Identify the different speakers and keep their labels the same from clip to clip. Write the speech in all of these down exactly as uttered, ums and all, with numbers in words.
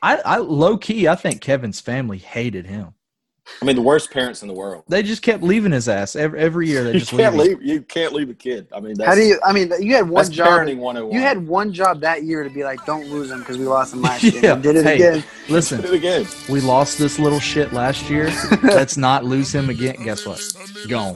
Speaker 1: I, I low key, I think Kevin's family hated him.
Speaker 2: I mean, the worst parents in the world.
Speaker 1: They just kept leaving his ass every every year. They
Speaker 2: you
Speaker 1: just
Speaker 2: can't
Speaker 1: leave.
Speaker 2: leave. You can't leave a kid. I mean, that's,
Speaker 3: how do you? I mean, you had one
Speaker 2: that's
Speaker 3: job.
Speaker 2: parenting one oh one.
Speaker 3: You had one job that year to be like, don't lose him because we lost him last
Speaker 1: Yeah.
Speaker 3: year. And did it
Speaker 1: Hey,
Speaker 3: again.
Speaker 1: Listen,
Speaker 2: Did it again.
Speaker 1: we lost this little shit last year. Let's not lose him again. Guess what? Gone.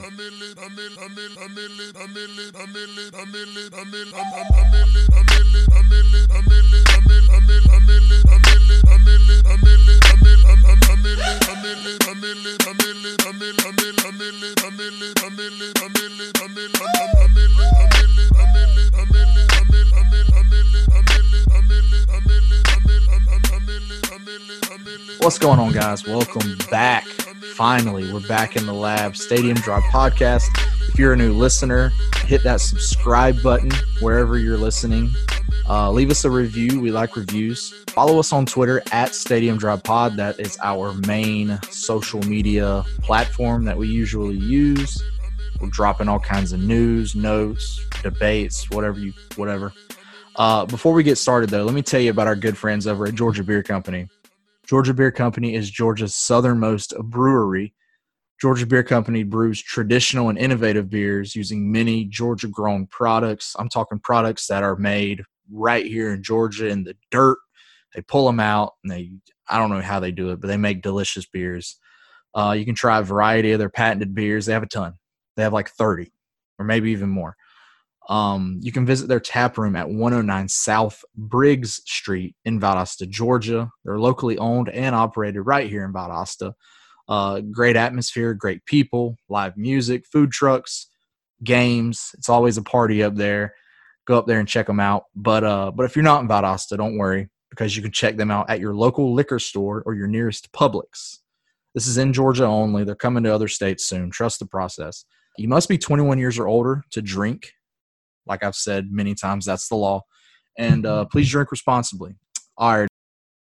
Speaker 1: What's going on, guys? Welcome back. Finally, we're back in the lab. Stadium Drive Podcast. If you're a new listener, hit that subscribe button wherever you're listening. Uh, leave us a review. We like reviews. Follow us on Twitter at Stadium Drive Pod. That is our main social media platform that we usually use. We're dropping all kinds of news, notes, debates, whatever you, whatever. Uh, before we get started, though, let me tell you about our good friends over at Georgia Beer Company. Georgia Beer Company is Georgia's southernmost brewery. Georgia Beer Company brews traditional and innovative beers using many Georgia-grown products. I'm talking products that are made right here in Georgia in the dirt. They pull them out, and they I don't know how they do it, but they make delicious beers. Uh, you can try a variety of their patented beers. They have a ton. They have like thirty or maybe even more. Um, you can visit their tap room at one oh nine South Briggs Street in Valdosta, Georgia. They're locally owned and operated right here in Valdosta. Uh, great atmosphere, great people, live music, food trucks, games. It's always a party up there. Go up there and check them out. But uh, but if you're not in Valdosta, don't worry, because you can check them out at your local liquor store or your nearest Publix. This is in Georgia only. They're coming to other states soon. Trust the process. You must be twenty-one years or older to drink. Like I've said many times, that's the law. And uh, please drink responsibly. All right.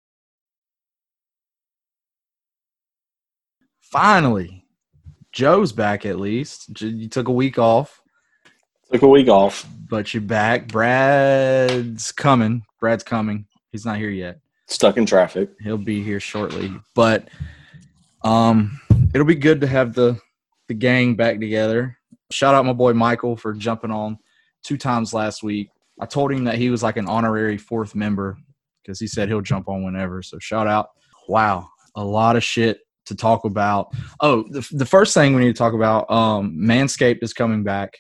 Speaker 1: Finally, Joe's back at least. You took a week off.
Speaker 2: Took a week off.
Speaker 1: But you're back. Brad's coming. Brad's coming. He's not here yet.
Speaker 2: Stuck in traffic.
Speaker 1: He'll be here shortly. But um, it'll be good to have the, the gang back together. Shout out my boy Michael for jumping on two times last week. I told him that he was like an honorary fourth member because he said he'll jump on whenever. So shout out. Wow. A lot of shit to talk about. Oh, the, the first thing we need to talk about, um, Manscaped is coming back.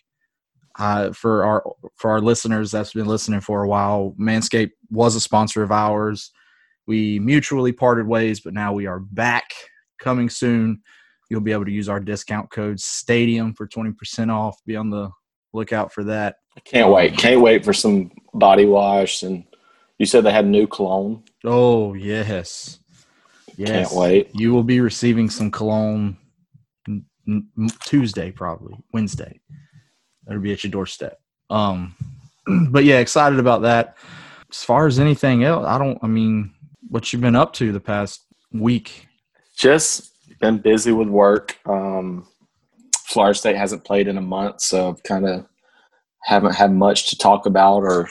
Speaker 1: Uh, for our for our listeners that's been listening for a while, Manscaped was a sponsor of ours. We mutually parted ways, but now we are back. Coming soon. You'll be able to use our discount code STADIUM for twenty percent off. Be on the lookout for that.
Speaker 2: I can't wait. Can't wait for some body wash. And you said they had new cologne.
Speaker 1: Oh, yes. Yes.
Speaker 2: Can't wait.
Speaker 1: You will be receiving some cologne n- n- Tuesday, probably. Wednesday. That'll be at your doorstep. Um, but, yeah, excited about that. As far as anything else, I don't – I mean, what you've been up to the past week?
Speaker 2: Just been busy with work. Um, Florida State hasn't played in a month, so I've kind of – haven't had much to talk about or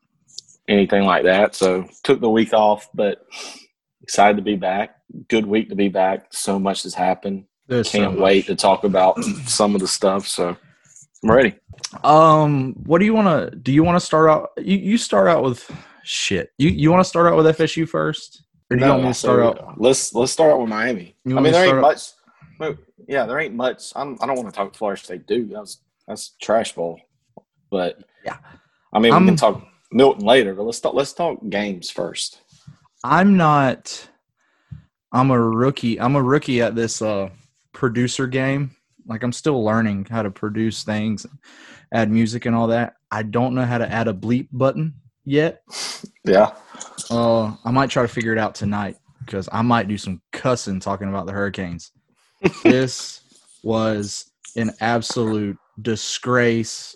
Speaker 2: anything like that. So took the week off, but excited to be back. Good week to be back. So much has happened.
Speaker 1: There's
Speaker 2: Can't
Speaker 1: so
Speaker 2: wait to talk about some of the stuff. So I'm ready.
Speaker 1: Um, what do you want to – do you want to start out – you you start out with – shit. You you want to start out with F S U first? Or do you
Speaker 2: No,
Speaker 1: want me to start
Speaker 2: so
Speaker 1: out?
Speaker 2: Let's let's start out with Miami.
Speaker 1: You
Speaker 2: I
Speaker 1: want
Speaker 2: mean,
Speaker 1: me to
Speaker 2: there ain't
Speaker 1: start
Speaker 2: much. well, Yeah, there ain't much. I'm, I don't want to talk Florida State Duke. That's that's trash bowl. But
Speaker 1: yeah,
Speaker 2: I mean,
Speaker 1: I'm,
Speaker 2: we can talk Milton later. But let's talk. Let's talk games first.
Speaker 1: I'm not. I'm a rookie. I'm a rookie at this uh, producer game. Like, I'm still learning how to produce things, add music and all that. I don't know how to add a bleep button yet.
Speaker 2: Yeah.
Speaker 1: Uh, I might try to figure it out tonight because I might do some cussing talking about the Hurricanes. This was an absolute disgrace,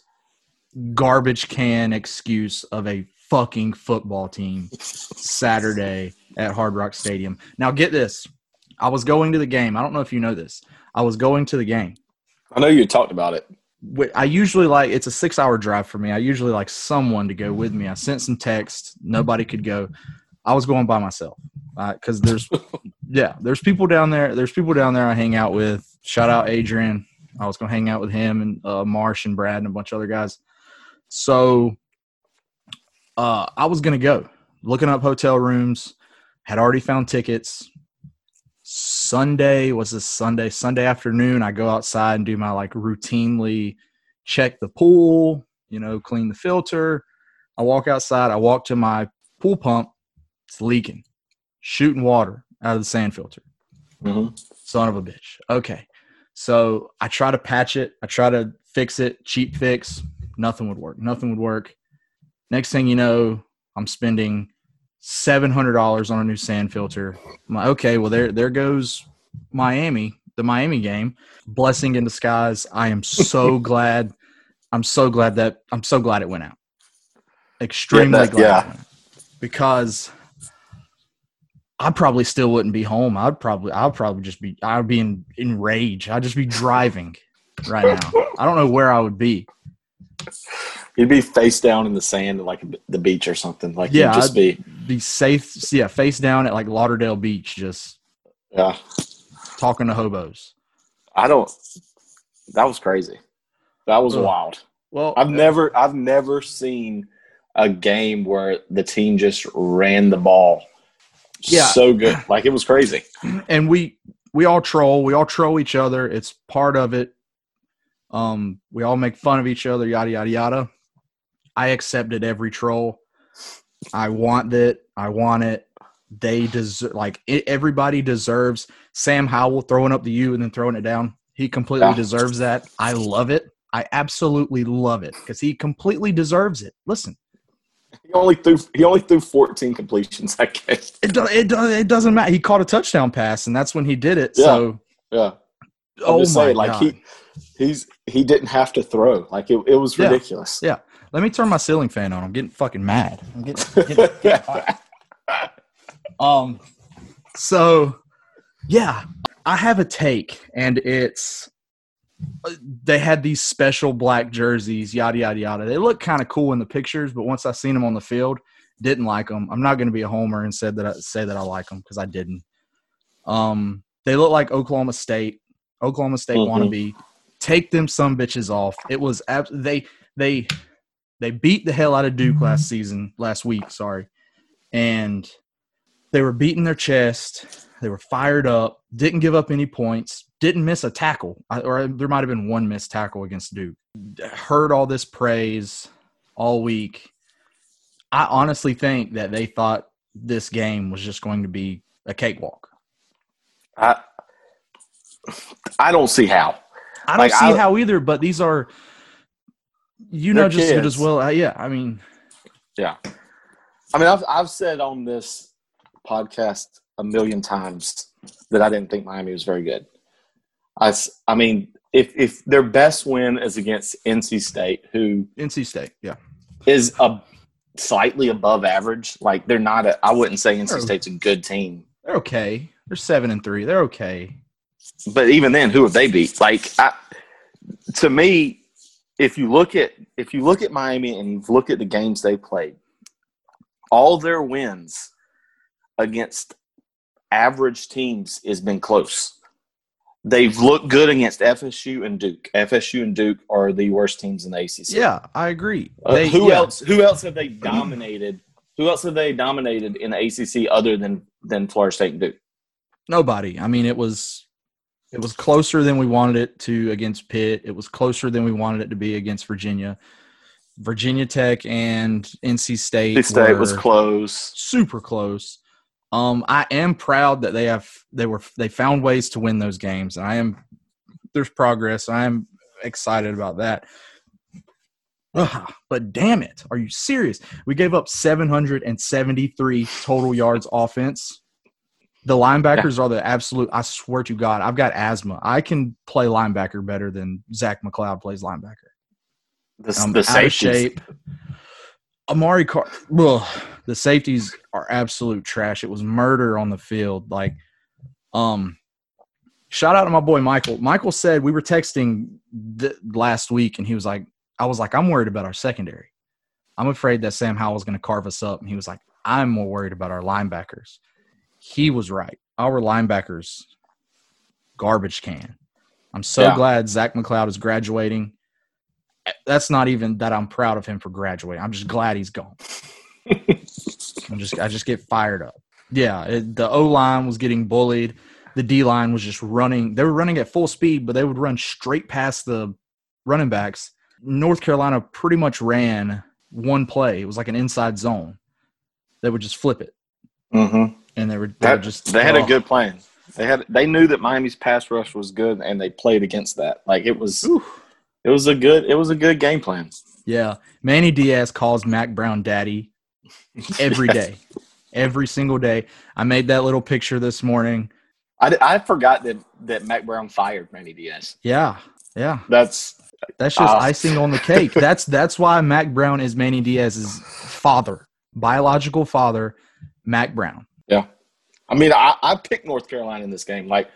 Speaker 1: garbage can excuse of a fucking football team Saturday at Hard Rock Stadium. Now, get this. I was going to the game. I don't know if you know this. I was going to the game.
Speaker 2: I know you talked about it.
Speaker 1: I usually like – it's a six-hour drive for me. I usually like someone to go with me. I sent some text. Nobody could go. I was going by myself. because uh, there's yeah, there's people down there. There's people down there I hang out with. Shout out Adrian. I was gonna hang out with him and uh, Marsh and Brad and a bunch of other guys. So uh, I was gonna go looking up hotel rooms. Had already found tickets. Sunday was this Sunday Sunday afternoon. I go outside and do my like routinely check the pool, you know, clean the filter. I walk outside. I walk to my pool pump. It's leaking, shooting water out of the sand filter.
Speaker 2: Mm-hmm.
Speaker 1: Son of a bitch. Okay. So I try to patch it. I try to fix it, cheap fix. Nothing would work. Nothing would work. Next thing you know, I'm spending seven hundred dollars on a new sand filter. I'm like, okay, well, there, there goes Miami, the Miami game. Blessing in disguise. I am so glad. I'm so glad that I'm so glad it went out. Extremely
Speaker 2: yeah, that,
Speaker 1: glad
Speaker 2: yeah.
Speaker 1: it went out. Because I probably still wouldn't be home. I'd probably I'd probably just be I'd be in, in rage. I'd just be driving right now. I don't know where I would be.
Speaker 2: You'd be face down in the sand at like the beach or something. Like
Speaker 1: yeah,
Speaker 2: you'd just
Speaker 1: I'd
Speaker 2: be
Speaker 1: be safe. Yeah, face down at like Lauderdale Beach, just
Speaker 2: yeah,
Speaker 1: talking to hobos.
Speaker 2: I don't. That was crazy. That was
Speaker 1: Ugh.
Speaker 2: wild.
Speaker 1: Well,
Speaker 2: I've never I've never seen a game where the team just ran the ball
Speaker 1: yeah.
Speaker 2: so good. Like it was crazy.
Speaker 1: And we we all troll. We all troll each other. It's part of it. Um, we all make fun of each other, yada, yada, yada. I accepted every troll. I want it. I want it. They deserve, like, it, everybody deserves Sam Howell throwing up the U and then throwing it down. He completely
Speaker 2: Yeah.
Speaker 1: deserves that. I love it. I absolutely love it because he completely deserves it. Listen.
Speaker 2: He only threw he only threw fourteen completions that game.
Speaker 1: It, do, it, do, it doesn't matter. He caught a touchdown pass, and that's when he did it.
Speaker 2: Yeah.
Speaker 1: So,
Speaker 2: Yeah. I'm
Speaker 1: oh
Speaker 2: just
Speaker 1: my
Speaker 2: saying, like
Speaker 1: God.
Speaker 2: he he's he didn't have to throw. Like it, it was
Speaker 1: Yeah.
Speaker 2: ridiculous.
Speaker 1: Yeah. Let me turn my ceiling fan on. I'm getting fucking mad. I'm getting, getting, getting hot. Um, so, yeah, I have a take, and it's they had these special black jerseys, yada, yada, yada. They look kind of cool in the pictures, but once I seen them on the field, didn't like them. I'm not going to be a homer and said that I, say that I like them because I didn't. Um, they look like Oklahoma State, Oklahoma State
Speaker 2: Mhm.
Speaker 1: wannabe. Take them some bitches off. It was ab- they they they beat the hell out of Duke last season, last week, sorry, and they were beating their chest. They were fired up. Didn't give up any points. Didn't miss a tackle, or there might have been one missed tackle against Duke. Heard all this praise all week. I honestly think that they thought this game was just going to be a cakewalk.
Speaker 2: I I don't see how.
Speaker 1: I don't
Speaker 2: Like,
Speaker 1: see
Speaker 2: I-
Speaker 1: how either, but these are, you know,
Speaker 2: They're
Speaker 1: just as good as
Speaker 2: kids.
Speaker 1: well. Uh, yeah, I mean,
Speaker 2: Yeah. I mean, I've I've said on this podcast a million times that I didn't think Miami was very good. I, s- I mean, if if their best win is against N C State, who
Speaker 1: N C State, yeah.
Speaker 2: is a slightly above average, like they're not a, I wouldn't say N C
Speaker 1: They're-
Speaker 2: State's a good team.
Speaker 1: They're okay. They're seven and three. They're okay.
Speaker 2: But even then, who have they beat? Like, I, to me, if you look at if you look at Miami and you look at the games they played, all their wins against average teams has been close. They've looked good against F S U and Duke. F S U and Duke are the worst teams in the A C C.
Speaker 1: Yeah, I agree.
Speaker 2: Uh,
Speaker 1: They-
Speaker 2: who
Speaker 1: yeah.
Speaker 2: else? Who else have they dominated? Who else have they dominated in the A C C other than than Florida State and Duke?
Speaker 1: Nobody. I mean, it was it was closer than we wanted it to against Pitt. It was closer than we wanted it to be against Virginia. Virginia Tech and N C State,
Speaker 2: N C State
Speaker 1: were
Speaker 2: was close.
Speaker 1: super close. Um, I am proud that they have they were they found ways to win those games, and I am there's progress. I am excited about that. Ugh, but damn it, are you serious? We gave up seven hundred seventy-three total yards offense. The linebackers are the absolute. I swear to God, I've got asthma. I can play linebacker better than Zach McLeod plays linebacker.
Speaker 2: The,
Speaker 1: I'm
Speaker 2: the
Speaker 1: out of
Speaker 2: safeties.
Speaker 1: shape. Amari Car- ugh, the safeties are absolute trash. It was murder on the field. Like, um, shout out to my boy Michael. Michael said we were texting th- last week, and he was like, I was like, I'm worried about our secondary. I'm afraid that Sam Howell's going to carve us up. And he was like, I'm more worried about our linebackers. he was right. Our linebackers, garbage can. I'm so
Speaker 2: Yeah.
Speaker 1: glad Zach McLeod is graduating. That's not even that I'm proud of him for graduating. I'm just glad he's gone. I'm just, I just get fired up. Yeah, it, the O-line was getting bullied. The D-line was just running. They were running at full speed, but they would run straight past the running backs. North Carolina pretty much ran one play. It was like an inside zone. They would just flip it.
Speaker 2: Mm-hmm.
Speaker 1: And they were, they
Speaker 2: That,
Speaker 1: were just
Speaker 2: they had
Speaker 1: oh.
Speaker 2: a good plan. They had they knew that Miami's pass rush was good, and they played against that. Like it was,
Speaker 1: Ooh.
Speaker 2: it was a good, it was a good game plan.
Speaker 1: Yeah, Manny Diaz calls Mac Brown daddy every
Speaker 2: Yeah.
Speaker 1: day, every single day. I made that little picture this morning.
Speaker 2: I, I forgot that that Mac Brown fired Manny Diaz.
Speaker 1: Yeah, yeah.
Speaker 2: That's
Speaker 1: That's just
Speaker 2: uh,
Speaker 1: icing on the cake. That's that's why Mac Brown is Manny Diaz's father, biological father, Mac Brown.
Speaker 2: Yeah. I mean, I, I picked North Carolina in this game. Like,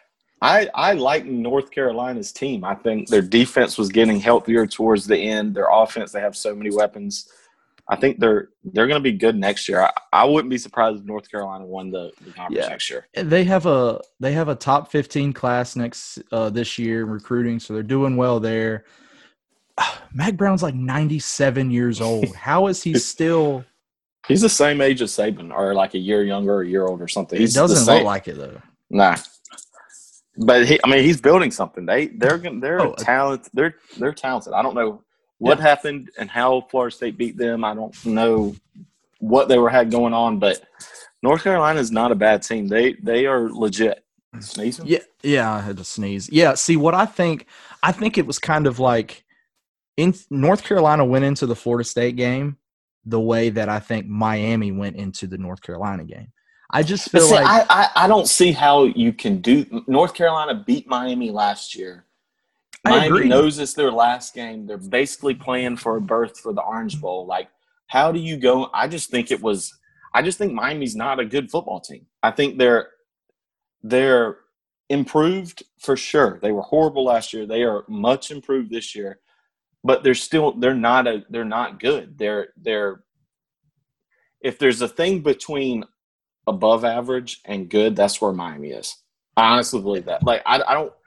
Speaker 2: I I like North Carolina's team. I think their defense was getting healthier towards the end. Their offense, they have so many weapons. I think they're they're going to be good next year. I, I wouldn't be surprised if North Carolina won the, the conference
Speaker 1: Yeah.
Speaker 2: next year.
Speaker 1: They have a they have a top fifteen class next uh, this year in recruiting, so they're doing well there. Mac Brown's like ninety-seven years old. How is he still?
Speaker 2: He's the same age as Saban, or like a year younger, or a year old, or something.
Speaker 1: He
Speaker 2: He's the
Speaker 1: doesn't
Speaker 2: same.
Speaker 1: look like it though.
Speaker 2: Nah. But he, I mean, he's building something. They they're gonna- they're
Speaker 1: Oh,
Speaker 2: talented. They're they're talented. I don't know what
Speaker 1: Yeah.
Speaker 2: happened and how Florida State beat them. I don't know what they were had going on, but North Carolina is not a bad team. They they are legit. Sneezing?
Speaker 1: Yeah, yeah, I had to sneeze. Yeah, see what I think. I think it was kind of like in North Carolina went into the Florida State game the way that I think Miami went into the North Carolina game. I just
Speaker 2: But
Speaker 1: feel
Speaker 2: see,
Speaker 1: like
Speaker 2: I, I I don't see how you can do. North Carolina beat Miami last year.
Speaker 1: I
Speaker 2: Miami
Speaker 1: agree.
Speaker 2: knows it's their last game. They're basically playing for a berth for the Orange Bowl. Like, how do you go? I just think it was. I just think Miami's not a good football team. I think they're they're improved for sure. They were horrible last year. They are much improved this year, but they're still they're not a they're not good. They're they're if there's a thing between above average and good, that's where Miami is. I honestly believe that. Like I, I don't.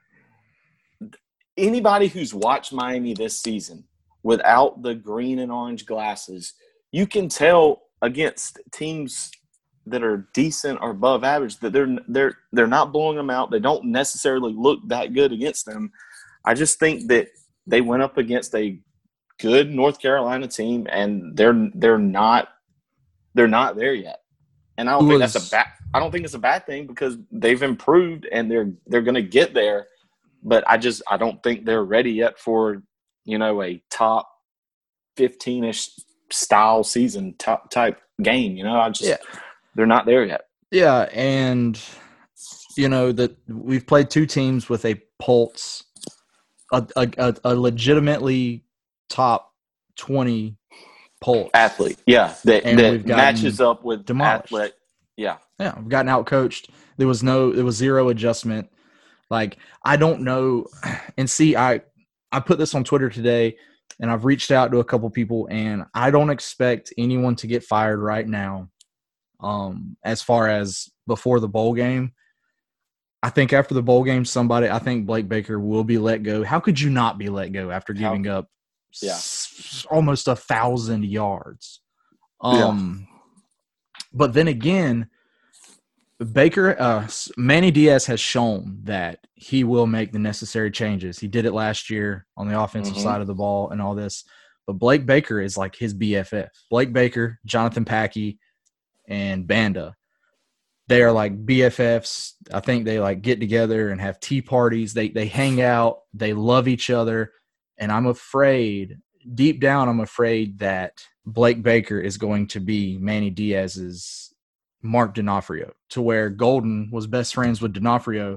Speaker 2: Anybody who's watched Miami this season without the green and orange glasses, you can tell against teams that are decent or above average that they're they're they're not blowing them out. They don't necessarily look that good against them. I just think that they went up against a good North Carolina team, and they're they're not they're not there yet. And I don't think that's a bad. I don't think it's a bad thing because they've improved and they're they're going to get there. But I just I don't think they're ready yet for, you know, a top fifteen-ish style season top type game. You know, I just
Speaker 1: Yeah.
Speaker 2: they're not there yet.
Speaker 1: yeah, and you know that we've played two teams with a pulse, a a, a, a legitimately top twenty pulse
Speaker 2: Athlete, yeah, that
Speaker 1: And we've
Speaker 2: that
Speaker 1: gotten
Speaker 2: matches up with
Speaker 1: demolished.
Speaker 2: athlete. Yeah,
Speaker 1: Yeah, we've gotten out coached. There was no, there was zero adjustment. Like I don't know, and see, I I put this on Twitter today, and I've reached out to a couple people, and I don't expect anyone to get fired right now. Um, as far as before the bowl game, I think after the bowl game, somebody, I think Blake Baker will be let go. How could you not be let go after
Speaker 2: How-
Speaker 1: giving up
Speaker 2: Yeah.
Speaker 1: s- almost a thousand yards? Um, but then again, Baker, uh, Manny Diaz has shown that he will make the necessary changes. He did it last year on the offensive
Speaker 2: Mhm.
Speaker 1: side of the ball and all this. But Blake Baker is like his B F F. Blake Baker, Jonathan Packey, and Banda. They are like B F Fs. I think they like get together and have tea parties. They they hang out. They love each other. And I'm afraid, deep down, I'm afraid that Blake Baker is going to be Manny Diaz's Mark D'Onofrio, to where Golden was best friends with D'Onofrio,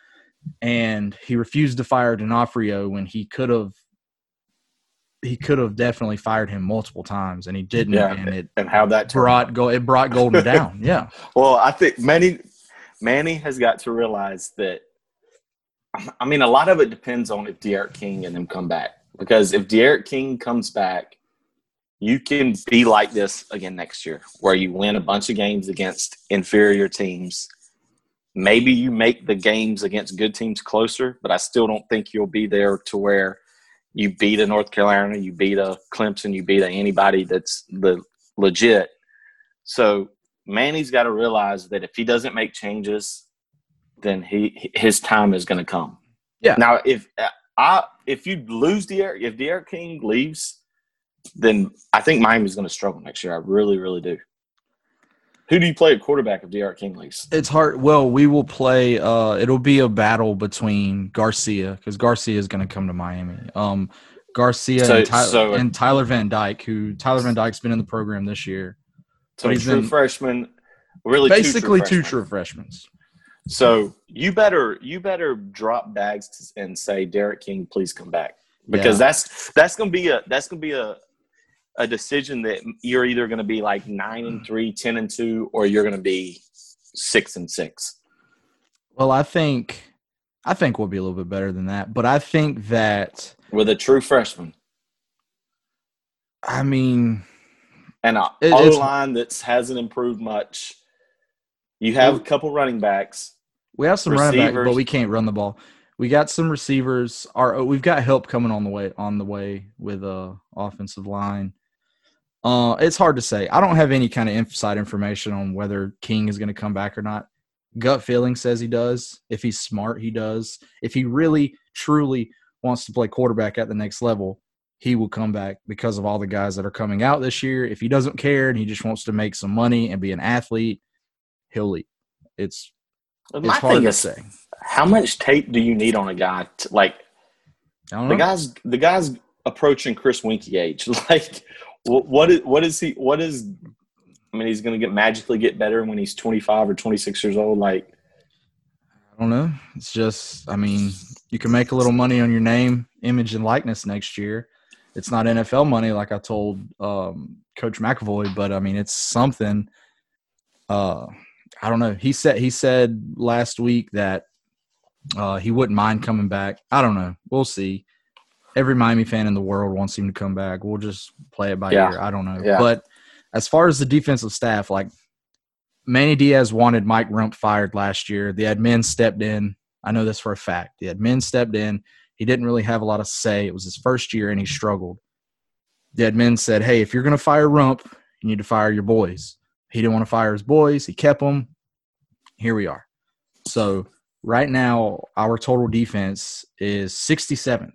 Speaker 1: and he refused to fire D'Onofrio when he could have. He could have definitely fired him multiple times, and he didn't.
Speaker 2: Yeah,
Speaker 1: and it
Speaker 2: and how that turned
Speaker 1: brought
Speaker 2: out.
Speaker 1: go. It brought Golden down. Yeah,
Speaker 2: Well, I think Manny Manny has got to realize that. I mean, a lot of it depends on if De'Aaron King and them come back. Because if De'Aaron King comes back, you can be like this again next year, where you win a bunch of games against inferior teams. Maybe you make the games against good teams closer, but I still don't think you'll be there to where you beat a North Carolina, you beat a Clemson, you beat a anybody that's the legit. So Manny's got to realize that if he doesn't make changes, then he his time is going to come.
Speaker 1: Yeah.
Speaker 2: Now, if I if you lose De'Aaron, if De'Aaron King leaves, then I think Miami's going to struggle next year. I really, really do. Who do you play at quarterback if De'Aaron King leaves?
Speaker 1: It's hard. Well, we will play. Uh, it'll be a battle between Garcia because Garcia is going to come to Miami. Um, Garcia
Speaker 2: So-
Speaker 1: and, Tyler,
Speaker 2: so-
Speaker 1: and Tyler Van Dyke, who Tyler Van Dyke's been in the program this year.
Speaker 2: So
Speaker 1: But
Speaker 2: a
Speaker 1: he's
Speaker 2: true
Speaker 1: been-
Speaker 2: freshman, really
Speaker 1: Basically,
Speaker 2: two
Speaker 1: two
Speaker 2: true
Speaker 1: true freshmen.
Speaker 2: So you better you better drop bags and say, Derek King, please come back, because
Speaker 1: Yeah.
Speaker 2: that's that's gonna be a that's gonna be a a decision that you're either gonna be like nine and three, ten and two, or you're gonna be six and six.
Speaker 1: Well, I think I think we'll be a little bit better than that, but I think that
Speaker 2: With a true freshman
Speaker 1: I mean
Speaker 2: and an
Speaker 1: It-
Speaker 2: O
Speaker 1: it's-
Speaker 2: line that hasn't improved much. You have a couple running backs.
Speaker 1: we have some running backs, but
Speaker 2: Receivers.
Speaker 1: we can't run the ball. We got some receivers. Our we've got help coming on the way on the way with uh offensive line. Uh, it's hard to say. I don't have any kind of inside information on whether King is going to come back or not. Gut feeling says he does. If he's smart, he does. If he really, truly wants to play quarterback at the next level, he will come back because of all the guys that are coming out this year. If he doesn't care and he just wants to make some money and be an athlete, he'll leave. It's
Speaker 2: But
Speaker 1: it's
Speaker 2: my
Speaker 1: hard
Speaker 2: thing
Speaker 1: to
Speaker 2: is,
Speaker 1: say.
Speaker 2: how much tape do you need on a guy? To, like
Speaker 1: I don't
Speaker 2: the
Speaker 1: know.
Speaker 2: guy's the guy's approaching Chris Winkie age. Like, wh- what is what is he? What is? I mean, he's going to get magically get better when he's twenty-five or twenty-six years old. Like,
Speaker 1: I don't know. It's just, I mean, you can make a little money on your name, image, and likeness next year. It's not N F L money, like I told um, Coach McAvoy, but I mean, it's something. Uh, I don't know. He said he said last week that uh, he wouldn't mind coming back. I don't know. We'll see. Every Miami fan in the world wants him to come back. We'll just play it by
Speaker 2: Yeah.
Speaker 1: ear. I don't know.
Speaker 2: Yeah.
Speaker 1: But as far as the defensive staff, like Manny Diaz wanted Mike Rump fired last year. The admin stepped in. I know this for a fact. The admin stepped in. He didn't really have a lot of say. It was his first year, and he struggled. The admin said, hey, if you're going to fire Rump, you need to fire your boys. He didn't want to fire his boys. He kept them. Here we are. So right now, our total defense is sixty-seventh.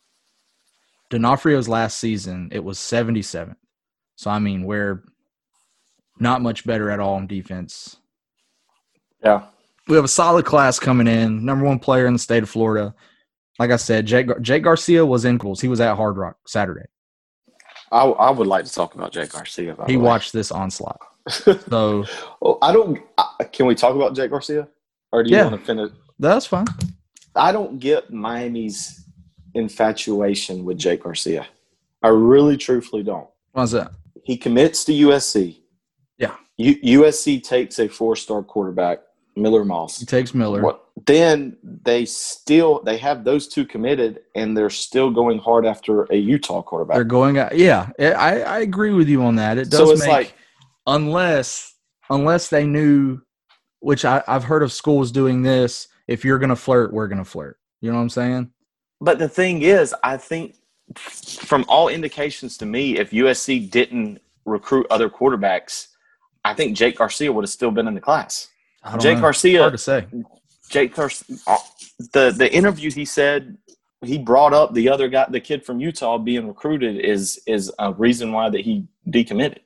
Speaker 1: D'Onofrio's last season, it was seventy-seventh. So, I mean, we're not much better at all on defense.
Speaker 2: yeah,
Speaker 1: We have a solid class coming in, number one player in the state of Florida. Like I said, Jake, Gar- Jake Garcia was in Cools. He was at Hard Rock Saturday.
Speaker 2: I, I would like to talk about Jake Garcia. By
Speaker 1: He
Speaker 2: the way.
Speaker 1: watched this onslaught. So,
Speaker 2: Well, I don't. I, can we talk about Jake Garcia, or do you
Speaker 1: Yeah.
Speaker 2: want to finish?
Speaker 1: that's fine.
Speaker 2: I don't get Miami's infatuation with Jake Garcia. I really, truthfully don't.
Speaker 1: What's that?
Speaker 2: He commits to U S C.
Speaker 1: Yeah.
Speaker 2: U- USC takes a four-star quarterback, Miller Moss.
Speaker 1: He takes Miller.
Speaker 2: What, then they still they have those two committed, and they're still going hard after a Utah quarterback.
Speaker 1: They're going out. Yeah, I, I agree with you on that. It does
Speaker 2: So it's
Speaker 1: make
Speaker 2: like-
Speaker 1: unless unless they knew, which I, I've heard of schools doing this. If you're going to flirt, we're going to flirt. You know what I'm saying?
Speaker 2: But the thing is, I think from all indications to me, if U S C didn't recruit other quarterbacks, I think Jake Garcia would have still been in the class.
Speaker 1: I don't
Speaker 2: Jake
Speaker 1: know.
Speaker 2: Garcia-
Speaker 1: Hard to say.
Speaker 2: Jake Garcia, the the interview he said he brought up the other guy, the kid from Utah being recruited is is a reason why that he decommitted.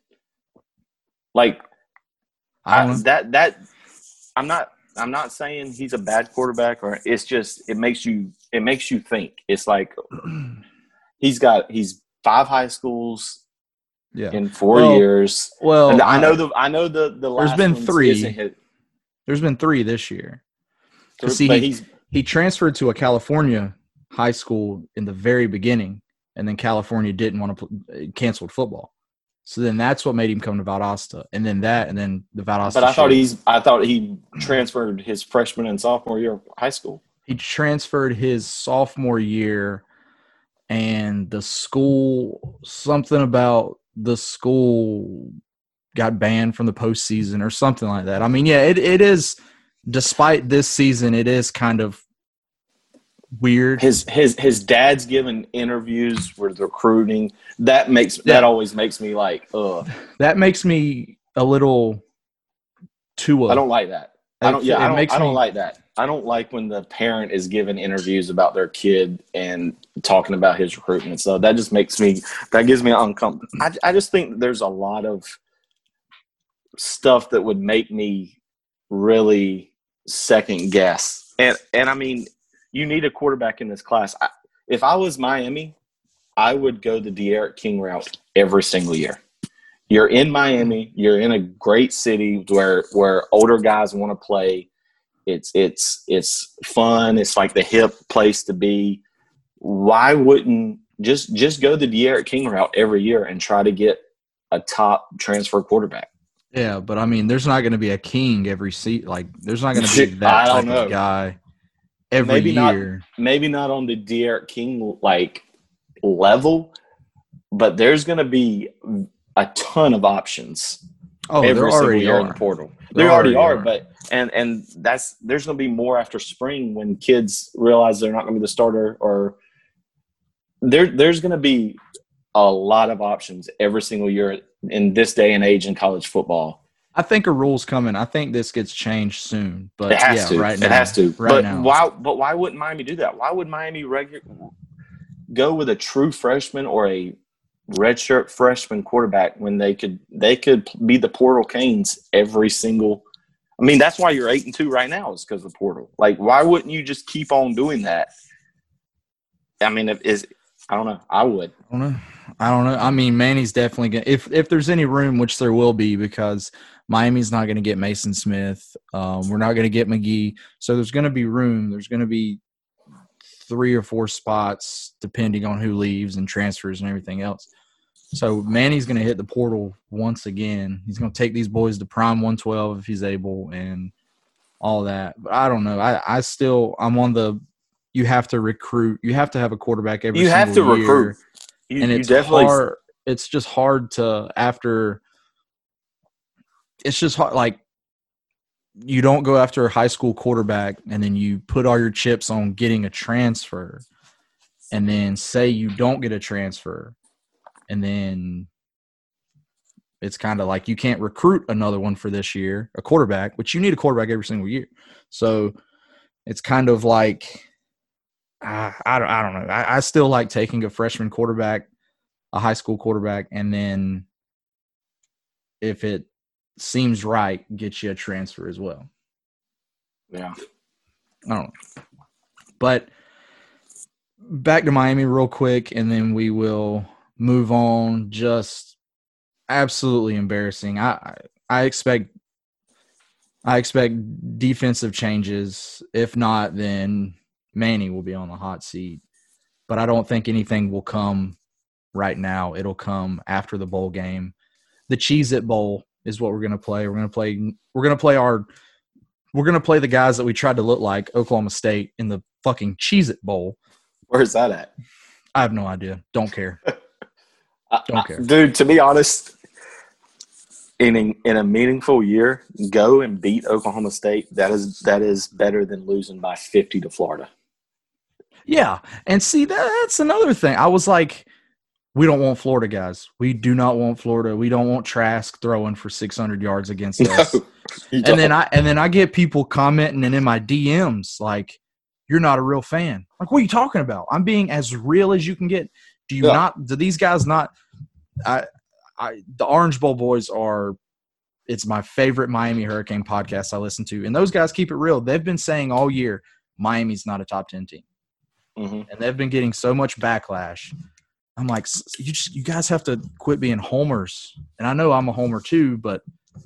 Speaker 2: Like
Speaker 1: I
Speaker 2: I,
Speaker 1: don't know.
Speaker 2: that that I'm not I'm not saying he's a bad quarterback, or it's just it makes you it makes you think. It's like he's got he's five high schools
Speaker 1: Yeah.
Speaker 2: in four
Speaker 1: Well,
Speaker 2: years.
Speaker 1: Well,
Speaker 2: And I know the I know the the last
Speaker 1: been
Speaker 2: ones
Speaker 1: three.
Speaker 2: isn't hit,
Speaker 1: there's been three this year.
Speaker 2: but
Speaker 1: see,
Speaker 2: he's
Speaker 1: He transferred to a California high school in the very beginning, and then California didn't want to pl- canceled football. So then that's what made him come to Valdosta, and then that, and then the Valdosta.
Speaker 2: but I thought
Speaker 1: shift.
Speaker 2: he's I thought he transferred his freshman and sophomore year of high school.
Speaker 1: he transferred his sophomore year, and the school something about the school got banned from the postseason or something like that. I mean, yeah, it, it is, despite this season, it is kind of weird.
Speaker 2: His his his dad's giving interviews with recruiting. That makes yeah. that always makes me like, ugh.
Speaker 1: That makes me a little too.
Speaker 2: I don't like that. I don't. Yeah,
Speaker 1: it
Speaker 2: I don't.
Speaker 1: Makes
Speaker 2: I don't
Speaker 1: me,
Speaker 2: like that. I don't like when the parent is giving interviews about their kid and talking about his recruitment. So that just makes me. That gives me uncomfortable. I I just think there's a lot of stuff that would make me really second guess. And and I mean, you need a quarterback in this class. I, if I was Miami, I would go the D'Eriq King route every single year. You're in Miami. You're in a great city where where older guys want to play. It's it's it's fun. It's like the hip place to be. Why wouldn't just just go the D'Eriq King route every year and try to get a top transfer quarterback?
Speaker 1: Yeah, but I mean, there's not going to be a King every seat. Like, there's not going to be that
Speaker 2: I
Speaker 1: type
Speaker 2: don't know.
Speaker 1: of guy every
Speaker 2: maybe
Speaker 1: year.
Speaker 2: Not, maybe not on the D'Eriq King like level, but there's going to be a ton of options.
Speaker 1: Oh,
Speaker 2: every
Speaker 1: there
Speaker 2: single
Speaker 1: already
Speaker 2: year
Speaker 1: are.
Speaker 2: in the portal.
Speaker 1: There,
Speaker 2: there already,
Speaker 1: already
Speaker 2: are,
Speaker 1: are,
Speaker 2: but and and that's there's going to be more after spring when kids realize they're not going to be the starter, or there there's going to be a lot of options every single year in this day and age in college football.
Speaker 1: I think a rule's coming. I think this gets changed soon, but
Speaker 2: it has
Speaker 1: yeah,
Speaker 2: to.
Speaker 1: right now,
Speaker 2: it has to.
Speaker 1: Right
Speaker 2: but
Speaker 1: now.
Speaker 2: why? But why wouldn't Miami do that? Why would Miami regu- go with a true freshman or a redshirt freshman quarterback when they could they could be the portal Canes every single? I mean, that's why you're eight and two right now is because of the portal. Like, why wouldn't you just keep on doing that? I mean, if is I don't know. I would.
Speaker 1: I don't know. I don't know. I mean, Manny's definitely going to – if if there's any room, which there will be, because Miami's not going to get Mason Smith. Um, we're not going to get McGee. So there's going to be room. There's going to be three or four spots depending on who leaves and transfers and everything else. So Manny's going to hit the portal once again. He's going to take these boys to prime one twelve if he's able and all that. But I don't know. I, I still – I'm on the – you have to recruit. You have to have a quarterback every
Speaker 2: you
Speaker 1: single
Speaker 2: have to
Speaker 1: year.
Speaker 2: recruit. You,
Speaker 1: and it's
Speaker 2: you definitely
Speaker 1: hard. It's just hard to after. It's just hard. Like, you don't go after a high school quarterback and then you put all your chips on getting a transfer, and then say you don't get a transfer, and then it's kind of like you can't recruit another one for this year, a quarterback, which you need a quarterback every single year. So it's kind of like. I, I don't, I don't know. I, I still like taking a freshman quarterback, a high school quarterback, and then if it seems right, get you a transfer as well.
Speaker 2: Yeah.
Speaker 1: I don't know. But back to Miami real quick, and then we will move on. Just absolutely embarrassing. I I expect I expect defensive changes. If not, then Manny will be on the hot seat, but I don't think anything will come right now. It'll come after the bowl game. The Cheez-It Bowl is what we're going to play. We're going to play, we're going to play our, we're going to play the guys that we tried to look like, Oklahoma State, in the fucking Cheez-It Bowl.
Speaker 2: Where's that at?
Speaker 1: I have no idea. Don't care. Don't care.
Speaker 2: Dude, to be honest, in a, in a meaningful year, go and beat Oklahoma State. That is, that is better than losing by fifty to Florida.
Speaker 1: Yeah, and see, that, that's another thing. I was like, we don't want Florida guys. We do not want Florida. We don't want Trask throwing for six hundred yards against us.
Speaker 2: No,
Speaker 1: and then I and then I get people commenting and in my D Ms like, "You're not a real fan." Like, what are you talking about? I'm being as real as you can get. Do you
Speaker 2: yeah.
Speaker 1: not? Do these guys not? I, I, the Orange Bowl boys are. It's my favorite Miami Hurricane podcast I listen to, and those guys keep it real. They've been saying all year, Miami's not a top ten team.
Speaker 2: Mm-hmm.
Speaker 1: And they've been getting so much backlash. I'm like, you just, you guys have to quit being homers. And I know I'm a homer too, but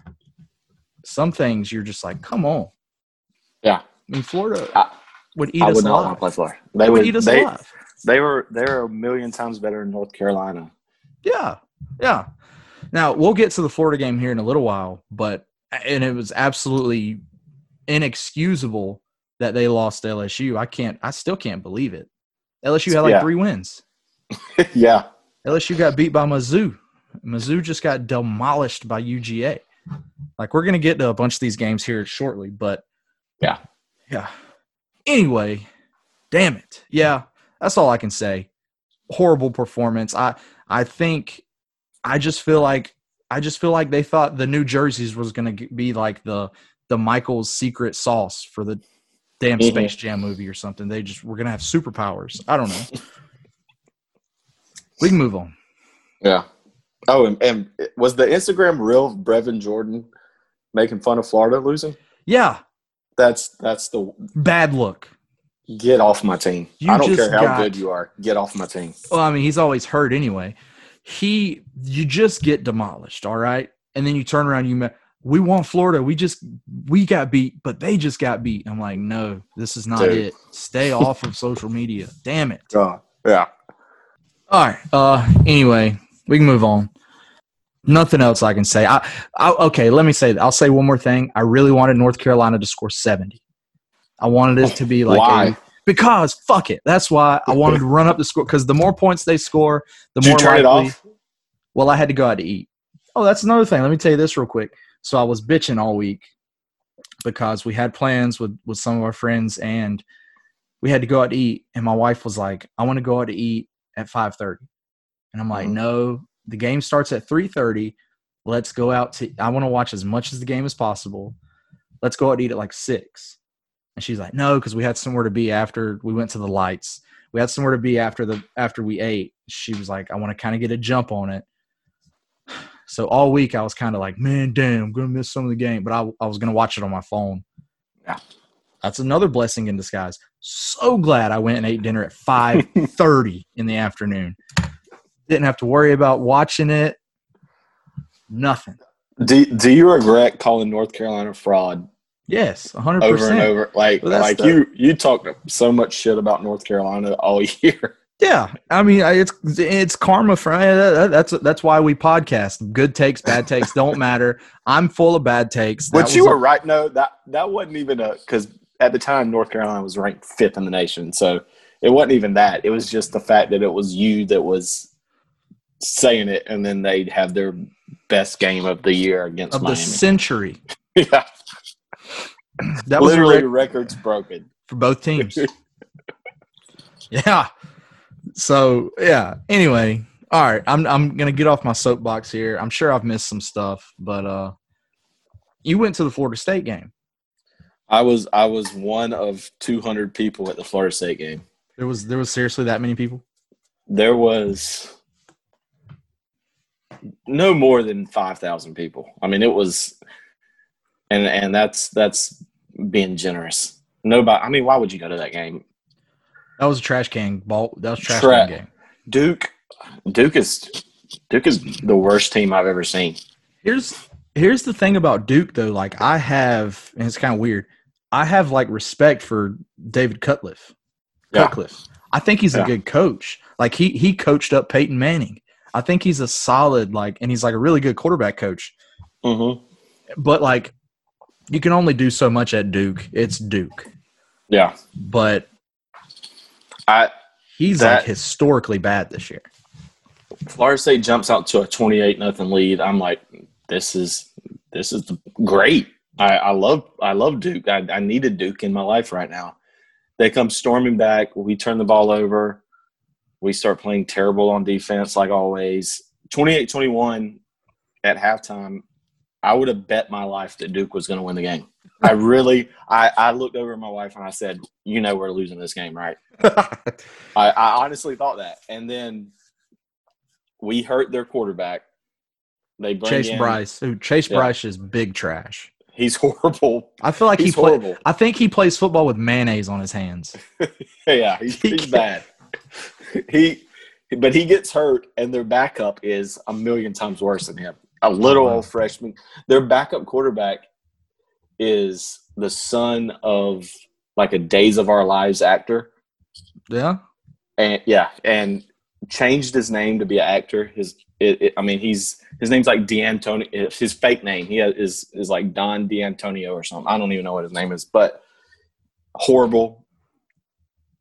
Speaker 1: some things you're just like, come on.
Speaker 2: Yeah.
Speaker 1: I mean, Florida
Speaker 2: I,
Speaker 1: would eat
Speaker 2: I
Speaker 1: us
Speaker 2: would not
Speaker 1: alive.
Speaker 2: want to play Florida.
Speaker 1: They, they would, would eat us
Speaker 2: they,
Speaker 1: alive.
Speaker 2: They were they're a million times better in North Carolina.
Speaker 1: Yeah, yeah. Now we'll get to the Florida game here in a little while, but and it was absolutely inexcusable that they lost to L S U. I can't. I still can't believe it. L S U had like
Speaker 2: yeah.
Speaker 1: three wins.
Speaker 2: yeah.
Speaker 1: L S U got beat by Mizzou. Mizzou just got demolished by U G A. Like, we're going to get to a bunch of these games here shortly, but
Speaker 2: yeah.
Speaker 1: Yeah. Anyway, damn it. Yeah, that's all I can say. Horrible performance. I I think I just feel like I just feel like they thought the New Jerseys was going to be like the the Michael's secret sauce for the damn
Speaker 2: Mm-hmm.
Speaker 1: Space Jam movie or something. They just were going to have superpowers. I don't know. We can move on.
Speaker 2: Yeah. Oh, and, and was the Instagram reel of Brevin Jordan making fun of Florida losing?
Speaker 1: Yeah,
Speaker 2: That's that's the
Speaker 1: bad look.
Speaker 2: get off my team.
Speaker 1: You
Speaker 2: I don't
Speaker 1: just
Speaker 2: care how
Speaker 1: got-
Speaker 2: good you are. Get off my team.
Speaker 1: Well, I mean, he's always hurt anyway. He, you just get demolished, all right? And then you turn around, you, we won Florida. We just, we got beat, but they just got beat. I'm like, no, this is not
Speaker 2: Dude.
Speaker 1: it. Stay off of social media. Damn it.
Speaker 2: God. Yeah.
Speaker 1: All right. Uh, anyway, we can move on. Nothing else I can say. I, I okay. Let me say. I'll say one more thing. I really wanted North Carolina to score seventy. I wanted it to be like
Speaker 2: Why?
Speaker 1: a, because fuck it. That's why I wanted to run up the score because the more points they score, the
Speaker 2: Did you
Speaker 1: more
Speaker 2: turn it
Speaker 1: likely.
Speaker 2: off?
Speaker 1: Well, I had to go out to eat. Oh, that's another thing. Let me tell you this real quick. So I was bitching all week because we had plans with with some of our friends and we had to go out to eat. And my wife was like, "I want to go out to eat at five thirty," and I'm like,
Speaker 2: Mhm.
Speaker 1: "No." The game starts at three thirty. Let's go out to – I want to watch as much as the game as possible. Let's go out and eat at like six. And she's like, no, because we had somewhere to be after we went to the lights. We had somewhere to be after the after we ate. She was like, I want to kind of get a jump on it. So all week I was kind of like, man, damn, I'm going to miss some of the game. But I, I was going to watch it on my phone.
Speaker 2: Yeah.
Speaker 1: That's another blessing in disguise. So glad I went and ate dinner at five thirty in the afternoon. Didn't have to worry about watching it. Nothing.
Speaker 2: Do Do you regret calling North Carolina fraud
Speaker 1: Yes, one hundred
Speaker 2: over
Speaker 1: percent.
Speaker 2: and over? Like,
Speaker 1: Well, that's
Speaker 2: like
Speaker 1: the-
Speaker 2: you you talked so much shit about North Carolina all year.
Speaker 1: Yeah, I mean, I- it's it's karma for that's that's why we podcast. Good takes, bad takes don't matter. I'm full of bad takes. That
Speaker 2: But you
Speaker 1: was a-
Speaker 2: were right. No, that that wasn't even a because at the time North Carolina was ranked fifth in the nation, so it wasn't even that. It was just the fact that it was you that was saying it, and then they'd have their best game of the year against
Speaker 1: of the
Speaker 2: Miami.
Speaker 1: century.
Speaker 2: yeah,
Speaker 1: That was a
Speaker 2: literally
Speaker 1: rec-
Speaker 2: records broken.
Speaker 1: for both teams. Yeah. So yeah. Anyway, all right. I'm I'm gonna get off my soapbox here. I'm sure I've missed some stuff, but uh, you went to the Florida State game.
Speaker 2: I was I was one of two hundred people at the Florida State game.
Speaker 1: There was there was seriously that many people.
Speaker 2: There was no more than five thousand people. I mean, it was, and and that's that's being generous. Nobody. I mean, why would you go to that game?
Speaker 1: That was a trash can ball. That was a trash
Speaker 2: Tra-
Speaker 1: can game.
Speaker 2: Duke, Duke is Duke is the worst team I've ever seen.
Speaker 1: Here's here's the thing about Duke though. Like I have, and it's kind of weird. I have like respect for David Cutcliffe.
Speaker 2: Yeah.
Speaker 1: Cutcliffe. I think he's
Speaker 2: Yeah.
Speaker 1: a good coach. Like he he coached up Peyton Manning. I think he's a solid like, and he's like a really good quarterback coach.
Speaker 2: Mm-hmm.
Speaker 1: But like, you can only do so much at Duke. It's Duke,
Speaker 2: Yeah,
Speaker 1: but
Speaker 2: I
Speaker 1: he's
Speaker 2: That-
Speaker 1: like historically bad this year.
Speaker 2: Florida State jumps out to a twenty-eight nothing lead. I'm like, this is this is great. I, I love I love Duke. I, I needed Duke in my life right now. They come storming back. We turn the ball over. We start playing terrible on defense like always. twenty-eight twenty-one at halftime, I would have bet my life that Duke was going to win the game. I really I, – I looked over at my wife and I said, you know we're losing this game, right? I, I honestly thought that. And then we hurt their quarterback. They bring
Speaker 1: Chase
Speaker 2: in,
Speaker 1: Bryce. Who Chase
Speaker 2: Yeah.
Speaker 1: Bryce is big trash.
Speaker 2: He's horrible.
Speaker 1: I feel like
Speaker 2: He's
Speaker 1: he play,
Speaker 2: horrible.
Speaker 1: I think he plays football with mayonnaise on his hands.
Speaker 2: Yeah, he's, he's bad. He, but he gets hurt, and their backup is a million times worse than him. A little
Speaker 1: Oh, wow.
Speaker 2: old freshman. Their backup quarterback is the son of like a Days of Our Lives actor,
Speaker 1: Yeah.
Speaker 2: and yeah, and changed his name to be an actor. His, it, it, I mean, he's his name's like D'Antonio. It's his fake name. He has, is is like Don D'Antonio or something. I don't even know what his name is, but horrible.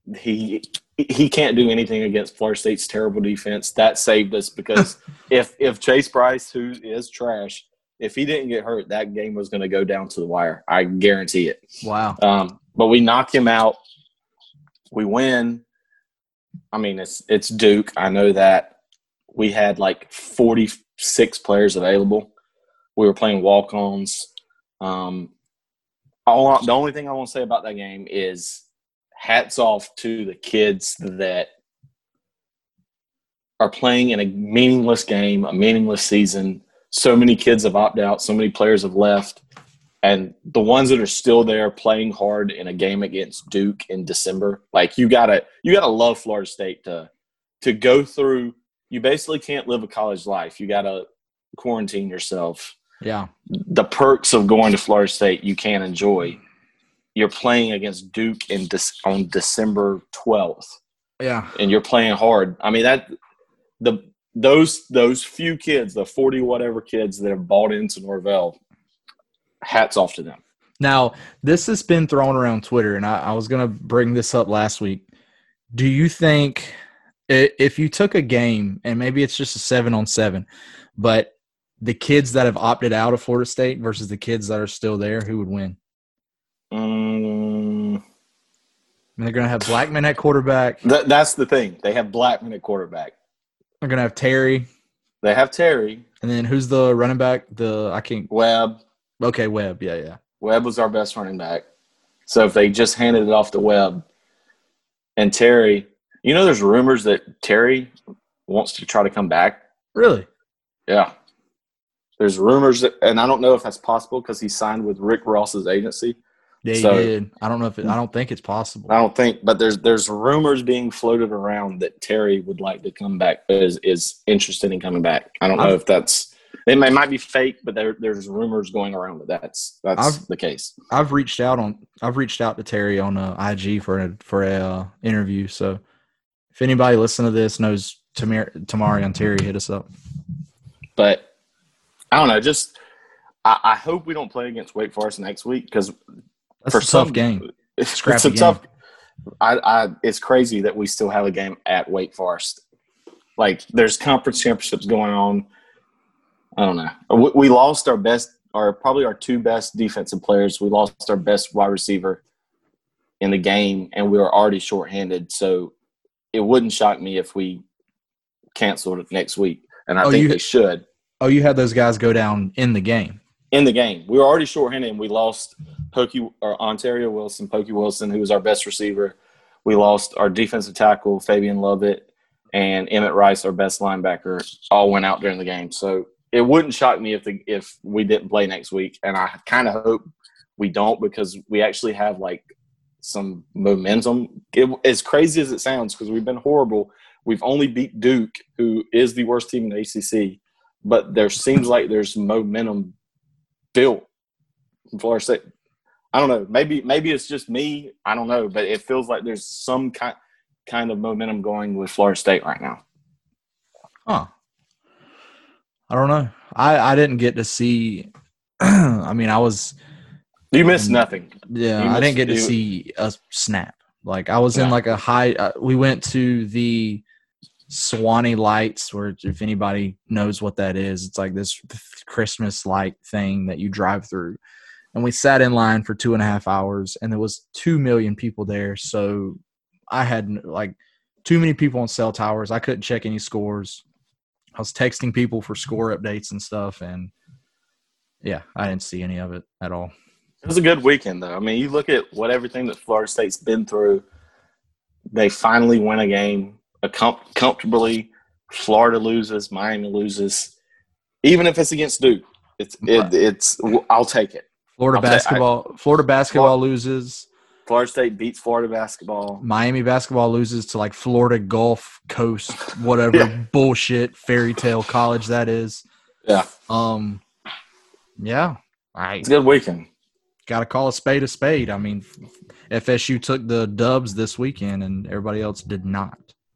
Speaker 2: he he can't do anything against Florida State's terrible defense. That saved us because if if Chase Bryce, who is trash, if he didn't get hurt, that game was going to go down to the wire. I guarantee it.
Speaker 1: Wow.
Speaker 2: Um, but we knock him out. We win. I mean, it's it's Duke. I know that. We had like forty-six players available. We were playing walk-ons. Um, all, the only thing I want to say about that game is hats off to the kids that are playing in a meaningless game, a meaningless season. So many kids have opted out. So many players have left. And the ones that are still there playing hard in a game against Duke in December, like you gotta you gotta love Florida State to to go through. You basically can't live a college life. You gotta quarantine yourself.
Speaker 1: Yeah.
Speaker 2: The perks of going to Florida State you can't enjoy. You're playing against Duke in De- on December twelfth.
Speaker 1: Yeah.
Speaker 2: And you're playing hard. I mean that the those those few kids, the forty whatever kids that have bought into Norvell, hats off to them.
Speaker 1: Now, this has been thrown around Twitter, and I, I was going to bring this up last week. Do you think if you took a game, and maybe it's just a seven on seven, but the kids that have opted out of Florida State versus the kids that are still there, who would win?
Speaker 2: Um,
Speaker 1: I mean, they're going to have Blackman at quarterback.
Speaker 2: Th- that's the thing. They have Blackman at quarterback.
Speaker 1: They're going to have Terry.
Speaker 2: They have Terry.
Speaker 1: And then who's the running back? The I can't.
Speaker 2: Webb.
Speaker 1: Okay, Webb. Yeah, yeah.
Speaker 2: Webb was our best running back. So if they just handed it off to Webb and Terry, you know, there's rumors that Terry wants to try to come back.
Speaker 1: Really?
Speaker 2: Yeah. There's rumors that, and I don't know if that's possible because he signed with Rick Ross's agency.
Speaker 1: Yeah, he
Speaker 2: so,
Speaker 1: did. I don't know if it, I don't think it's possible.
Speaker 2: I don't think, but there's there's rumors being floated around that Terry would like to come back, is is interested in coming back. I don't know
Speaker 1: I've,
Speaker 2: if that's it. May, might be fake, but there there's rumors going around that that's that's
Speaker 1: I've,
Speaker 2: the case.
Speaker 1: I've reached out on I've reached out to Terry on uh, I G for a for a uh, interview. So if anybody listening to this knows Tamar Tamari on Terry, hit us up.
Speaker 2: But I don't know. Just I, I hope we don't play against Wake Forest next week because.
Speaker 1: That's
Speaker 2: For
Speaker 1: a
Speaker 2: some,
Speaker 1: tough game.
Speaker 2: It's,
Speaker 1: Scrappy
Speaker 2: it's a
Speaker 1: game.
Speaker 2: tough. I, I. It's crazy that we still have a game at Wake Forest. Like there's conference championships going on. I don't know. We, we lost our best, our probably our two best defensive players. We lost our best wide receiver in the game, and we were already shorthanded. So it wouldn't shock me if we canceled it next week, and I
Speaker 1: Oh,
Speaker 2: think
Speaker 1: you-
Speaker 2: they should.
Speaker 1: Oh, you had those guys go down in the game.
Speaker 2: In the game, we were already shorthanded, and we lost Pokey or Ontario Wilson, Pokey Wilson, who was our best receiver. We lost our defensive tackle, Fabian Lovett, and Emmett Rice, our best linebacker, all went out during the game. So it wouldn't shock me if the, if we didn't play next week, and I kind of hope we don't because we actually have like some momentum. It, as crazy as it sounds, because we've been horrible, we've only beat Duke, who is the worst team in the A C C, but there seems like there's momentum built from Florida State. I don't know. Maybe maybe it's just me. I don't know. But it feels like there's some kind kind of momentum going with Florida State right now.
Speaker 1: Huh. I don't know. I, I didn't get to see – I mean, I was –
Speaker 2: You missed nothing.
Speaker 1: Yeah,
Speaker 2: You
Speaker 1: I didn't
Speaker 2: missed-
Speaker 1: get to
Speaker 2: you-
Speaker 1: see a snap. Like, I was in
Speaker 2: Yeah.
Speaker 1: like a high uh, – we went to the Swanee Lights, where if anybody knows what that is, it's like this Christmas light thing that you drive through. And we sat in line for two and a half hours, and there was two million people there. So I had like too many people on cell towers. I couldn't check any scores. I was texting people for score updates and stuff, and yeah, I didn't see any of it at all.
Speaker 2: It was a good weekend, though. I mean, you look at what everything that Florida State's been through. They finally win a game a com- comfortably. Florida loses, Miami loses. Even if it's against Duke, it's it, it's I'll take it.
Speaker 1: Florida
Speaker 2: I'll ta-
Speaker 1: basketball. Florida basketball loses.
Speaker 2: Florida State beats Florida basketball.
Speaker 1: Miami basketball loses to like Florida Gulf Coast, whatever
Speaker 2: Yeah.
Speaker 1: bullshit fairy tale college that is.
Speaker 2: Yeah,
Speaker 1: Um, yeah, I
Speaker 2: it's a good weekend.
Speaker 1: got to call a spade a spade. I mean, F S U took the dubs this weekend, and everybody else did not.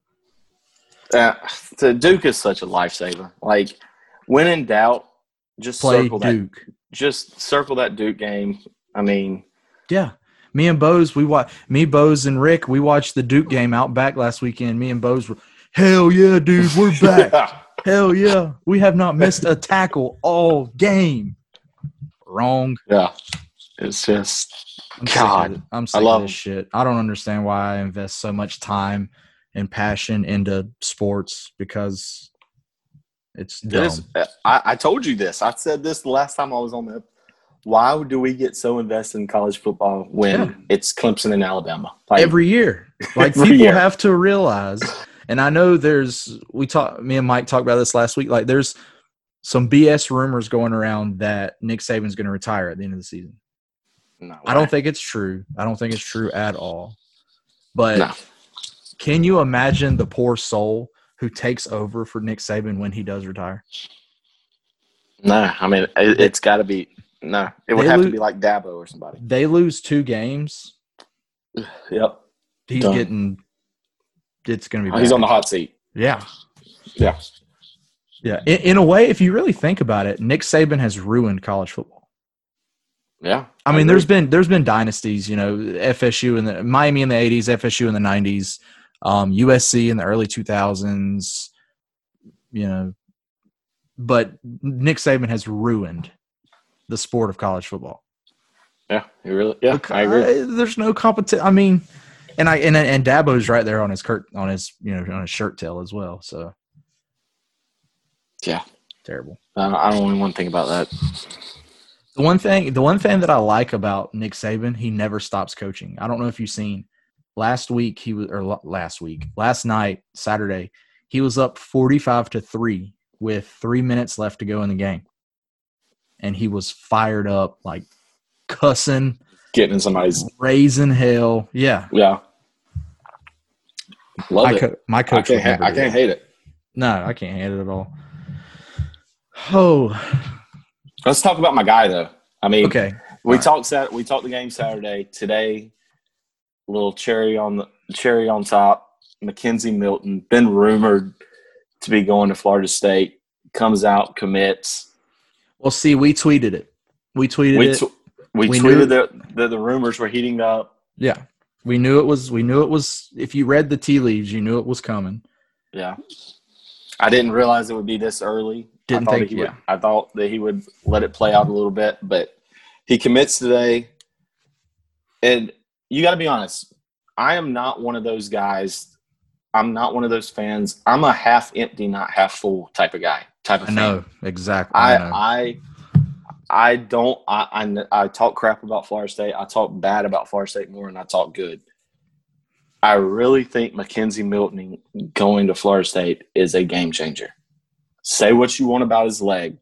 Speaker 2: Uh, the Duke is such a lifesaver. Like when in doubt, just
Speaker 1: Play
Speaker 2: circle that.
Speaker 1: Duke.
Speaker 2: Just circle that Duke game. I mean,
Speaker 1: Yeah, Me and Bose, we watch. Me, Bose, and Rick, we watched the Duke game out back last weekend. Me and Bose were, hell yeah, dude, we're back.
Speaker 2: Yeah.
Speaker 1: Hell yeah, we have not missed a tackle all game. Wrong.
Speaker 2: Yeah. It's just
Speaker 1: I'm
Speaker 2: God.
Speaker 1: sick of, I'm sick
Speaker 2: I love
Speaker 1: of this shit. I don't understand why I invest so much time and passion into sports because it's dumb.
Speaker 2: This, I, I told you this. I said this the last time I was on the. Why do we get so invested in college football when
Speaker 1: Yeah.
Speaker 2: it's Clemson and Alabama? Like,
Speaker 1: Every year. Like
Speaker 2: Every
Speaker 1: people
Speaker 2: year.
Speaker 1: have to realize, and I know there's we talk me and Mike talked about this last week, like there's some B S rumors going around that Nick Saban's going to retire at the end of the season.
Speaker 2: no,
Speaker 1: I don't think it's true. I don't think it's true at all. But
Speaker 2: No.
Speaker 1: can you imagine the poor soul who takes over for Nick Saban when he does retire?
Speaker 2: No, I mean it, it's got to be no. It would
Speaker 1: They
Speaker 2: have
Speaker 1: lo-
Speaker 2: to be like Dabo or somebody.
Speaker 1: They lose two games.
Speaker 2: Yep,
Speaker 1: He's
Speaker 2: Done.
Speaker 1: getting – it's going to be
Speaker 2: Oh, he's
Speaker 1: bad.
Speaker 2: on the hot seat.
Speaker 1: Yeah.
Speaker 2: Yeah,
Speaker 1: Yeah. In, in a way, if you really think about it, Nick Saban has ruined college football.
Speaker 2: yeah.
Speaker 1: I mean,
Speaker 2: agree.
Speaker 1: there's been there's been dynasties, you know, F S U in the Miami in the eighties, F S U in the nineties, um, U S C in the early two thousands, you know, but Nick Saban has ruined the sport of college football.
Speaker 2: yeah, he really yeah.
Speaker 1: Because
Speaker 2: I agree.
Speaker 1: There's no competition. I mean, and I and and Dabo's right there on his curt on his you know on his shirt tail as well. So
Speaker 2: Yeah,
Speaker 1: terrible.
Speaker 2: I don't, I don't even want to think about that.
Speaker 1: The one thing, the one thing that I like about Nick Saban, he never stops coaching. I don't know if you've seen last week he was, or l- last week, last night, Saturday, he was up forty-five to three with three minutes left to go in the game, and he was fired up, like cussing,
Speaker 2: Getting in somebody's
Speaker 1: raising hell. Yeah,
Speaker 2: yeah. Love
Speaker 1: my,
Speaker 2: it.
Speaker 1: co- my
Speaker 2: I
Speaker 1: coach.
Speaker 2: can't.
Speaker 1: would
Speaker 2: Ha-
Speaker 1: never
Speaker 2: I
Speaker 1: do
Speaker 2: can't
Speaker 1: that.
Speaker 2: hate it.
Speaker 1: No, I can't hate it at all. Oh,
Speaker 2: Let's talk about my guy though. I mean,
Speaker 1: okay.
Speaker 2: we
Speaker 1: All right.
Speaker 2: talked. Sat- we talked the game Saturday. Today, little cherry on the cherry on top. Mackenzie Milton been rumored to be going to Florida State. Comes out, commits.
Speaker 1: Well, see, we tweeted it. We tweeted
Speaker 2: We
Speaker 1: it.
Speaker 2: tw- we,
Speaker 1: We
Speaker 2: tweeted
Speaker 1: knew-
Speaker 2: that the, the rumors were heating up.
Speaker 1: Yeah, we knew it was. We knew it was. If you read the tea leaves, you knew it was coming.
Speaker 2: Yeah, I didn't realize it would be this early.
Speaker 1: Didn't
Speaker 2: I thought
Speaker 1: think-
Speaker 2: he would,
Speaker 1: yeah.
Speaker 2: I thought that he would let it play out a little bit, but he commits today. And you got to be honest. I am not one of those guys. I'm not one of those fans. I'm a half empty, not half full type of guy. Type of
Speaker 1: I
Speaker 2: fan.
Speaker 1: know exactly. I,
Speaker 2: I
Speaker 1: know.
Speaker 2: I I don't I, I I talk crap about Florida State. I talk bad about Florida State more than I talk good. I really think Mackenzie Milton going to Florida State is a game changer. Say what you want about his leg.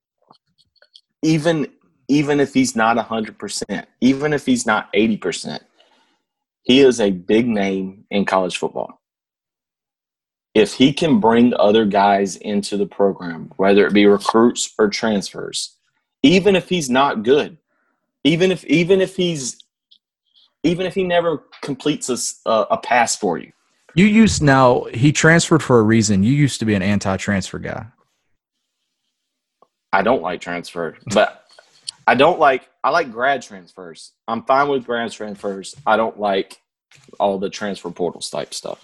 Speaker 2: Even even if he's not one hundred percent, even if he's not eighty percent, he is a big name in college football. If he can bring other guys into the program, whether it be recruits or transfers, even if he's not good, even if even if he's even if he never completes a, a, a pass for you,
Speaker 1: you used now he transferred for a reason. You used to be an anti-transfer guy.
Speaker 2: I don't like transfer, but I don't like I like grad transfers. I'm fine with grad transfers. I don't like all the transfer portals type stuff.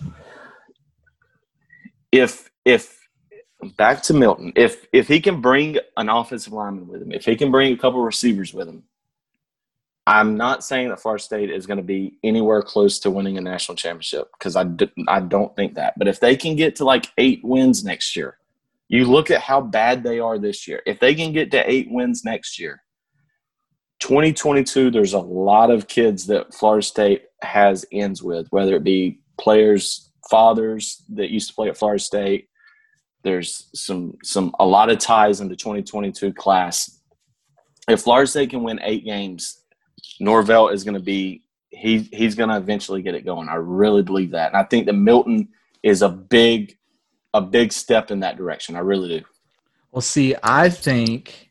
Speaker 2: If if back to Milton, if if he can bring an offensive lineman with him, if he can bring a couple of receivers with him, I'm not saying that Florida State is going to be anywhere close to winning a national championship because I, d- I don't think that. But if they can get to like eight wins next year, you look at how bad they are this year. If they can get to eight wins next year, twenty twenty-two, there's a lot of kids that Florida State has ends with, whether it be players, fathers that used to play at Florida State. There's some some a lot of ties in the twenty twenty-two class. If Florida State can win eight games, Norvell is going to be he he's going to eventually get it going. I really believe that, and I think that Milton is a big a big step in that direction. I really do.
Speaker 1: Well, see, I think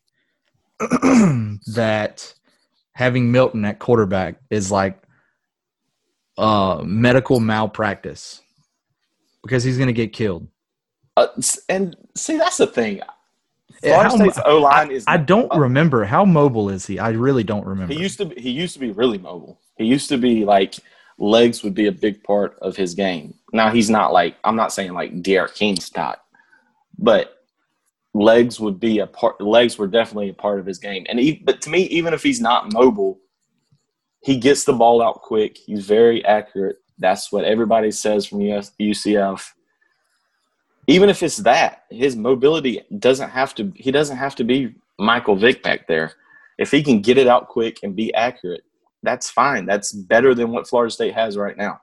Speaker 1: that having Milton at quarterback is like uh, medical malpractice because he's going to get killed.
Speaker 2: Uh, and see, that's the thing. Florida
Speaker 1: How
Speaker 2: State's
Speaker 1: mo-
Speaker 2: O line
Speaker 1: I,
Speaker 2: is.
Speaker 1: I don't
Speaker 2: uh,
Speaker 1: remember how mobile is he. I really don't remember.
Speaker 2: He used to. Be, he used to be really mobile. He used to be like legs would be a big part of his game. Now he's not like. I'm not saying like Derek King's not, but legs would be a part. Legs were definitely a part of his game. And he, but to me, even if he's not mobile, he gets the ball out quick. He's very accurate. That's what everybody says from U S, U C F. Even if it's that, his mobility doesn't have to – he doesn't have to be Michael Vick back there. If he can get it out quick and be accurate, that's fine. That's better than what Florida State has right now.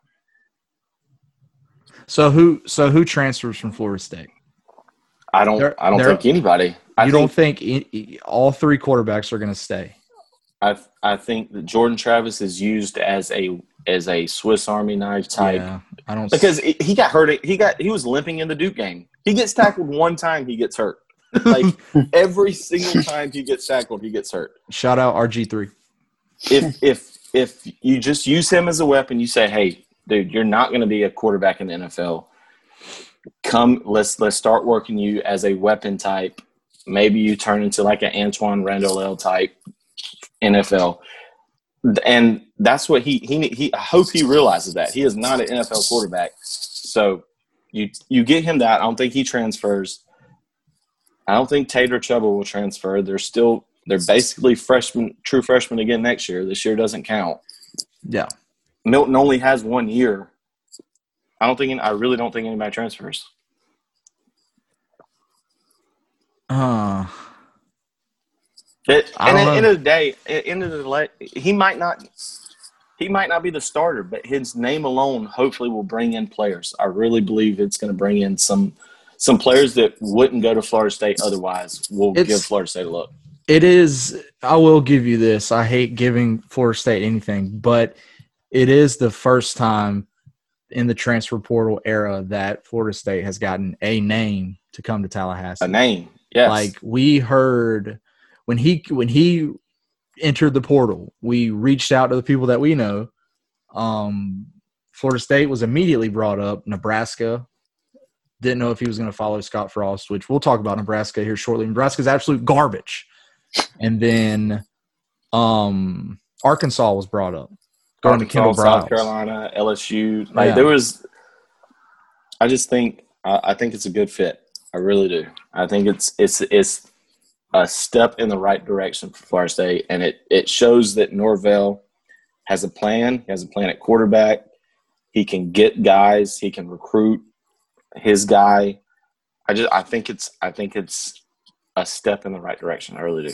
Speaker 1: So who so who transfers from Florida State?
Speaker 2: I don't
Speaker 1: They're-
Speaker 2: I don't
Speaker 1: they're-
Speaker 2: think anybody. I
Speaker 1: You
Speaker 2: think,
Speaker 1: don't think i- i- all three quarterbacks are going to stay?
Speaker 2: I I think that Jordan Travis is used as a as a Swiss Army knife type.
Speaker 1: Yeah, I don't
Speaker 2: Because he got hurt. He got he was limping in the Duke game. He gets tackled one time, he gets hurt. Like every single time he gets tackled, he gets hurt.
Speaker 1: Shout out R G three.
Speaker 2: If if if you just use him as a weapon, you say, "Hey, dude, you're not going to be a quarterback in the N F L. Come, let's let's start working you as a weapon type. Maybe you turn into like an Antoine Randall L type N F L." And that's what he he he. I hope he realizes that he is not an N F L quarterback. So you you get him that. I don't think he transfers. I don't think Tater Chuba will transfer. They're still they're basically freshmen, true freshmen again next year. This year doesn't count.
Speaker 1: Yeah.
Speaker 2: Milton only has one year. I don't think. I really don't think anybody transfers.
Speaker 1: Uh,
Speaker 2: It,
Speaker 1: I
Speaker 2: and
Speaker 1: don't
Speaker 2: at the
Speaker 1: know.
Speaker 2: end of the day, at the end of the le- he might not. He might not be the starter, but his name alone hopefully will bring in players. I really believe it's going to bring in some some players that wouldn't go to Florida State otherwise. Will
Speaker 1: It's-
Speaker 2: give Florida State a look.
Speaker 1: it is – I will give you this. I hate giving Florida State anything, but it is the first time in the transfer portal era that Florida State has gotten a name to come to Tallahassee.
Speaker 2: A name, yes.
Speaker 1: Like we heard when he when he entered the portal, we reached out to the people that we know. Um, Florida State was immediately brought up. Nebraska didn't know if he was going to follow Scott Frost, which we'll talk about Nebraska here shortly. Nebraska's absolute garbage. And then um, Arkansas was brought up. Going to
Speaker 2: Arkansas,
Speaker 1: Kendall
Speaker 2: South
Speaker 1: Briles.
Speaker 2: Carolina, L S U. Like
Speaker 1: Yeah.
Speaker 2: there was. I just think I, I think it's a good fit. I really do. I think it's it's it's a step in the right direction for Florida State, and it it shows that Norvell has a plan. He has a plan at quarterback. He can get guys. He can recruit his guy. I just I think it's I think it's a step in the right direction. I really do.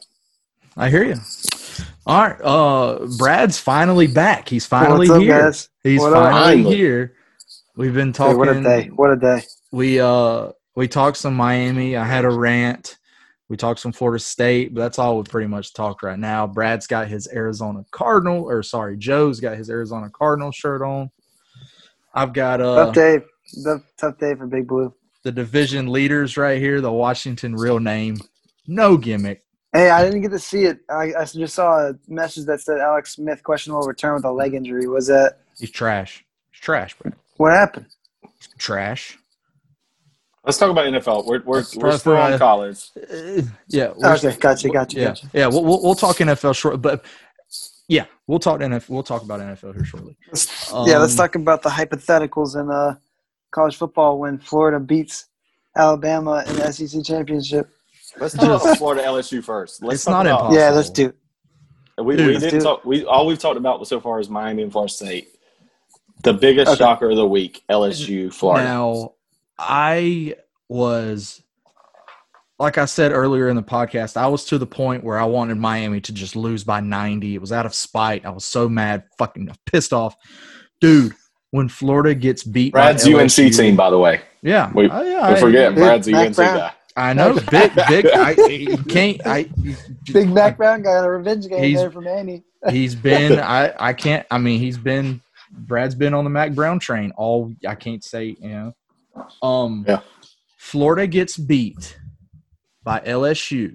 Speaker 1: I hear you. All right. Uh, Brad's finally back. He's finally
Speaker 3: What's up,
Speaker 1: here.
Speaker 3: guys?
Speaker 1: He's
Speaker 3: What up?
Speaker 1: finally
Speaker 2: Finally.
Speaker 1: here. We've been
Speaker 3: Dude,
Speaker 1: talking.
Speaker 3: what a day! What a day!
Speaker 1: We uh we talked some Miami. I had a rant. We talked some Florida State, but that's all we pretty much talked right now. Brad's got his Arizona Cardinal, or sorry, Joe's got his Arizona Cardinal shirt on. I've got uh
Speaker 3: Tough day. Tough, tough day for Big Blue.
Speaker 1: the division leaders right here, the Washington real name, no gimmick.
Speaker 3: Hey, I didn't get to see it. I, I just saw a message that said Alex Smith questionable return with a leg injury. Was that
Speaker 1: He's trash. He's trash, Brad.
Speaker 3: what happened?
Speaker 1: He's trash.
Speaker 2: Let's talk about N F L. We're we're,
Speaker 1: Let's
Speaker 2: we're
Speaker 1: talk
Speaker 2: still on
Speaker 1: about-
Speaker 2: college.
Speaker 1: Uh, yeah. we're-
Speaker 3: Okay, gotcha, gotcha,
Speaker 1: Yeah,
Speaker 3: gotcha.
Speaker 1: yeah. We'll, we'll we'll talk N F L short, but yeah, we'll talk N F L. We'll talk about N F L here shortly.
Speaker 3: Let's, yeah, let's
Speaker 1: Um,
Speaker 3: talk about the hypotheticals in uh, college football when Florida beats Alabama in the S E C championship.
Speaker 2: Let's talk about Florida L S U first. Let's
Speaker 1: It's
Speaker 2: talk
Speaker 1: not
Speaker 2: about,
Speaker 1: impossible.
Speaker 3: Yeah, let's do it.
Speaker 2: We,
Speaker 1: Dude,
Speaker 2: we
Speaker 3: let's
Speaker 2: didn't
Speaker 3: do it.
Speaker 2: talk. We all we've talked about so far is Miami and Florida State. The biggest
Speaker 3: Okay.
Speaker 2: shocker of the week: L S U, Florida.
Speaker 1: Now, I was, like I said earlier in the podcast, I was to the point where I wanted Miami to just lose by ninety. It was out of spite. I was so mad, fucking pissed off. Dude, when Florida gets beat
Speaker 2: Brad's
Speaker 1: by
Speaker 2: U
Speaker 1: L
Speaker 2: N
Speaker 1: S
Speaker 2: C
Speaker 1: U,
Speaker 2: team, by the way.
Speaker 1: Yeah.
Speaker 2: We,
Speaker 1: Oh, yeah,
Speaker 2: we
Speaker 1: I-
Speaker 2: forget
Speaker 3: Dude,
Speaker 2: Brad's a
Speaker 3: Mac
Speaker 2: U N C
Speaker 3: Brown.
Speaker 2: guy.
Speaker 1: I know. Big, big. I you can't. I.
Speaker 3: Big Mac Brown got a revenge game
Speaker 1: He's-
Speaker 3: there for Manny.
Speaker 1: He's been. I. I can't. I mean, he's been. Brad's been on the Mac Brown train all. I can't say. You know. Um.
Speaker 2: Yeah.
Speaker 1: Florida gets beat by L S U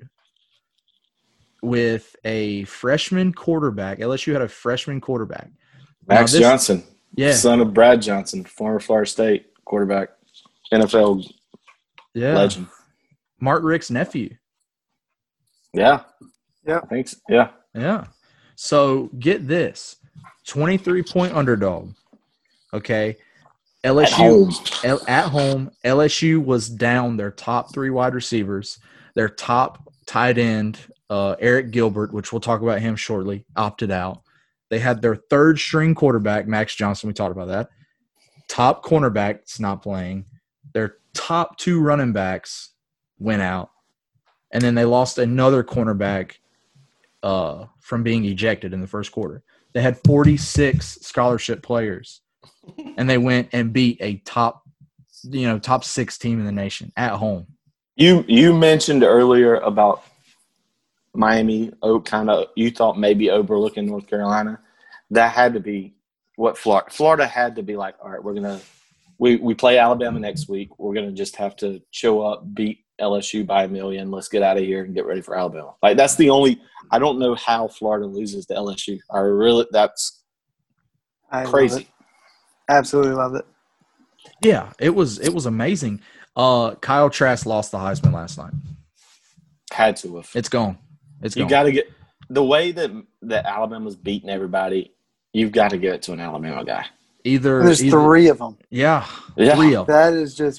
Speaker 1: with a freshman quarterback. L S U had a freshman quarterback. Now
Speaker 2: Max
Speaker 1: this-
Speaker 2: Johnson,
Speaker 1: Yeah.
Speaker 2: son of Brad Johnson, former Florida State quarterback, N F L
Speaker 1: Yeah.
Speaker 2: legend.
Speaker 1: Mark Richt's nephew.
Speaker 2: Yeah.
Speaker 3: Yeah.
Speaker 2: Thanks. Yeah.
Speaker 1: Yeah. So get this, twenty-three point underdog. Okay. L S U
Speaker 2: At home.
Speaker 1: L, at home. L S U was down their top three wide receivers, their top tight end, uh, Eric Gilbert, which we'll talk about him shortly, opted out. They had their third string quarterback, Max Johnson. We talked about that. Top cornerback's not playing. Their top two running backs went out. And then they lost another cornerback uh, from being ejected in the first quarter. They had forty-six scholarship players, and they went and beat a top, you know, top six team in the nation at home.
Speaker 2: You you mentioned earlier about Miami, oh, kind of you thought maybe overlooking North Carolina. That had to be what Florida Florida had to be like, all right, we're gonna we, we play Alabama next week. We're gonna just have to show up, beat L S U by a million. Let's get out of here and get ready for Alabama. Like that's the only I don't know how Florida loses to L S U. I really that's
Speaker 3: I
Speaker 2: crazy.
Speaker 3: Love it. Absolutely love it.
Speaker 1: Yeah, it was it was amazing. Uh, Kyle Trask lost the Heisman last night.
Speaker 2: Had to have.
Speaker 1: It's gone. It's
Speaker 2: You
Speaker 1: gone.
Speaker 2: got to get the way that that Alabama's beating everybody. You've got to give it to an Alabama guy.
Speaker 1: Either
Speaker 3: And there's
Speaker 1: either,
Speaker 3: three of them.
Speaker 1: Yeah,
Speaker 2: Yeah.
Speaker 1: three of them.
Speaker 3: That is just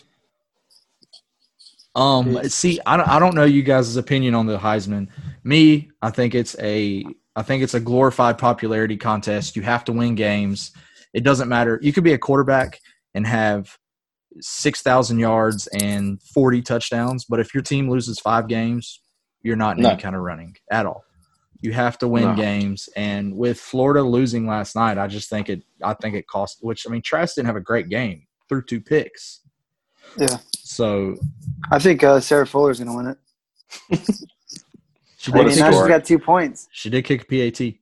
Speaker 1: Um,
Speaker 3: Jeez.
Speaker 1: see, I don't, I don't know you guys' opinion on the Heisman. Me, I think it's a, I think it's a glorified popularity contest. You have to win games. It doesn't matter. You could be a quarterback and have six thousand yards and forty touchdowns, but if your team loses five games, you're not in
Speaker 2: No.
Speaker 1: any kind of running at all. You have to win
Speaker 2: No.
Speaker 1: games, and with Florida losing last night, I just think it, I think it cost. Which I mean, Trask didn't have a great game, threw two picks.
Speaker 3: yeah.
Speaker 1: So
Speaker 3: I think uh, Sarah Fuller's gonna win it.
Speaker 1: she
Speaker 2: What
Speaker 1: did
Speaker 2: a
Speaker 3: Now
Speaker 1: kick,
Speaker 3: she's
Speaker 2: story.
Speaker 3: got two points.
Speaker 1: she did kick a P A T.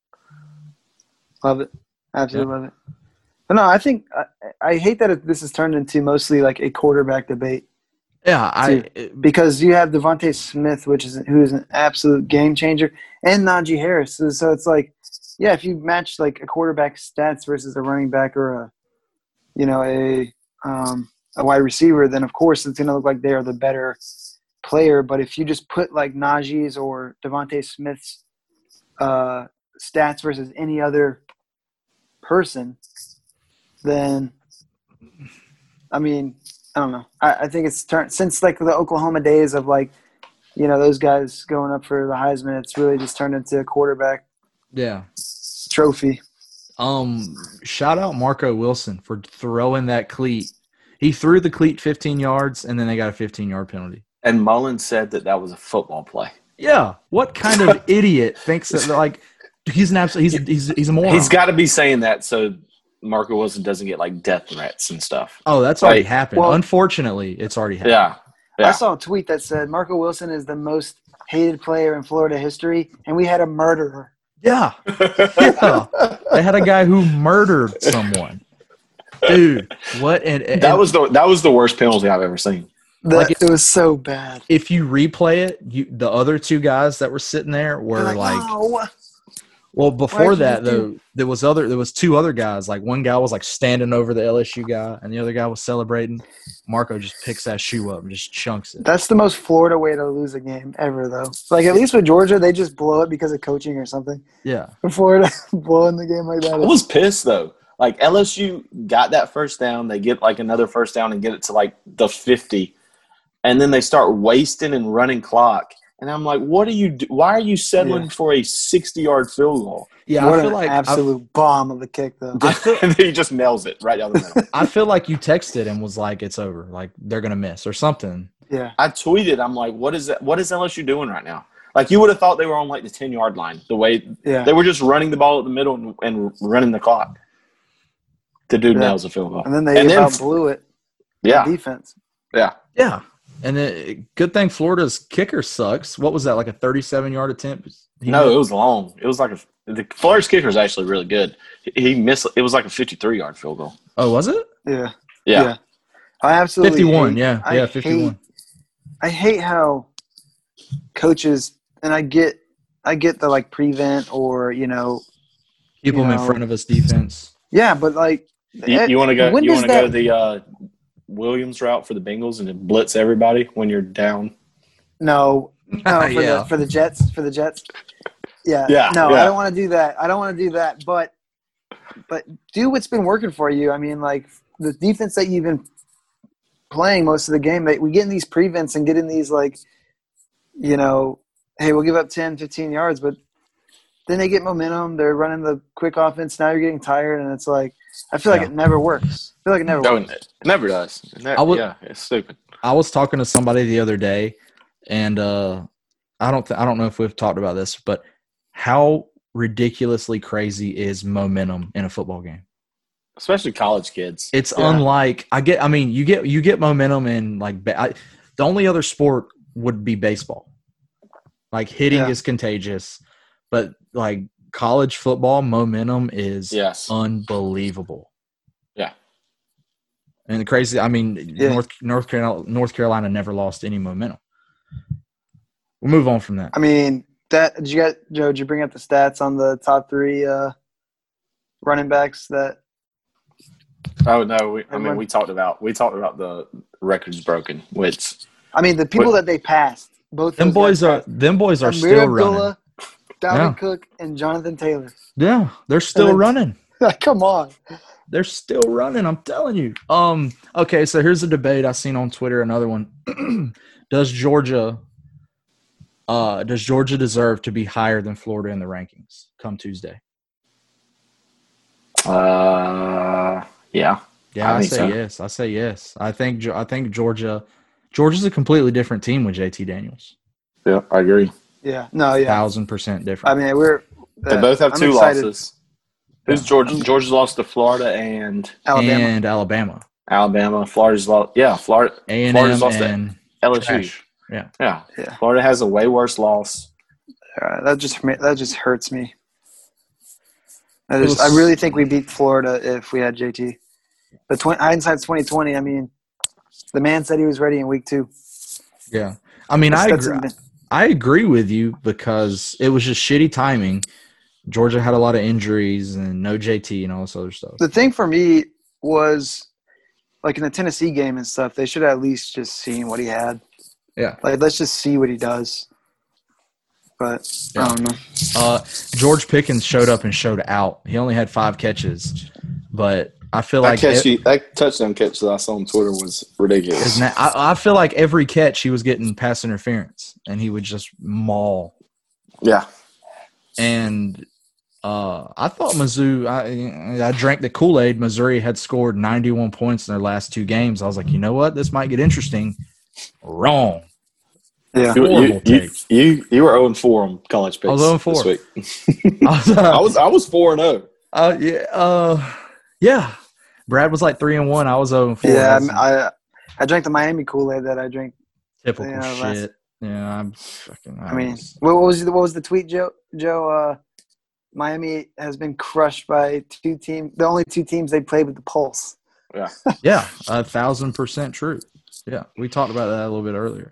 Speaker 3: Love it. Absolutely love it. But no, I think I, I hate that it, this has turned into mostly like a quarterback debate
Speaker 1: Yeah, I
Speaker 3: because you have Devontae Smith, which is who is an absolute game changer, and Najee Harris. So, so it's like, yeah, if you match like a quarterback stats versus a running back or a, you know, a um, a wide receiver, then of course it's going to look like they are the better player. But if you just put like Najee's or Devontae Smith's uh, stats versus any other person, then I mean, I don't know. I, I think it's turned since like the Oklahoma days of like, you know, those guys going up for the Heisman. It's really just turned into a quarterback
Speaker 1: yeah.
Speaker 3: trophy.
Speaker 1: Um, shout out Marco Wilson for throwing that cleat. He threw the cleat fifteen yards, and then they got a fifteen-yard penalty.
Speaker 2: And Mullen said that that was a football play.
Speaker 1: Yeah, what kind of idiot thinks that? Like, he's an absolute. He's he's he's a moron.
Speaker 2: He's got to be saying that so Marco Wilson doesn't get like death threats and stuff.
Speaker 1: oh, that's already
Speaker 2: Like,
Speaker 1: happened.
Speaker 3: well-
Speaker 1: Unfortunately, it's already happened.
Speaker 2: Yeah.
Speaker 3: I
Speaker 2: Yeah.
Speaker 3: saw a tweet that said Marco Wilson is the most hated player in Florida history, and we had a murderer.
Speaker 1: Yeah, yeah. They had a guy who murdered someone. Dude, what? And, and
Speaker 2: That was the that was the worst penalty I've ever seen.
Speaker 3: That,
Speaker 1: Like
Speaker 3: it was so bad.
Speaker 1: if you replay it, you the other two guys that were sitting there were
Speaker 3: You're
Speaker 1: like,
Speaker 3: no.
Speaker 1: well, before
Speaker 3: Why'd you
Speaker 1: that
Speaker 3: do-
Speaker 1: though, there was other there was two other guys. Like one guy was like standing over the L S U guy, and the other guy was celebrating. Marco just picks that shoe up and just chunks it.
Speaker 3: That's the most Florida way to lose a game ever, though. Like at least with Georgia, they just blow it because of coaching or something.
Speaker 1: Yeah,
Speaker 3: For Florida blowing the game like that.
Speaker 2: I was pissed though. Like L S U got that first down, they get like another first down and get it to like the fifty, and then they start wasting and running clock. And I'm like, what are you? Do- Why are you settling
Speaker 3: Yeah.
Speaker 2: for a sixty-yard field goal?
Speaker 1: yeah.
Speaker 3: what
Speaker 1: I feel
Speaker 3: an
Speaker 1: like I,
Speaker 3: absolute bomb of a kick, though.
Speaker 1: I feel
Speaker 2: and then he just nails it right down the middle.
Speaker 1: I feel like you texted and was like, it's over. Like they're gonna miss or something.
Speaker 3: Yeah.
Speaker 2: I tweeted, I'm like, what is that? What is L S U doing right now? Like you would have thought they were on like the ten-yard line. The way
Speaker 3: Yeah.
Speaker 2: they were just running the ball at the middle and, and running the clock. The dude
Speaker 3: Yeah.
Speaker 2: nails a field goal.
Speaker 3: And then they
Speaker 2: And then-
Speaker 3: about blew it.
Speaker 2: Yeah,
Speaker 3: on defense.
Speaker 2: yeah.
Speaker 1: Yeah, and then good thing Florida's kicker sucks. What was that? Like a thirty-seven yard attempt? He
Speaker 2: No, it was long. It was like a the Florida's kicker is actually really good. He missed. It was like a fifty-three yard field goal.
Speaker 1: Oh, was it?
Speaker 3: Yeah.
Speaker 2: Yeah,
Speaker 3: I absolutely
Speaker 1: fifty-one.
Speaker 3: hate-
Speaker 1: Yeah,
Speaker 3: I
Speaker 1: yeah, fifty-one.
Speaker 3: Hate, I hate how coaches and I get I get the like prevent or you know
Speaker 1: Keep
Speaker 3: you
Speaker 1: them in
Speaker 3: know,
Speaker 1: front of us defense.
Speaker 3: yeah, but like
Speaker 2: you,
Speaker 3: eh,
Speaker 2: you want to go?
Speaker 3: when
Speaker 2: You
Speaker 3: does
Speaker 2: want to go
Speaker 3: that-
Speaker 2: the uh, Williams route for the Bengals and blitz everybody when you're down
Speaker 3: No, no, for
Speaker 1: Yeah.
Speaker 3: the for the Jets, for the Jets. Yeah,
Speaker 2: Yeah,
Speaker 3: no,
Speaker 2: yeah.
Speaker 3: I don't want to do that. I don't want to do that. But, but do what's been working for you. I mean, like the defense that you've been playing most of the game. That we get in these prevents and get in these like, you know, hey, we'll give up ten, fifteen yards, but then they get momentum. They're running the quick offense. Now you're getting tired, and it's like I feel like
Speaker 1: Yeah.
Speaker 3: it never works. I feel like it never
Speaker 2: No,
Speaker 3: works.
Speaker 2: it never does. It never,
Speaker 1: I would-
Speaker 2: yeah, it's stupid.
Speaker 1: I was talking to somebody the other day, and uh, I don't th- I don't know if we've talked about this, but how ridiculously crazy is momentum in a football game?
Speaker 2: Especially college kids.
Speaker 1: It's
Speaker 3: Yeah.
Speaker 1: unlike I get. I mean, you get you get momentum in like ba- I, the only other sport would be baseball. Like hitting
Speaker 3: Yeah.
Speaker 1: is contagious, but like college football momentum is
Speaker 2: Yes.
Speaker 1: unbelievable.
Speaker 2: Yeah.
Speaker 1: And the crazy, I mean,
Speaker 3: Yeah.
Speaker 1: North North Carolina, North Carolina never lost any momentum. We'll move on from that.
Speaker 3: I mean, that did you get Joe? Did you bring up the stats on the top three uh, running backs? That
Speaker 2: Oh no, we, I mean
Speaker 3: Everyone-
Speaker 2: we talked about we talked about the records broken, which
Speaker 3: I mean, the people
Speaker 2: What-
Speaker 3: that they passed. Both
Speaker 1: Them
Speaker 3: those
Speaker 1: boys
Speaker 3: guys
Speaker 1: are
Speaker 3: passed.
Speaker 1: them boys are
Speaker 3: Amir
Speaker 1: still running.
Speaker 3: Abdullah, Dalvin
Speaker 1: Yeah.
Speaker 3: Cook, and Jonathan Taylor.
Speaker 1: Yeah, they're still
Speaker 3: then-
Speaker 1: running.
Speaker 3: Come on.
Speaker 1: They're still running. I'm telling you. Um. Okay, so here's a debate I seen on Twitter. Another one. Does Georgia, uh, does Georgia deserve to be higher than Florida in the rankings come Tuesday?
Speaker 2: uh yeah.
Speaker 1: Yeah,
Speaker 2: I
Speaker 1: I,
Speaker 2: think
Speaker 1: say
Speaker 2: so.
Speaker 1: yes. I say yes. I think Ge- I think Georgia, Georgia's a completely different team with J T Daniels.
Speaker 2: Yeah, I agree.
Speaker 3: Yeah. No. Yeah.
Speaker 1: Thousand percent
Speaker 3: I
Speaker 1: different.
Speaker 3: mean, we're.
Speaker 2: They
Speaker 3: uh,
Speaker 2: both have
Speaker 3: I'm
Speaker 2: two
Speaker 3: excited.
Speaker 2: losses. Who's Georgia? Georgia's lost to Florida and
Speaker 3: Alabama.
Speaker 1: And Alabama,
Speaker 2: Alabama. Florida's lost. Yeah, Florida.
Speaker 1: A and
Speaker 2: Florida's
Speaker 1: M,
Speaker 2: lost to
Speaker 1: and
Speaker 2: L S U.
Speaker 1: trash. Yeah.
Speaker 2: Yeah.
Speaker 3: Yeah.
Speaker 2: Florida has a way worse loss.
Speaker 3: Uh, that just ma- that just hurts me. I,
Speaker 1: It
Speaker 3: just,
Speaker 1: was-
Speaker 3: I really think we beat Florida if we had J T. But tw- hindsight's twenty twenty. I mean, the man said he was ready in week two.
Speaker 1: Yeah. I mean, I
Speaker 3: That's-
Speaker 1: agree.
Speaker 3: that's-
Speaker 1: I agree with you because it was just shitty timing. Georgia had a lot of injuries and no J T and all this other stuff.
Speaker 3: The thing for me was, like in the Tennessee game and stuff, they should have at least just seen what he had.
Speaker 1: Yeah.
Speaker 3: Like, let's just see what he does. But
Speaker 1: Yeah.
Speaker 3: I don't know.
Speaker 1: Uh, George Pickens showed up and showed out. He only had five catches, but I feel
Speaker 2: That
Speaker 1: like
Speaker 2: catch,
Speaker 1: it-
Speaker 2: you, that touchdown catch that I saw on Twitter was ridiculous.
Speaker 1: Isn't that- I, I feel like every catch he was getting pass interference, and he would just maul.
Speaker 2: Yeah.
Speaker 1: And uh, I thought Mizzou. I, I drank the Kool-Aid. Missouri had scored ninety-one points in their last two games. I was like, you know what? This might get interesting. Wrong.
Speaker 3: Yeah.
Speaker 2: You, you,
Speaker 1: Horrible
Speaker 2: you,
Speaker 1: take.
Speaker 2: you, you were oh and four on college picks
Speaker 1: I was oh and four.
Speaker 2: this week.
Speaker 1: I was, uh,
Speaker 2: I was I was four and oh.
Speaker 1: uh, yeah, uh, yeah. Brad was like three and one. I was zero and four.
Speaker 3: Yeah,
Speaker 1: That's
Speaker 3: I, I I drank the Miami Kool-Aid that I drank.
Speaker 1: typical
Speaker 3: yeah, last-
Speaker 1: shit. Yeah, I'm fucking.
Speaker 3: I mean, what what was the, what was the tweet, Joe? Joe, uh, Miami has been crushed by two teams. The only two teams they played with the Pulse.
Speaker 2: Yeah.
Speaker 1: yeah, a thousand percent true. Yeah, we talked about that a little bit earlier.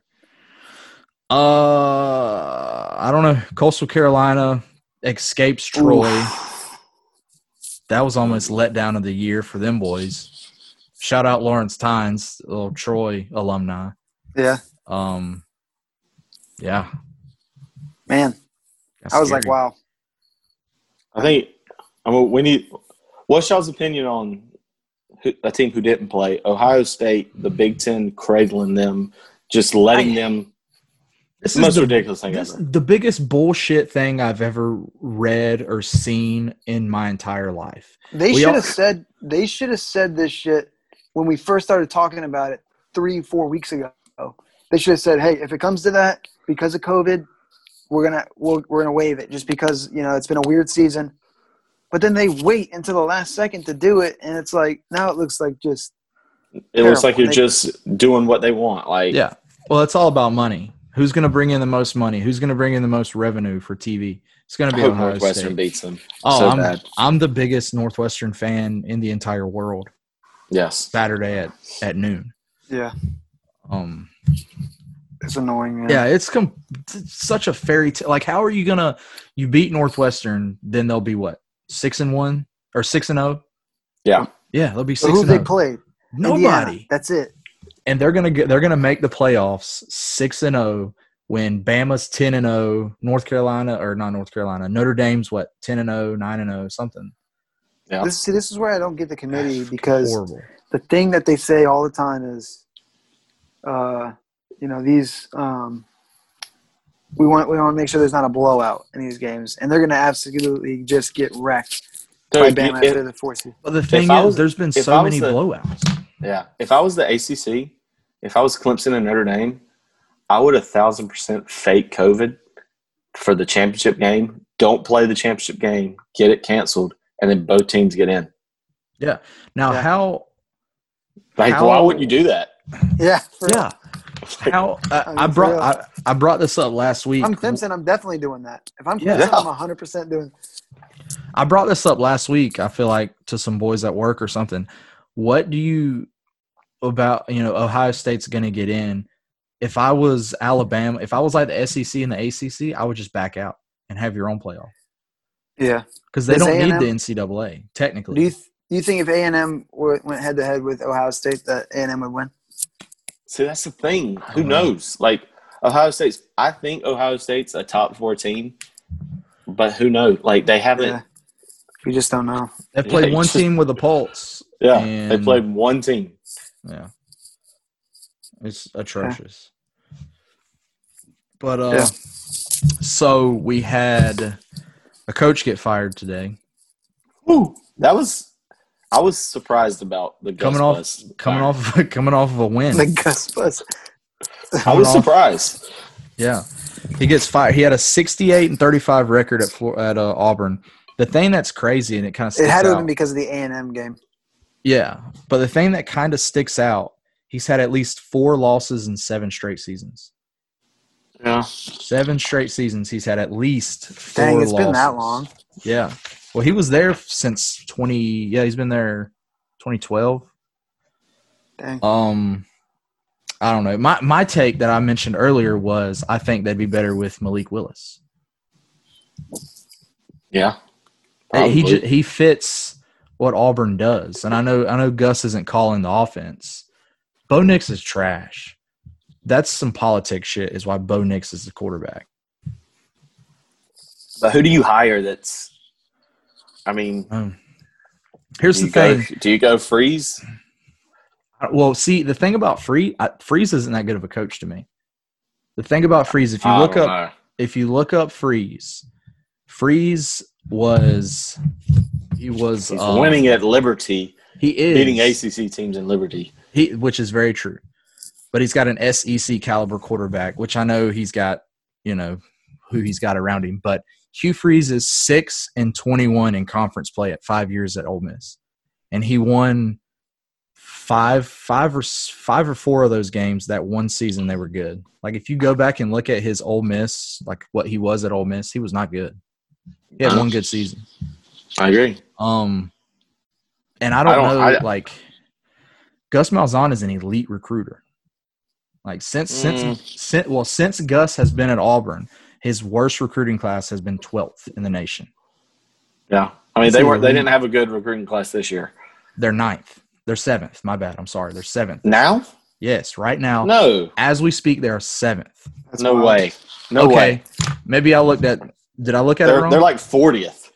Speaker 1: Uh, I don't know. Coastal Carolina escapes Troy.
Speaker 3: Oof.
Speaker 1: That was almost letdown of the year for them boys. Shout out Lawrence Tynes, little Troy alumni.
Speaker 3: Yeah,
Speaker 1: Um, yeah,
Speaker 3: man.
Speaker 1: that's
Speaker 3: I was like,
Speaker 1: scary.
Speaker 3: wow.
Speaker 2: I think I mean we need. What's y'all's opinion on who, a team who didn't play? Ohio State, the Big Ten cradling them, just letting
Speaker 3: I-
Speaker 2: them.
Speaker 1: This
Speaker 2: The most
Speaker 1: the,
Speaker 2: ridiculous thing
Speaker 1: this-
Speaker 2: ever.
Speaker 1: The biggest bullshit thing I've ever read or seen in my entire life.
Speaker 3: They
Speaker 1: We
Speaker 3: should
Speaker 1: all-
Speaker 3: have said they should have said this shit when we first started talking about it three, four weeks ago. They should have said, "Hey, if it comes to that, because of COVID, we're gonna we're, we're gonna waive it, just because you know it's been a weird season." But then they wait until the last second to do it, and it's like now it looks like just
Speaker 2: It looks like
Speaker 3: Terrible.
Speaker 2: you're
Speaker 3: They-
Speaker 2: just doing what they want. Like
Speaker 1: Yeah. Well, it's all about money. Who's going to bring in the most money? Who's going to bring in the most revenue for T V? It's going
Speaker 2: I
Speaker 1: to be
Speaker 2: hope
Speaker 1: Ohio
Speaker 2: Northwestern
Speaker 1: State.
Speaker 2: beats them.
Speaker 1: Oh,
Speaker 2: so
Speaker 1: I'm,
Speaker 2: bad.
Speaker 1: I'm the biggest Northwestern fan in the entire world.
Speaker 2: Yes.
Speaker 1: Saturday at, at noon.
Speaker 3: yeah,
Speaker 1: Um,
Speaker 3: it's annoying. Man.
Speaker 1: yeah, it's, com- it's such a fairy tale. Like, how are you gonna you beat Northwestern? Then they'll be what six and one or six and zero?
Speaker 2: Yeah.
Speaker 1: Yeah, they'll be
Speaker 3: So
Speaker 1: six
Speaker 3: who
Speaker 1: and
Speaker 3: they
Speaker 1: zero.
Speaker 3: played?
Speaker 1: Nobody.
Speaker 3: Indiana. That's it.
Speaker 1: And they're gonna get they're gonna make the playoffs six and zero when Bama's ten and oh, North Carolina or not North Carolina, Notre Dame's what ten and oh, nine and oh, something.
Speaker 2: Yeah.
Speaker 3: This see, this is where I don't get the committee because
Speaker 1: Horrible.
Speaker 3: the thing that they say all the time is, uh, you know, these um, we want we want to make sure there's not a blowout in these games, and they're going to absolutely just get wrecked by
Speaker 2: Dude,
Speaker 3: Bama
Speaker 2: if-
Speaker 3: after the fourth seed.
Speaker 1: But the thing is,
Speaker 2: I was-
Speaker 1: there's been
Speaker 2: if
Speaker 1: so
Speaker 2: I was
Speaker 1: many
Speaker 2: the-
Speaker 1: blowouts.
Speaker 2: Yeah. If I was the A C C, if I was Clemson and Notre Dame, I would a thousand percent fake COVID for the championship game. Don't play the championship game. Get it canceled, and then both teams get in.
Speaker 1: Yeah. Now,
Speaker 3: Yeah.
Speaker 1: how?
Speaker 2: Like,
Speaker 1: How-
Speaker 2: why wouldn't you do that?
Speaker 3: Yeah, for real.
Speaker 1: Yeah. How? I,
Speaker 3: I mean,
Speaker 1: I
Speaker 3: for
Speaker 1: brought
Speaker 3: real.
Speaker 1: I, I brought this up last week.
Speaker 3: I'm Clemson. I'm definitely doing that. If I'm
Speaker 1: Yeah.
Speaker 3: Clemson, I'm one hundred percent doing.
Speaker 1: I brought this up last week. I feel like to some boys at work or something. What do you about? You know, Ohio State's going to get in. If I was Alabama, if I was like the S E C and the A C C, I would just back out and have your own playoff
Speaker 3: Yeah.
Speaker 1: because they
Speaker 3: Does
Speaker 1: don't
Speaker 3: A and
Speaker 1: need
Speaker 3: M
Speaker 1: the N C double A technically.
Speaker 3: Do you th- do you think if A and M went head to head with Ohio State, that A and M would win?
Speaker 2: See, that's the thing. Who knows? Like, Ohio State's – I think Ohio State's a top four team, but who knows? Like, they haven't
Speaker 3: Yeah. We just don't know.
Speaker 1: They played
Speaker 2: Yeah,
Speaker 1: one
Speaker 2: just-
Speaker 1: team with a pulse.
Speaker 2: – yeah,
Speaker 1: and,
Speaker 2: they played one team.
Speaker 1: Yeah, it's atrocious. But uh,
Speaker 3: Yeah.
Speaker 1: so we had a coach get fired today.
Speaker 2: Ooh, that was – I was surprised about the Gus
Speaker 1: Coming off,
Speaker 2: Bus
Speaker 1: coming
Speaker 2: fire.
Speaker 1: off, coming off of a win.
Speaker 3: The Gus Bus.
Speaker 2: I was
Speaker 1: off-
Speaker 2: surprised.
Speaker 1: Yeah, he gets fired. He had a sixty-eight and thirty-five record at Flor- at uh, Auburn. The thing that's crazy and it kind of
Speaker 3: It
Speaker 1: sticks
Speaker 3: had to have
Speaker 1: out.
Speaker 3: been because of the A and M game.
Speaker 1: Yeah, but the thing that kind of sticks out, he's had at least four losses in seven straight seasons.
Speaker 2: Yeah.
Speaker 1: Seven straight seasons, he's had at least four
Speaker 3: Dang, it's
Speaker 1: losses.
Speaker 3: been that long.
Speaker 1: Yeah. Well, he was there since twenty. Yeah, he's been there twenty twelve.
Speaker 3: Dang.
Speaker 1: Um, I don't know. My my take that I mentioned earlier was I think they'd be better with Malik Willis.
Speaker 2: Yeah.
Speaker 1: He
Speaker 2: Probably.
Speaker 1: ju- he fits what Auburn does, and I know I know Gus isn't calling the offense. Bo Nix is trash. That's some politics shit. Is why Bo Nix is the quarterback.
Speaker 2: But who do you hire that's – I mean,
Speaker 1: Um, here's
Speaker 2: do
Speaker 1: the
Speaker 2: you, go,
Speaker 1: thing.
Speaker 2: do you go Freeze?
Speaker 1: Well, see, the thing about Freeze, I, Freeze isn't that good of a coach to me. The thing about Freeze, if you
Speaker 2: I
Speaker 1: look
Speaker 2: don't
Speaker 1: up,
Speaker 2: know.
Speaker 1: if you look up Freeze, Freeze was he was
Speaker 2: He's
Speaker 1: um,
Speaker 2: winning at Liberty,
Speaker 1: He is
Speaker 2: beating A C C teams in Liberty.
Speaker 1: He, which is very true, but he's got an S E C caliber quarterback, which I know he's got. You know who he's got around him, but Hugh Freeze is six and twenty-one in conference play at five years at Ole Miss, and he won five, five or five or four of those games that one season. They were good. Like if you go back and look at his Ole Miss, like what he was at Ole Miss, he was not good. He had one good season.
Speaker 2: I agree.
Speaker 1: Um, and I don't,
Speaker 2: I don't-
Speaker 1: know,
Speaker 2: I-
Speaker 1: like Gus Malzahn is an elite recruiter. Like since
Speaker 2: Mm.
Speaker 1: since since well since Gus has been at Auburn, his worst recruiting class has been twelfth in the nation.
Speaker 2: Yeah. I mean,
Speaker 1: He's
Speaker 2: they
Speaker 1: an
Speaker 2: weren't. They
Speaker 1: elite-
Speaker 2: didn't have a good recruiting class this year.
Speaker 1: They're ninth. They're seventh. My bad. I'm sorry. They're seventh.
Speaker 2: Now?
Speaker 1: Yes, right now,
Speaker 2: No.
Speaker 1: as we speak, they are seventh.
Speaker 3: That's
Speaker 2: No
Speaker 3: wild.
Speaker 2: way. No
Speaker 1: okay,
Speaker 2: way.
Speaker 1: maybe I looked at. Did I look at it
Speaker 2: They're
Speaker 1: wrong?
Speaker 2: they're like fortieth.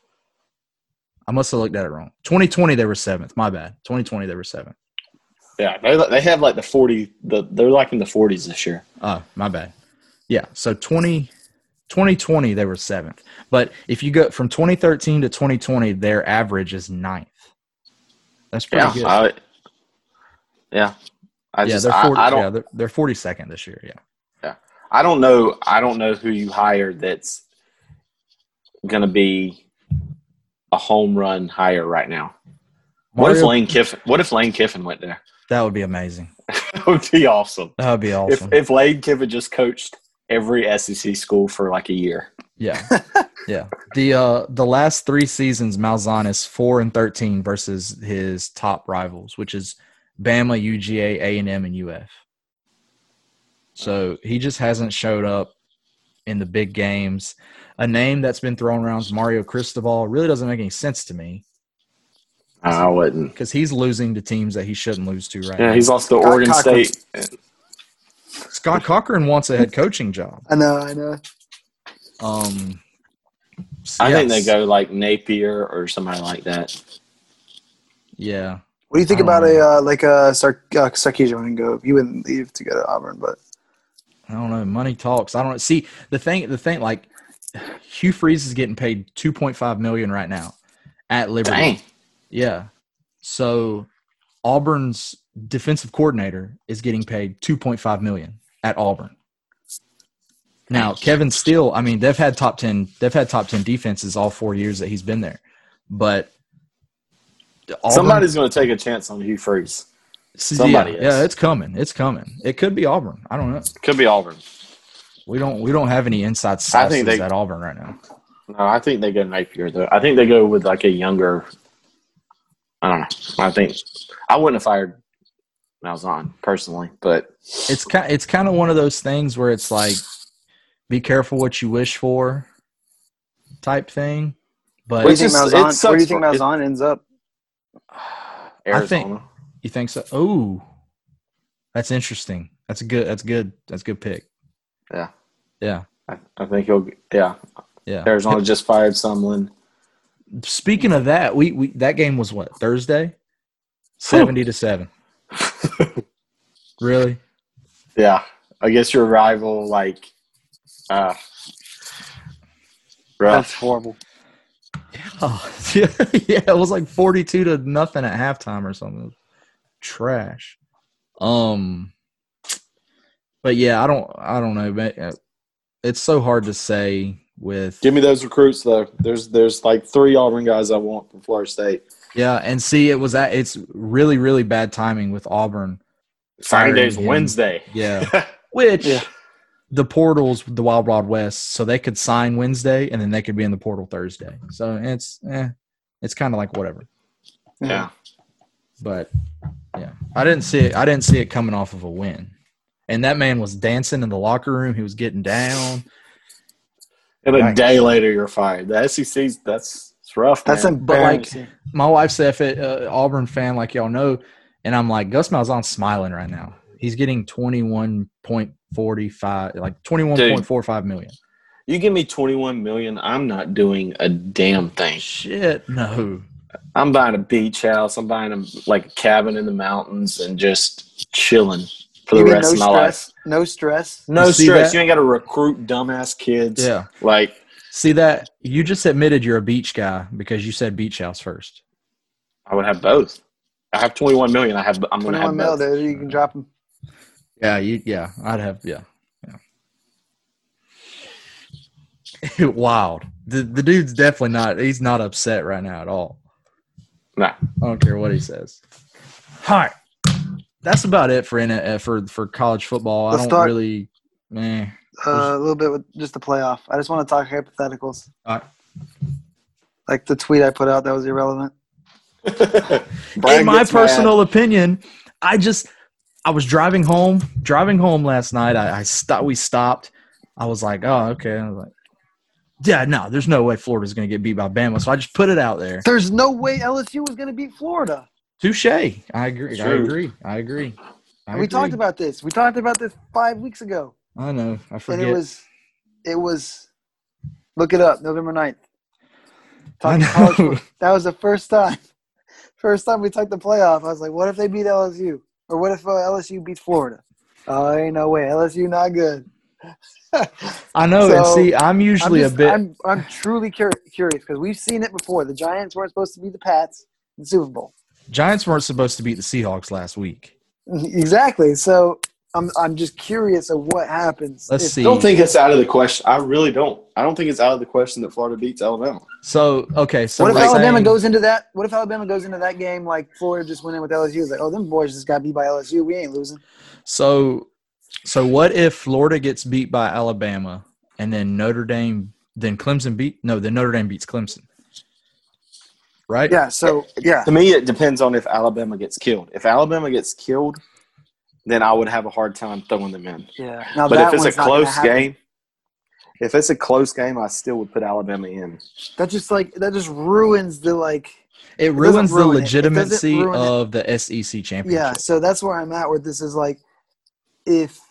Speaker 1: I must have looked at it wrong. twenty twenty, they were seventh. My bad. twenty twenty, they were seventh.
Speaker 2: Yeah, they they have like the forty. The they're like in the forties this year.
Speaker 1: Oh, my bad. Yeah, so twenty, twenty twenty, they were seventh. But if you go from twenty thirteen to twenty twenty, their average is ninth. That's pretty
Speaker 2: Yeah.
Speaker 1: good.
Speaker 2: I, yeah. I
Speaker 1: yeah,
Speaker 2: just
Speaker 1: they're
Speaker 2: I,
Speaker 1: forty.
Speaker 2: I don't
Speaker 1: yeah, they're, they're forty-second this year. Yeah.
Speaker 2: I don't know. I don't know who you hire that's going to be a home run hire right now. What if
Speaker 1: Mario-
Speaker 2: Lane Kiffin? What if Lane Kiffin went there?
Speaker 1: That would be amazing.
Speaker 2: That would be awesome.
Speaker 1: That would be awesome.
Speaker 2: If if Lane Kiffin just coached every S E C school for like a year.
Speaker 1: yeah, yeah. The uh, the last three seasons, Malzahn is four and thirteen versus his top rivals, which is Bama, U G A, A and M, and U F. So he just hasn't showed up in the big games. A name that's been thrown around is Mario Cristobal. Really doesn't make any sense to me
Speaker 2: I wouldn't.
Speaker 1: because he's losing to teams that he shouldn't lose to right
Speaker 2: Yeah,
Speaker 1: now.
Speaker 2: he's lost to
Speaker 3: Cock-
Speaker 2: Oregon
Speaker 3: Cochran.
Speaker 2: State.
Speaker 1: Scott Cochran wants a head coaching job.
Speaker 3: I know, I know.
Speaker 1: Um,
Speaker 2: I think
Speaker 1: yes.
Speaker 2: they go like Napier or somebody like that.
Speaker 1: Yeah.
Speaker 3: What do you think
Speaker 1: I don't
Speaker 3: about
Speaker 1: know.
Speaker 3: a uh, like a Sar- uh, Sarkisian wouldn't go? He wouldn't leave to go to Auburn, but
Speaker 1: I don't know. Money talks. I don't see the thing. The thing, like Hugh Freeze is getting paid two point five million right now at Liberty.
Speaker 2: Dang.
Speaker 1: Yeah. So Auburn's defensive coordinator is getting paid two point five million at Auburn. Now Kevin Steele. I mean, they've had top ten. They've had top ten defenses all four years that he's been there, but Auburn,
Speaker 2: Somebody's going to take a chance on Hugh Freeze.
Speaker 1: yeah,
Speaker 2: Somebody is.
Speaker 1: yeah, it's coming. It's coming. It could be Auburn. I don't know.
Speaker 2: Could be Auburn.
Speaker 1: We don't. We don't have any inside
Speaker 2: I
Speaker 1: sauces
Speaker 2: think they-
Speaker 1: at Auburn right now.
Speaker 2: No, I think they go Napier though. I think they go with like a younger. I don't know. I think I wouldn't have fired Malzahn personally, but
Speaker 1: It's kind. It's kind of one of those things where it's like, be careful what you wish for, type thing. But
Speaker 3: where do you
Speaker 2: It's
Speaker 3: think
Speaker 2: just- it
Speaker 3: Malzahn? Where
Speaker 2: sucks
Speaker 3: do you think
Speaker 2: for- it-
Speaker 3: Malzahn ends up?
Speaker 2: Arizona.
Speaker 1: think- you think so? Oh, that's interesting. That's a good. That's good. That's a good pick.
Speaker 2: Yeah.
Speaker 1: Yeah.
Speaker 2: I, I think he'll. Yeah,
Speaker 1: Yeah.
Speaker 2: Arizona just fired someone.
Speaker 1: Speaking of that, we, we that game was what, Thursday? Seventy to seven. Really?
Speaker 2: Yeah, I guess your rival, like, uh,
Speaker 3: That's
Speaker 2: rough.
Speaker 3: horrible.
Speaker 1: Oh, yeah, yeah, it was like forty-two to nothing at halftime or something. Trash. Um, but yeah, I don't, I don't know, man. It's so hard to say with.
Speaker 2: Give me those recruits though. There's there's like three Auburn guys I want from Florida State.
Speaker 1: Yeah, and see, it was at it's really, really bad timing with Auburn.
Speaker 2: Signing day's
Speaker 1: Firing him.
Speaker 2: Wednesday.
Speaker 1: Yeah, which
Speaker 3: Yeah.
Speaker 1: the portal's the Wild Wild West, so they could sign Wednesday and then they could be in the portal Thursday. So it's, eh, it's kind of like whatever.
Speaker 2: Yeah.
Speaker 1: But yeah, I didn't see it. I didn't see it coming off of a win. And that man was dancing in the locker room. He was getting down.
Speaker 2: And a
Speaker 1: Yikes.
Speaker 2: day later, you're fired. The S E C's that's it's rough.
Speaker 3: That's
Speaker 2: man.
Speaker 1: But, like,
Speaker 3: embarrassing.
Speaker 1: My wife's a F- uh, Auburn fan, like y'all know, and I'm like, Gus Malzahn's smiling right now. He's getting twenty-one point four five, like twenty-one point four five million.
Speaker 2: You give me twenty-one million, I'm not doing a damn thing.
Speaker 1: Shit, no.
Speaker 2: I'm buying a beach house. I'm buying a, like a cabin in the mountains and just chilling for the
Speaker 3: You mean
Speaker 2: rest
Speaker 3: no
Speaker 2: of my
Speaker 3: stress?
Speaker 2: life.
Speaker 3: No stress.
Speaker 2: No
Speaker 1: You see
Speaker 2: stress.
Speaker 1: that?
Speaker 2: You ain't got to recruit dumbass kids.
Speaker 1: Yeah.
Speaker 2: Like,
Speaker 1: See that? You just admitted you're a beach guy because you said beach house first.
Speaker 2: I would have both. I have twenty-one million. I have. I'm going to have
Speaker 3: Twenty-one mil,
Speaker 2: both.
Speaker 3: dude. You can drop them.
Speaker 1: Yeah, you. Yeah, I'd have. Yeah, yeah. Wild. The the dude's definitely not. He's not upset right now at all.
Speaker 2: Nah.
Speaker 1: I don't care what he says. All right, that's about it for N- uh, for for college football.
Speaker 3: Let's
Speaker 1: I don't
Speaker 3: start-
Speaker 1: really. Eh.
Speaker 3: Uh, a little bit with just the playoff. I just want to talk hypotheticals.
Speaker 1: All right.
Speaker 3: Like the tweet I put out that was irrelevant.
Speaker 2: Brad
Speaker 1: In my
Speaker 2: gets
Speaker 1: personal
Speaker 2: mad.
Speaker 1: opinion, I just I was driving home, driving home last night. I, I stopped. We stopped. I was like, oh, okay. I was like, yeah, no, there's no way Florida's going to get beat by Bama. So I just put it out there.
Speaker 3: There's no way L S U was going to beat Florida.
Speaker 1: Touche. I agree. I
Speaker 2: True.
Speaker 1: agree. I agree. I
Speaker 3: we
Speaker 1: agree.
Speaker 3: talked about this. We talked about this five weeks ago.
Speaker 1: I know. I forget.
Speaker 3: And it was, it was, look it up, November ninth.
Speaker 1: I
Speaker 3: Talking
Speaker 1: know.
Speaker 3: college football. That was the first time. First time we took the playoff. I was like, what if they beat L S U? Or what if uh, L S U beats Florida? Oh, ain't no way. L S U not good.
Speaker 1: I know. and
Speaker 3: So,
Speaker 1: see, I'm usually
Speaker 3: I'm, just,
Speaker 1: a bit.
Speaker 3: I'm, I'm truly cur- curious because we've seen it before. The Giants weren't supposed to be the Pats in the Super Bowl.
Speaker 1: Giants weren't supposed to beat the Seahawks last week.
Speaker 3: Exactly. So I'm I'm just curious of what happens.
Speaker 1: Let's
Speaker 3: if-
Speaker 1: see.
Speaker 2: I don't think it's out of the question. I really don't. I don't think it's out of the question that Florida beats Alabama.
Speaker 1: So okay. So
Speaker 3: What if
Speaker 1: we're
Speaker 3: Alabama
Speaker 1: saying-
Speaker 3: goes into that? What if Alabama goes into that game like Florida just went in with L S U? It's like, oh, them boys just got beat by L S U. We ain't losing.
Speaker 1: So, so what if Florida gets beat by Alabama and then Notre Dame, then Clemson beat? No, then Notre Dame beats Clemson. Right?
Speaker 3: Yeah. So yeah.
Speaker 2: To me, it depends on if Alabama gets killed. If Alabama gets killed, then I would have a hard time throwing them in.
Speaker 3: Yeah. Now
Speaker 2: But
Speaker 3: that
Speaker 2: if it's a
Speaker 3: one's not gonna
Speaker 2: close
Speaker 3: happen.
Speaker 2: game, if it's a close game, I still would put Alabama in.
Speaker 3: that just like that just ruins the like.
Speaker 1: It
Speaker 3: doesn't
Speaker 1: ruins the
Speaker 3: ruin it. It doesn't
Speaker 1: legitimacy
Speaker 3: ruin it.
Speaker 1: of the S E C championship.
Speaker 3: Yeah. So that's where I'm at. Where this is like, if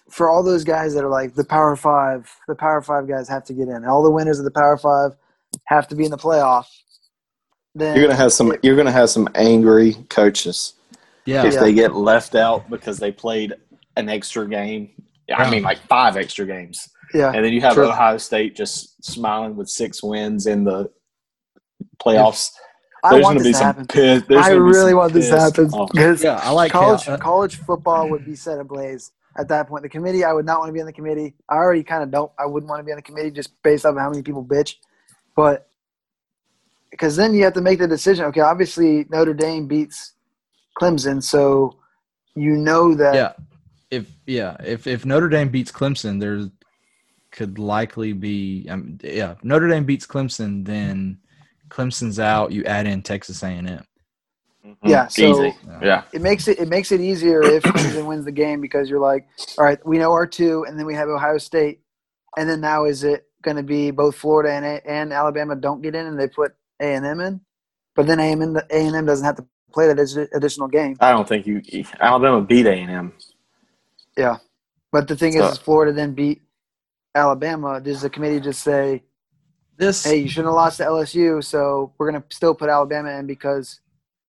Speaker 3: for all those guys that are like the Power Five, the Power Five guys have to get in. All the winners of the Power Five have to be in the playoff. Then
Speaker 2: You're gonna have some.
Speaker 3: it-
Speaker 2: You're gonna have some angry coaches
Speaker 1: Yeah.
Speaker 2: if
Speaker 3: Yeah.
Speaker 2: they get left out because they played an extra game. I
Speaker 1: Yeah.
Speaker 2: mean, like five extra games,
Speaker 3: yeah,
Speaker 2: and then you have
Speaker 3: true.
Speaker 2: Ohio State just smiling with six wins in the playoffs.
Speaker 3: I
Speaker 2: There's
Speaker 3: want
Speaker 2: gonna
Speaker 3: this
Speaker 2: be
Speaker 3: to
Speaker 2: some
Speaker 3: happen.
Speaker 2: piss. There's
Speaker 3: I
Speaker 2: gonna be
Speaker 3: really
Speaker 2: some
Speaker 3: want this to
Speaker 2: piss
Speaker 3: happen
Speaker 2: off.
Speaker 3: because
Speaker 1: Yeah, I like
Speaker 3: college
Speaker 1: chaos.
Speaker 3: college football would be set ablaze at that point. The committee, I would not want to be on the committee. I already kind of don't. I wouldn't want to be on the committee just based off of how many people bitch. But because then you have to make the decision. Okay, obviously Notre Dame beats Clemson, so you know that.
Speaker 1: Yeah. If yeah, if if Notre Dame beats Clemson, there could likely be um, yeah. If Notre Dame beats Clemson, then Clemson's out. You add in Texas A and M.
Speaker 2: Mhm.
Speaker 3: Yeah, so-
Speaker 2: easy. Yeah,
Speaker 3: It makes it it makes it easier if Clemson wins the game because you're like, all right, we know our two, and then we have Ohio State, and then now is it going to be both Florida and and Alabama don't get in, and they put A and M in, but then A and M A and M doesn't have to play that addi- additional game.
Speaker 2: I don't think you Alabama beat A and M.
Speaker 3: Yeah, but the thing
Speaker 2: So-
Speaker 3: is, is Florida then beat Alabama. Does the committee just say,
Speaker 1: This
Speaker 3: hey, you shouldn't have lost to L S U, so we're going to still put Alabama in because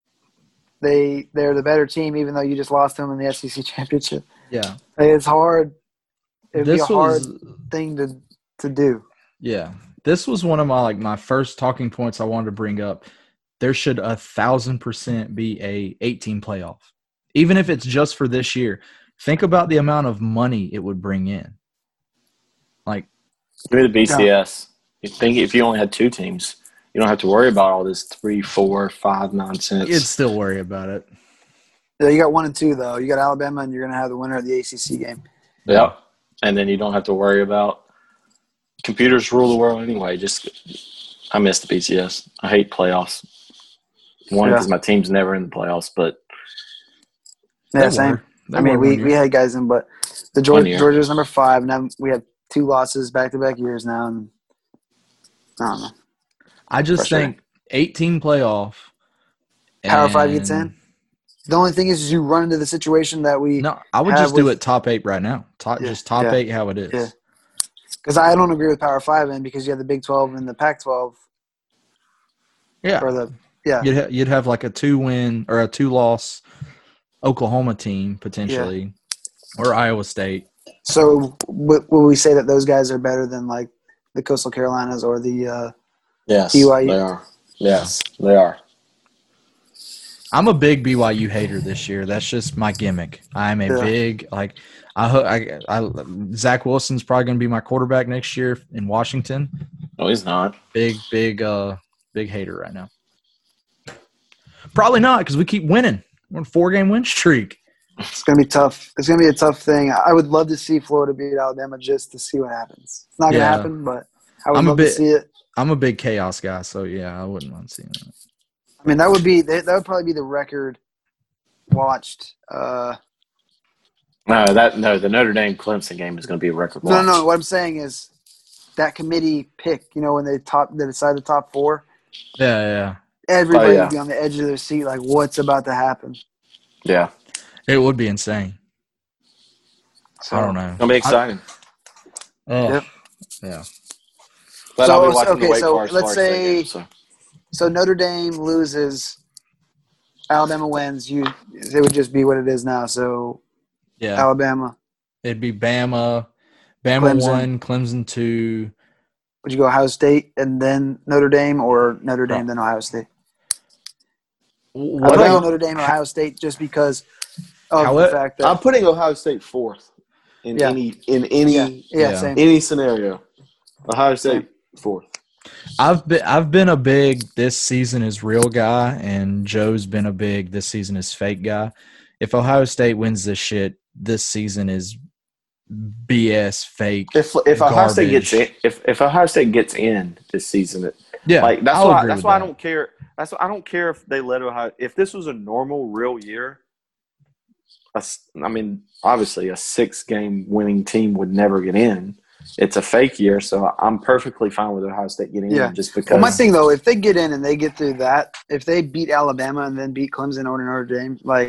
Speaker 3: they they're the better team, even though you just lost them in the S E C championship.
Speaker 1: yeah.
Speaker 3: Like, it's hard. It'd be a
Speaker 1: This
Speaker 3: hard
Speaker 1: was
Speaker 3: thing to to do.
Speaker 1: yeah. This was one of my like my first talking points I wanted to bring up. There should a thousand percent be a eighteen playoff, even if it's just for this year. Think about the amount of money it would bring in. Like
Speaker 2: Give me the B C S. You think if you only had two teams, you don't have to worry about all this three, four, five nonsense.
Speaker 1: you'd still worry about it.
Speaker 3: Yeah, you got one and two though. You got Alabama, and you're going to have the winner of the A C C game.
Speaker 2: Yep. And then you don't have to worry about computers rule the world anyway. Just I miss the B C S. I hate playoffs. One,
Speaker 3: Yeah.
Speaker 2: because my team's never in the playoffs, but
Speaker 3: Yeah,
Speaker 1: They
Speaker 3: same.
Speaker 1: were. They
Speaker 3: I mean,
Speaker 1: were
Speaker 3: we,
Speaker 1: one
Speaker 3: we
Speaker 1: year.
Speaker 3: had guys in, but the
Speaker 2: One
Speaker 3: Georgia,
Speaker 2: year.
Speaker 3: Georgia's number five. Now we have two losses back to back years now, and I don't know.
Speaker 1: I just
Speaker 2: Frustrating.
Speaker 1: think eighteen playoff.
Speaker 3: Power five gets
Speaker 1: and-
Speaker 3: in. The only thing is, is you run into the situation that we
Speaker 1: No, I would
Speaker 3: have
Speaker 1: just do
Speaker 3: with-
Speaker 1: it top eight right now. Top,
Speaker 3: Yeah,
Speaker 1: just top
Speaker 3: yeah,
Speaker 1: eight how it is.
Speaker 3: yeah. because I don't agree with Power Five in because you have the Big Twelve and the Pac twelve
Speaker 1: Yeah.
Speaker 3: or the yeah
Speaker 1: You'd, ha- you'd have like a two win or a two loss Oklahoma team potentially, or Iowa State.
Speaker 3: So w- will we say that those guys are better than like the Coastal Carolinas or the uh,
Speaker 2: yes,
Speaker 3: B Y U.
Speaker 2: they are. Yes, they are.
Speaker 1: I'm a big B Y U hater this year. That's just my gimmick. I'm a
Speaker 3: Yeah.
Speaker 1: big like I, ho- I I Zach Wilson's probably going to be my quarterback next year in Washington.
Speaker 2: No, he's not.
Speaker 1: Big big uh big hater right now. Probably not because we keep winning. We're on a four game win streak.
Speaker 3: It's gonna be tough. It's gonna be a tough thing. I would love to see Florida beat Alabama just to see what happens. It's not gonna
Speaker 1: Yeah.
Speaker 3: happen, but I would
Speaker 1: I'm a
Speaker 3: love
Speaker 1: bit-
Speaker 3: to see it.
Speaker 1: I'm a big chaos guy, so yeah, I wouldn't want to see that.
Speaker 3: I mean, that would be that that would probably be the record watched. Uh,
Speaker 2: No, that no. The Notre Dame Clemson game is going to be a record.
Speaker 3: no, no,
Speaker 2: watch.
Speaker 3: no. What I'm saying is that committee pick. You know, when they top they decide the top four,
Speaker 1: Yeah, yeah.
Speaker 3: everybody
Speaker 2: Oh, yeah.
Speaker 3: would be on the edge of their seat, like, what's about to happen?
Speaker 2: Yeah,
Speaker 1: It would be insane.
Speaker 3: So,
Speaker 1: I don't know.
Speaker 2: it's going to be exciting.
Speaker 1: Oh,
Speaker 3: Yep.
Speaker 1: yeah.
Speaker 2: But
Speaker 3: So-
Speaker 2: I'll be watching
Speaker 3: okay,
Speaker 2: the Wake
Speaker 3: so
Speaker 2: Forest
Speaker 3: let's
Speaker 2: Florida State
Speaker 3: say-
Speaker 2: game, so.
Speaker 3: So Notre Dame loses, Alabama wins. You, it would just be what it is now. So
Speaker 1: Yeah.
Speaker 3: Alabama.
Speaker 1: It'd be Bama, Bama
Speaker 3: Clemson.
Speaker 1: one, Clemson two.
Speaker 3: Would you go Ohio State and then Notre Dame, or Notre Dame then Ohio State? I
Speaker 1: What
Speaker 3: would go
Speaker 1: about
Speaker 3: Notre Dame, Ohio State, just because of
Speaker 1: How
Speaker 3: the
Speaker 1: it-
Speaker 3: fact that
Speaker 2: I'm putting Ohio State fourth in
Speaker 3: Yeah.
Speaker 2: any in any
Speaker 3: yeah, yeah,
Speaker 1: Yeah.
Speaker 3: same.
Speaker 2: any scenario. Ohio State fourth.
Speaker 1: I've been I've been a big this season is real guy, and Joe's been a big this season is fake guy. If Ohio State wins this shit, this season is B S fake.
Speaker 2: If if Ohio State
Speaker 1: garbage.
Speaker 2: gets in, if if Ohio State gets in this season, it,
Speaker 1: Yeah,
Speaker 2: like that's
Speaker 1: I'll
Speaker 2: why
Speaker 1: agree
Speaker 2: that's
Speaker 1: with
Speaker 2: why I
Speaker 1: that.
Speaker 2: don't care. That's why I don't care if they let Ohio. If this was a normal real year, a s I mean, obviously a six game winning team would never get in. It's a fake year, so I'm perfectly fine with Ohio State getting
Speaker 3: Yeah.
Speaker 2: in just because.
Speaker 3: Well, my thing though, if they get in and they get through that, if they beat Alabama and then beat Clemson or Notre Dame, like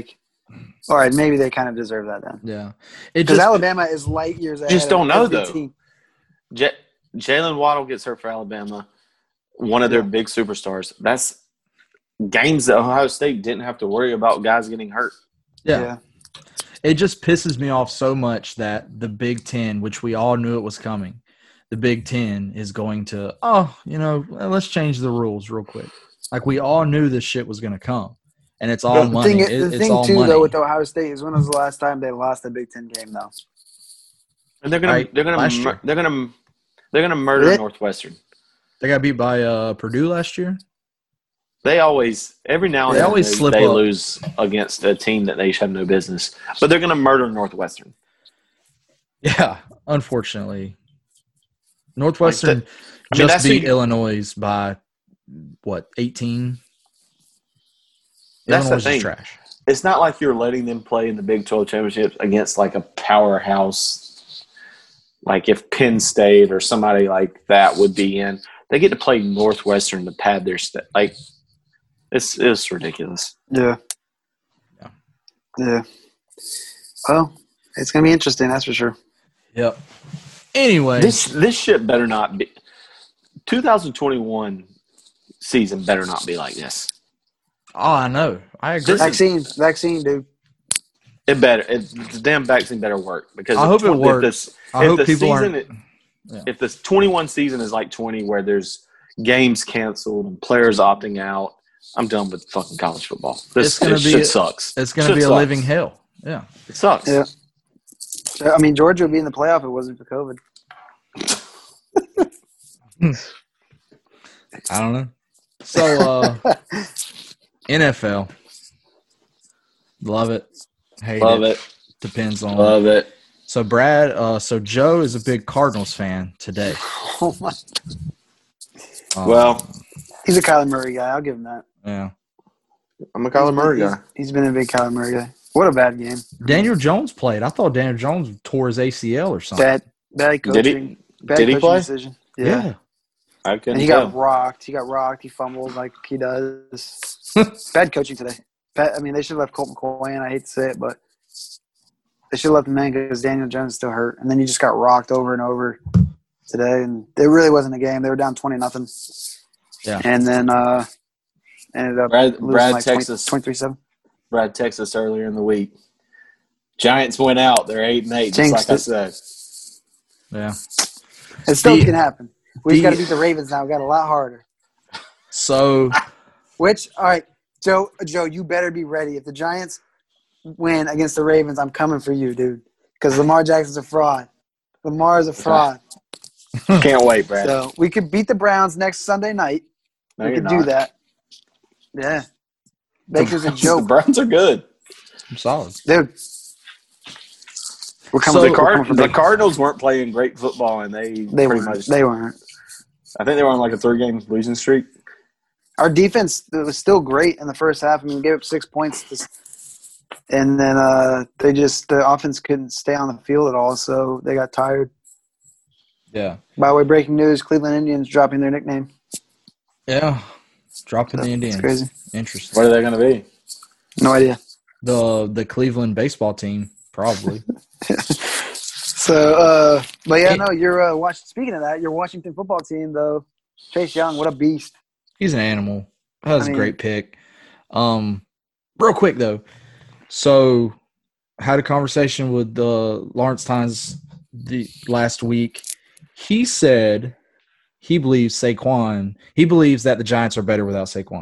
Speaker 3: All right, maybe they kind of deserve that then.
Speaker 1: Yeah, it
Speaker 3: Because
Speaker 1: just
Speaker 3: Alabama is light years ahead.
Speaker 2: just don't
Speaker 3: of
Speaker 2: know,
Speaker 3: every
Speaker 2: though.
Speaker 3: team.
Speaker 2: J- Jalen Waddle gets hurt for Alabama, one of their
Speaker 3: Yeah.
Speaker 2: big superstars. That's games that Ohio State didn't have to worry about guys getting hurt.
Speaker 1: yeah.
Speaker 3: yeah.
Speaker 1: It just pisses me off so much that the Big Ten, which we all knew it was coming, the Big Ten is going to, oh, you know, let's change the rules real quick. Like we all knew this shit was going to come, and it's all
Speaker 3: The
Speaker 1: money.
Speaker 3: thing,
Speaker 1: It-
Speaker 3: the
Speaker 1: it's
Speaker 3: thing
Speaker 1: all
Speaker 3: too,
Speaker 1: money.
Speaker 3: though, with Ohio State is when was the last time they lost a Big Ten game, though?
Speaker 2: And they're gonna
Speaker 1: Right,
Speaker 2: they're gonna
Speaker 1: last
Speaker 2: mur-
Speaker 1: year.
Speaker 2: they're gonna they're gonna murder
Speaker 3: Really?
Speaker 2: Northwestern.
Speaker 1: They got beat by uh, Purdue last year.
Speaker 2: They always every now and
Speaker 1: They
Speaker 2: then
Speaker 1: always
Speaker 2: they,
Speaker 1: slip
Speaker 2: they
Speaker 1: up.
Speaker 2: lose against a team that they have no business, but they're gonna murder Northwestern.
Speaker 1: Yeah, unfortunately, Northwestern
Speaker 2: Like the- I mean,
Speaker 1: just
Speaker 2: that's who
Speaker 1: beat
Speaker 2: you-
Speaker 1: Illinois by what eighteen.
Speaker 2: That's the
Speaker 1: Illinois is
Speaker 2: thing.
Speaker 1: trash.
Speaker 2: It's not like you're letting them play in the Big twelve championships against like a powerhouse, like if Penn State or somebody like that would be in. They get to play Northwestern to pad their st- like. It's it's ridiculous.
Speaker 3: Yeah.
Speaker 1: Yeah.
Speaker 3: Yeah. Well, it's going to be interesting, that's for sure.
Speaker 1: Yep. Anyway,
Speaker 2: This this shit better not be. twenty twenty-one season better not be like this.
Speaker 1: oh, I know. I agree.
Speaker 2: This is-
Speaker 3: Vaccine. Vaccine, dude.
Speaker 2: It better. It, the damn vaccine better work because
Speaker 1: I
Speaker 2: if
Speaker 1: hope it
Speaker 2: tw- if
Speaker 1: works.
Speaker 2: This,
Speaker 1: I
Speaker 2: if
Speaker 1: hope
Speaker 2: the
Speaker 1: people
Speaker 2: season,
Speaker 1: aren't. Yeah.
Speaker 2: If this twenty-one season is like twenty, where there's games canceled and players opting out, I'm done with fucking college football. This,
Speaker 1: It's gonna
Speaker 2: this
Speaker 1: be
Speaker 2: shit
Speaker 1: a-
Speaker 2: sucks.
Speaker 1: It's going to
Speaker 2: Shit
Speaker 1: be a
Speaker 2: sucks.
Speaker 1: living hell. Yeah.
Speaker 2: It sucks.
Speaker 3: Yeah. I mean, Georgia would be in the playoff if it wasn't for COVID.
Speaker 1: I don't know. So, uh, N F L. Love it. Hate
Speaker 2: Love
Speaker 1: it.
Speaker 2: it.
Speaker 1: Depends on.
Speaker 2: Love it.
Speaker 1: So, Brad, uh, so Joe is a big Cardinals fan today.
Speaker 3: Oh my.
Speaker 1: Um,
Speaker 2: Well,
Speaker 3: He's a Kyler Murray guy. I'll give him that.
Speaker 1: yeah.
Speaker 2: I'm a Kyler Murray
Speaker 3: He's-
Speaker 2: guy.
Speaker 3: He's been a big Kyler Murray guy. What a bad game.
Speaker 1: Daniel Jones played. I thought Daniel Jones tore his A C L or something.
Speaker 3: Bad, bad coaching.
Speaker 2: Did he?
Speaker 3: Bad
Speaker 2: Did he
Speaker 3: coaching
Speaker 2: play?
Speaker 3: decision.
Speaker 1: Yeah.
Speaker 3: Yeah.
Speaker 2: I couldn't
Speaker 3: And he
Speaker 2: tell.
Speaker 3: got rocked. He got rocked. He fumbled like he does. Bad coaching today. Bad, I mean, they should have left Colt McCoy in. I hate to say it, but they should have left him in because Daniel Jones is still hurt. And then he just got rocked over and over today. And it really wasn't a game. They were down twenty nothing.
Speaker 1: Yeah.
Speaker 3: And then uh, ended up
Speaker 2: Brad-
Speaker 3: losing
Speaker 2: Brad
Speaker 3: like
Speaker 2: Texas.
Speaker 3: twenty-three seven.
Speaker 2: Brad Texas earlier in the week. Giants went out. They're eight and eight, just
Speaker 3: Jinxed
Speaker 2: like I
Speaker 3: it.
Speaker 2: said.
Speaker 1: Yeah.
Speaker 3: It still
Speaker 1: The-
Speaker 3: can happen. We
Speaker 1: the-
Speaker 3: got to beat the Ravens now. We got a lot harder.
Speaker 1: So,
Speaker 3: Which, all right, Joe, Joe, you better be ready. If the Giants win against the Ravens, I'm coming for you, dude. Because Lamar Jackson's a fraud. Lamar is a fraud.
Speaker 2: Can't wait, Brad.
Speaker 3: So we could beat the Browns next Sunday night.
Speaker 2: no,
Speaker 3: we
Speaker 2: you're
Speaker 3: could do
Speaker 2: not.
Speaker 3: that. Yeah. Baker's a
Speaker 2: The
Speaker 3: joke,
Speaker 2: Browns are good.
Speaker 1: I'm solid.
Speaker 3: dude. We're
Speaker 1: So-
Speaker 3: coming
Speaker 2: the,
Speaker 3: for, we're
Speaker 2: Card-
Speaker 3: coming for
Speaker 2: the
Speaker 3: Baker.
Speaker 2: Cardinals weren't playing great football, and they,
Speaker 3: They
Speaker 2: pretty
Speaker 3: weren't.
Speaker 2: much.
Speaker 3: They weren't.
Speaker 2: I think they were on like a three-game losing streak.
Speaker 3: Our defense was still great in the first half. I mean, we gave up six points, to, and then uh, they just the offense couldn't stay on the field at all, so they got tired.
Speaker 1: Yeah.
Speaker 3: By the way, breaking news: Cleveland Indians dropping their nickname.
Speaker 1: Yeah. Dropping the
Speaker 3: It's
Speaker 1: Indians.
Speaker 3: crazy.
Speaker 1: Interesting.
Speaker 2: What are they going to be?
Speaker 3: No idea.
Speaker 1: The the Cleveland baseball team, probably.
Speaker 3: So, uh, but yeah, no, you're uh, watching. Speaking of that, your Washington football team, though, Chase Young, what a beast!
Speaker 1: He's an animal. That was
Speaker 3: I mean-
Speaker 1: a great pick. Um, real quick though, so had a conversation with uh, Lawrence Tynes the last week. He said he believes Saquon. He believes that the Giants are better without Saquon.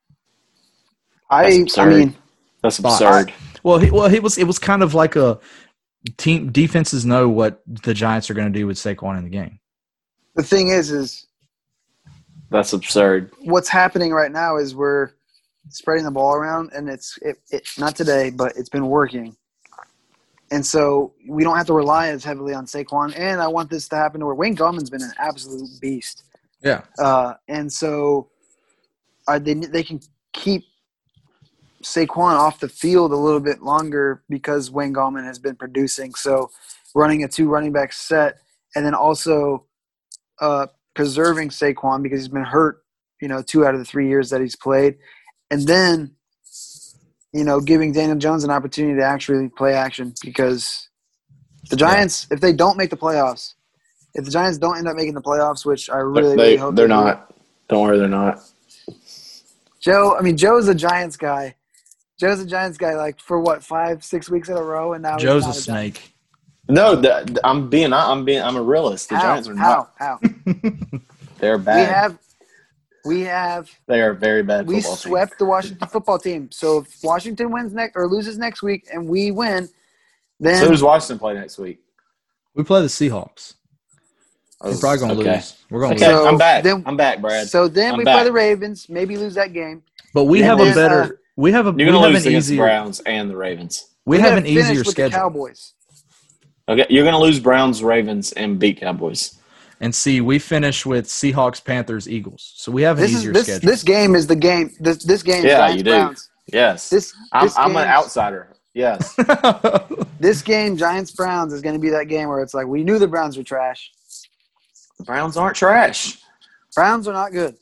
Speaker 3: I,
Speaker 2: That's
Speaker 3: I
Speaker 2: absurd.
Speaker 3: mean,
Speaker 2: That's
Speaker 1: Thought-
Speaker 2: absurd.
Speaker 1: Well, he, well, it was it was kind of like a team. Defenses know what the Giants are going to do with Saquon in the game.
Speaker 3: the thing is, is
Speaker 2: That's absurd.
Speaker 3: what's happening right now is we're spreading the ball around, and it's it, it not today, but it's been working. And so we don't have to rely as heavily on Saquon. And I want this to happen to where Wayne Gallman's been an absolute beast.
Speaker 1: Yeah.
Speaker 3: Uh, and so uh, they they can keep Saquon off the field a little bit longer because Wayne Gallman has been producing. So running a two running back set, and then also uh, preserving Saquon because he's been hurt, you know, two out of the three years that he's played. And then you know, giving Daniel Jones an opportunity to actually play action because the Giants, yeah. if they don't make the playoffs, if the Giants don't end up making the playoffs, which I really,
Speaker 2: they,
Speaker 3: really hope
Speaker 2: they're
Speaker 3: they
Speaker 2: not.
Speaker 3: do.
Speaker 2: Don't worry, they're not.
Speaker 3: Joe, I mean, Joe's a Giants guy. Joe's a Giants guy, like for what five, six weeks in a row, and now
Speaker 1: Joe's
Speaker 3: he's
Speaker 1: a
Speaker 3: not
Speaker 1: snake.
Speaker 2: No, the, the, I'm being, I'm being, I'm a realist. The
Speaker 3: How?
Speaker 2: Giants are
Speaker 3: How?
Speaker 2: not.
Speaker 3: How?
Speaker 2: They're bad.
Speaker 3: We have, we have.
Speaker 2: They are very bad.
Speaker 3: We
Speaker 2: football
Speaker 3: swept
Speaker 2: team.
Speaker 3: the Washington football team. So if Washington wins next or loses next week, and we win, then
Speaker 2: So does Washington play next week?
Speaker 1: We play the Seahawks.
Speaker 2: Oh,
Speaker 1: We're probably gonna
Speaker 2: okay.
Speaker 1: lose. We're gonna
Speaker 2: Okay,
Speaker 1: lose.
Speaker 3: So
Speaker 2: I'm back.
Speaker 3: then-
Speaker 2: I'm back, Brad.
Speaker 3: So then
Speaker 2: I'm
Speaker 3: we
Speaker 2: back.
Speaker 3: play the Ravens, maybe lose that game.
Speaker 1: But we
Speaker 3: And
Speaker 1: have
Speaker 3: then,
Speaker 1: a better.
Speaker 3: uh,
Speaker 1: we have a.
Speaker 2: You're
Speaker 1: we
Speaker 2: gonna
Speaker 1: have
Speaker 2: lose
Speaker 1: an
Speaker 2: against the
Speaker 1: easier.
Speaker 2: Browns and the Ravens.
Speaker 1: We
Speaker 3: We
Speaker 1: have
Speaker 3: gotta
Speaker 1: an
Speaker 3: finish
Speaker 1: easier
Speaker 3: with
Speaker 1: schedule.
Speaker 3: the Cowboys.
Speaker 2: Okay, you're gonna lose Browns, Ravens, and beat Cowboys.
Speaker 1: And see, we finish with Seahawks, Panthers, Eagles. So we have an
Speaker 3: This is
Speaker 1: easier
Speaker 3: this
Speaker 1: schedule.
Speaker 3: this game is the game. This this game.
Speaker 2: Yeah,
Speaker 3: Giants
Speaker 2: you do.
Speaker 3: Browns.
Speaker 2: Yes,
Speaker 3: This
Speaker 2: I'm,
Speaker 3: this
Speaker 2: I'm an
Speaker 3: game's-
Speaker 2: outsider. Yes,
Speaker 3: This game, Giants Browns, is going to be that game where it's like we knew the Browns were trash.
Speaker 2: the Browns aren't trash.
Speaker 3: Browns are not good.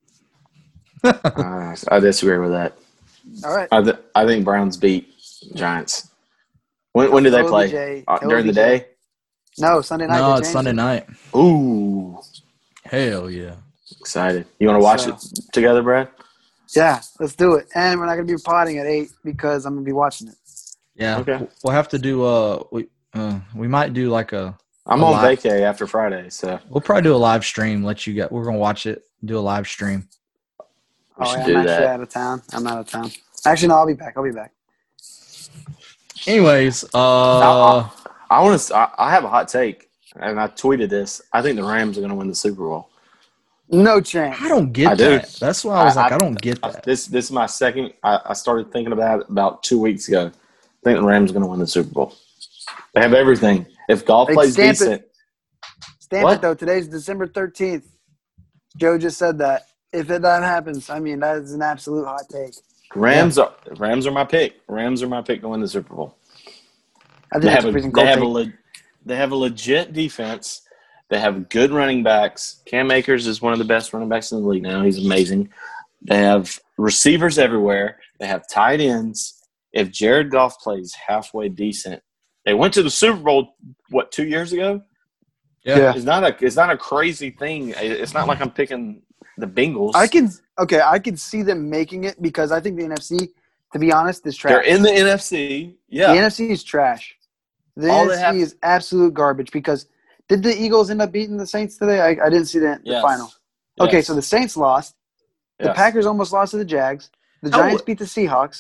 Speaker 2: uh, I disagree with that.
Speaker 3: All right.
Speaker 2: I, th- I think Browns beat Giants. When when do they
Speaker 3: Tell
Speaker 2: play?
Speaker 3: O B J.
Speaker 2: Uh,
Speaker 3: Tell
Speaker 2: during the
Speaker 3: O B J.
Speaker 2: day?
Speaker 3: No, Sunday night.
Speaker 1: no,
Speaker 3: they
Speaker 1: it's
Speaker 3: changed
Speaker 1: Sunday
Speaker 3: it.
Speaker 1: night.
Speaker 2: Ooh,
Speaker 1: Hell yeah.
Speaker 2: excited! You want to watch
Speaker 3: So-
Speaker 2: it together, Brad?
Speaker 3: Yeah, let's do it. And we're not going to be potting at eight because I'm going to be watching it.
Speaker 1: Yeah.
Speaker 2: Okay.
Speaker 1: We'll have to do. Uh, we uh, we might do like a.
Speaker 2: I'm
Speaker 1: A
Speaker 2: on
Speaker 1: lot.
Speaker 2: vacay after Friday, so
Speaker 1: We'll probably do a live stream. Let you get. We're gonna watch it. Do a live stream.
Speaker 2: we
Speaker 3: Oh,
Speaker 2: should
Speaker 3: yeah,
Speaker 2: do
Speaker 3: I'm actually
Speaker 2: that.
Speaker 3: out of town. I'm out of town. Actually, no, I'll be back. I'll be back.
Speaker 1: Anyways, uh,
Speaker 2: Uh, I want to. I, I have a hot take, and I tweeted this. I think the Rams are going to win the Super Bowl.
Speaker 3: No chance.
Speaker 1: I don't get
Speaker 2: I do.
Speaker 1: that. That's why I was
Speaker 2: I-
Speaker 1: like, I,
Speaker 2: I-
Speaker 1: don't get
Speaker 2: I-
Speaker 1: that.
Speaker 2: This this is my second. I, I started thinking about it about two weeks ago. I think the Rams are going to win the Super Bowl. They have everything. If golf
Speaker 3: They
Speaker 2: plays
Speaker 3: stamp it.
Speaker 2: decent,
Speaker 3: Stamp
Speaker 2: What?
Speaker 3: it, though. Today's December thirteenth. Joe just said that. If it, that happens, I mean, that is an absolute hot take.
Speaker 2: Rams are Rams are my pick. Rams are my pick to win the Super Bowl.
Speaker 3: I think
Speaker 2: They
Speaker 3: that's
Speaker 2: have
Speaker 3: a
Speaker 2: a
Speaker 3: freezing
Speaker 2: they
Speaker 3: cold
Speaker 2: have a
Speaker 3: take.
Speaker 2: le, they have a legit defense. They have good running backs. Cam Akers is one of the best running backs in the league now. He's amazing. They have receivers everywhere. They have tight ends. If Jared Goff plays halfway decent, they went to the Super Bowl what two years ago.
Speaker 3: Yeah.
Speaker 2: It's not a it's not a crazy thing. It's not like I'm picking the Bengals.
Speaker 3: I can okay, I can see them making it because I think the N F C, to be honest, is trash.
Speaker 2: They're in the N F C. Yeah.
Speaker 3: The N F C is trash. The
Speaker 2: All
Speaker 3: N
Speaker 2: they
Speaker 3: F C
Speaker 2: have-
Speaker 3: is absolute garbage because did the Eagles end up beating the Saints today? I, I didn't see the, the
Speaker 2: Yes.
Speaker 3: final. Okay,
Speaker 2: Yes.
Speaker 3: so the Saints lost. The
Speaker 2: Yes.
Speaker 3: Packers almost lost to the Jags. The
Speaker 1: How-
Speaker 3: Giants beat the Seahawks.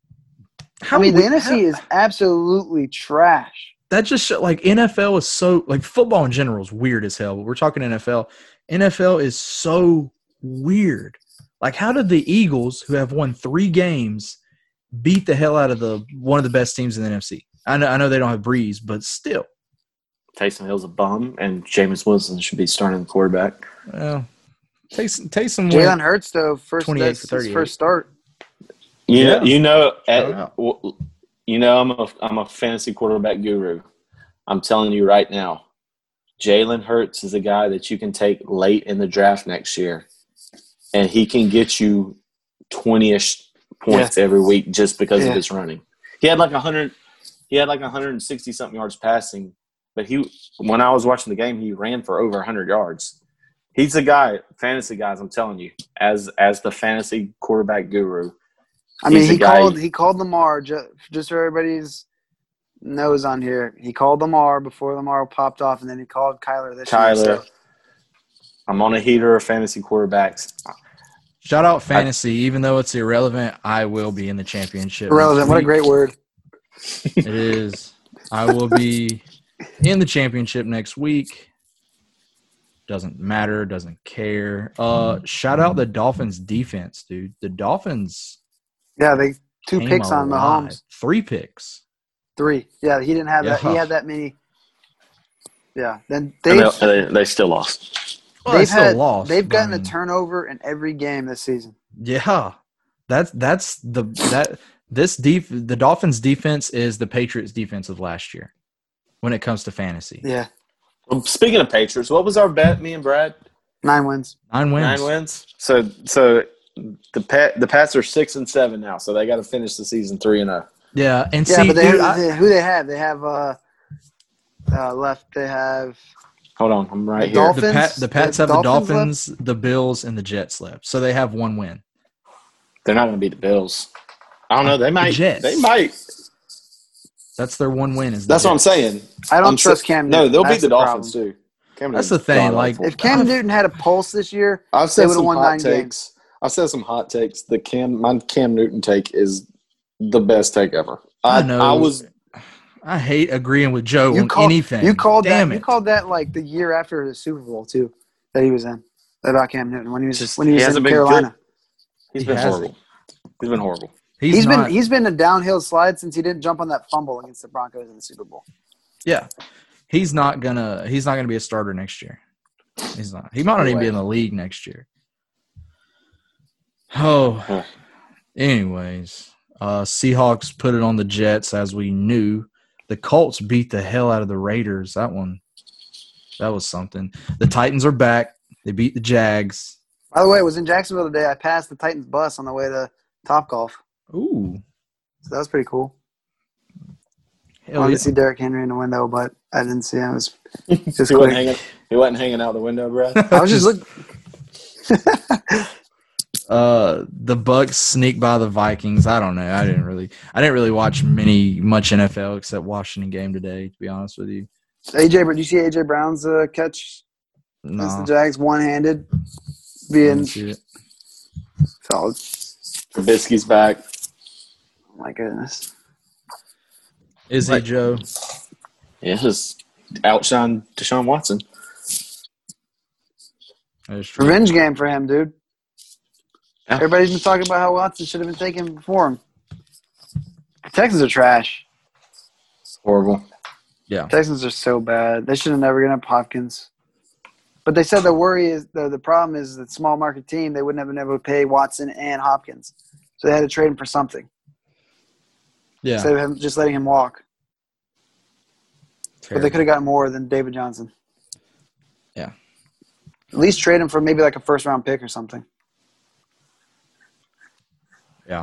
Speaker 1: How
Speaker 3: I mean,
Speaker 1: we-
Speaker 3: the N F C
Speaker 1: how-
Speaker 3: is absolutely trash.
Speaker 1: that just show, like N F L is so like football in general is weird as hell. But we're talking N F L. N F L is so weird. Like, how did the Eagles, who have won three games, beat the hell out of the one of the best teams in the N F C? I know, I know they don't have Breeze, but still.
Speaker 2: Taysom Hill's a bum, and Jameis Winston should be starting the quarterback.
Speaker 1: Well, Taysom, Taysom
Speaker 3: Jalen
Speaker 1: went
Speaker 3: Hurts, though, first
Speaker 1: twenty-eight
Speaker 3: that's
Speaker 1: for
Speaker 3: his
Speaker 1: thirty-eight.
Speaker 3: first start.
Speaker 2: You
Speaker 1: Yeah.
Speaker 2: know, you know,
Speaker 1: Shout
Speaker 2: at,
Speaker 1: out.
Speaker 2: w- you know, I'm a I'm a fantasy quarterback guru. I'm telling you right now, Jalen Hurts is a guy that you can take late in the draft next year, and he can get you twenty-ish points every week just because
Speaker 3: Yeah.
Speaker 2: of his running. He had like a hundred. He had like one hundred sixty something yards passing, but he when I was watching the game, he ran for over one hundred yards. He's a guy, fantasy guys. I'm telling you, as as the fantasy quarterback guru.
Speaker 3: I mean,
Speaker 2: He's a
Speaker 3: he
Speaker 2: guy-
Speaker 3: called he called Lamar just, just so everybody's knows on here. He called Lamar before Lamar popped off, and then he called Kyler this year.
Speaker 2: Tyler,
Speaker 3: So,
Speaker 2: I'm on a heater of fantasy quarterbacks.
Speaker 1: shout out fantasy. Even though it's irrelevant, I will be in the championship.
Speaker 3: irrelevant.
Speaker 1: next
Speaker 3: What a
Speaker 1: week.
Speaker 3: great word.
Speaker 1: It is. I will be in the championship next week. Doesn't matter. Doesn't care. Uh, shout out the Dolphins defense, dude. The Dolphins
Speaker 3: Yeah, they two
Speaker 1: came
Speaker 3: picks on
Speaker 1: alive.
Speaker 3: Mahomes.
Speaker 1: Three picks.
Speaker 3: Three. Yeah, he didn't have that. He
Speaker 1: Yeah.
Speaker 3: had that many. Yeah. Then
Speaker 2: And
Speaker 3: they've
Speaker 2: they, they, they still lost.
Speaker 1: Well, they
Speaker 3: they've
Speaker 1: still
Speaker 3: had
Speaker 1: lost.
Speaker 3: they've
Speaker 1: but I
Speaker 3: gotten a
Speaker 1: mean,
Speaker 3: turnover in every game this season.
Speaker 1: Yeah, that's that's the that this def the Dolphins defense is the Patriots defense of last year when it comes to fantasy.
Speaker 3: Yeah,
Speaker 2: Well, speaking of Patriots, what was our bet, me and Brad?
Speaker 3: nine wins.
Speaker 1: Nine wins.
Speaker 2: Nine wins. So so the Pat, the Pats are six and seven now, so they got to finish the season three and zero.
Speaker 1: Yeah, and
Speaker 3: Yeah,
Speaker 1: see,
Speaker 3: but they,
Speaker 1: dude, I-
Speaker 3: they, who they have? They have uh, uh, left. They have
Speaker 2: Hold on, I'm right
Speaker 3: The
Speaker 2: here.
Speaker 3: Dolphins?
Speaker 1: the, Pat, the Pats
Speaker 3: The
Speaker 1: have the
Speaker 3: Dolphins
Speaker 1: Dolphins, the Bills, and the Jets left, so they have one win.
Speaker 2: They're not going to beat the Bills. I don't know. They might.
Speaker 1: Jets.
Speaker 2: They might.
Speaker 1: That's their one win. Is the
Speaker 2: That's what I'm
Speaker 1: Jets.
Speaker 2: saying.
Speaker 3: I don't
Speaker 2: I'm
Speaker 3: trust
Speaker 2: so-
Speaker 3: Cam
Speaker 2: No,
Speaker 3: Newton.
Speaker 2: they'll
Speaker 3: That's
Speaker 2: beat the,
Speaker 3: the
Speaker 2: Dolphins
Speaker 3: problem.
Speaker 2: too. Cam
Speaker 1: That's the
Speaker 2: Newton's
Speaker 1: thing,
Speaker 2: god
Speaker 1: like-
Speaker 2: awful.
Speaker 3: If Cam Newton had a pulse this year,
Speaker 2: I've
Speaker 3: they
Speaker 2: said
Speaker 3: would've
Speaker 2: some
Speaker 3: won
Speaker 2: hot
Speaker 3: nine
Speaker 2: takes.
Speaker 3: games.
Speaker 2: I've said some hot takes. The Cam, my Cam Newton take is the best take ever.
Speaker 1: I
Speaker 2: I,
Speaker 1: know.
Speaker 2: I was.
Speaker 1: I hate agreeing with Joe
Speaker 3: You
Speaker 1: on
Speaker 3: called,
Speaker 1: anything.
Speaker 3: You called
Speaker 1: Damn
Speaker 3: that.
Speaker 1: it.
Speaker 3: You called that like the year after the Super Bowl too that he was in about Cam Newton when he was
Speaker 2: Just-
Speaker 3: when he was
Speaker 2: he
Speaker 3: in
Speaker 2: hasn't been
Speaker 3: Carolina.
Speaker 2: He's
Speaker 1: He
Speaker 2: been
Speaker 1: hasn't.
Speaker 2: horrible. He's been horrible.
Speaker 1: He's,
Speaker 3: he's
Speaker 1: not,
Speaker 3: been he's been a downhill slide since he didn't jump on that fumble against the Broncos in the Super Bowl.
Speaker 1: yeah. He's not gonna. He's not gonna be a starter next year. He's not. He might not
Speaker 3: No
Speaker 1: even be
Speaker 3: way.
Speaker 1: in the league next year. Oh.
Speaker 2: Huh.
Speaker 1: Anyways, uh, Seahawks put it on the Jets as we knew. The Colts beat the hell out of the Raiders. That one, that was something. The Titans are back. They beat the Jags.
Speaker 3: By the way, I was in Jacksonville today. I passed the Titans bus on the way to Topgolf,
Speaker 1: Ooh,
Speaker 3: so that was pretty cool. I
Speaker 1: hell
Speaker 3: wanted
Speaker 1: yeah.
Speaker 3: to see Derrick Henry in the window, but I didn't see him. It was just
Speaker 2: he wasn't
Speaker 3: quick.
Speaker 2: hanging. He wasn't hanging out the window, Brad.
Speaker 3: I was just looking.
Speaker 1: Uh, the Bucks sneak by the Vikings. I don't know. I didn't really. I didn't really watch many much N F L except Washington game today. To be honest with you,
Speaker 3: A J, did you see A J Brown's uh, catch
Speaker 1: no.
Speaker 3: against the Jags, one-handed,
Speaker 1: I
Speaker 3: being
Speaker 1: didn't see it.
Speaker 3: solid?
Speaker 2: Trubisky's back.
Speaker 3: Oh my goodness.
Speaker 1: Is he
Speaker 2: Right.
Speaker 1: Joe?
Speaker 2: Yeah, just outshine Deshaun Watson.
Speaker 1: That is true.
Speaker 3: Revenge game for him, dude.
Speaker 2: Yeah.
Speaker 3: Everybody's been talking about how Watson should have been taken before him. Texans are trash.
Speaker 2: Horrible.
Speaker 1: Yeah.
Speaker 3: Texans are so bad. They should have never given up Hopkins. But they said the worry is the the problem is that small market team they wouldn't have been able to pay Watson and Hopkins, so they had to trade him for something
Speaker 1: Yeah.
Speaker 3: instead of him just letting him walk. But they could have gotten more than David Johnson.
Speaker 1: Yeah.
Speaker 3: At least trade him for maybe like a first round pick or something.
Speaker 1: Yeah.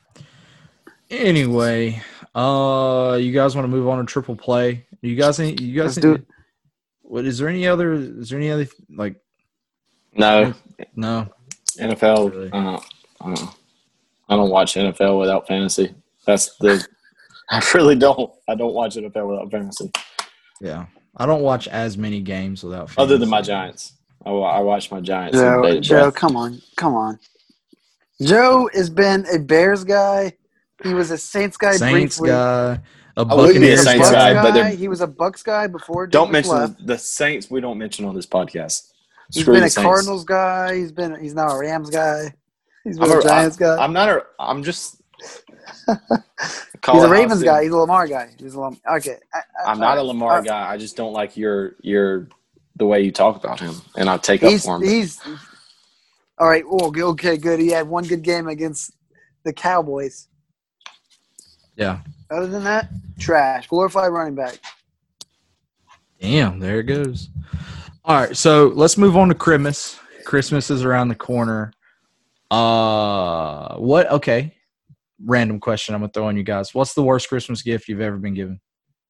Speaker 1: Anyway, uh, you guys want to move on to triple play? You guys, you guys,
Speaker 3: Let's do it.
Speaker 1: What is there any other? Is there any other like?
Speaker 2: No,
Speaker 1: No.
Speaker 2: N F L.
Speaker 1: Really?
Speaker 2: Uh, uh, I don't watch N F L without fantasy. That's the. I really don't. I don't watch N F L without fantasy.
Speaker 1: Yeah, I don't watch as many games without.
Speaker 2: Other than
Speaker 1: fantasy.
Speaker 2: my Giants, I, wa- I watch my Giants.
Speaker 3: Joe,
Speaker 2: and Beta
Speaker 3: Joe,
Speaker 2: Breath.
Speaker 3: come on, come on. Joe has been a Bears guy. He was a Saints guy
Speaker 1: Saints
Speaker 3: briefly.
Speaker 1: guy, a
Speaker 2: I wouldn't be a
Speaker 3: He was
Speaker 1: Buccaneers
Speaker 2: Saints
Speaker 3: Bucks
Speaker 2: guy,
Speaker 1: guy.
Speaker 2: but they're-
Speaker 3: He was a Bucks guy before.
Speaker 2: Don't
Speaker 3: Jameis
Speaker 2: mention
Speaker 3: left.
Speaker 2: the, the Saints. We don't mention on this podcast.
Speaker 3: He's
Speaker 2: Screw
Speaker 3: been
Speaker 2: the
Speaker 3: a
Speaker 2: Saints.
Speaker 3: Cardinals guy. He's been. He's now a Rams guy. He's been
Speaker 2: I'm
Speaker 3: a,
Speaker 2: a,
Speaker 3: Giants
Speaker 2: I,
Speaker 3: guy.
Speaker 2: I'm not a. I'm just.
Speaker 3: He's a Ravens guy. He's a Lamar guy. He's a Lam- okay. I, I,
Speaker 2: I'm not a
Speaker 3: all
Speaker 2: Lamar
Speaker 3: right.
Speaker 2: guy. I just don't like your your the way you talk about him, and I take up
Speaker 3: He's
Speaker 2: for him.
Speaker 3: he's all right. Oh, okay, okay, good. He had one good game against the Cowboys.
Speaker 1: Yeah.
Speaker 3: Other than that, trash. Glorified running back.
Speaker 1: Damn, there it goes. All right, so let's move on to Christmas. Christmas is around the corner. Uh, what? Okay, random question. I'm gonna throw on you guys. What's the worst Christmas gift you've ever been given?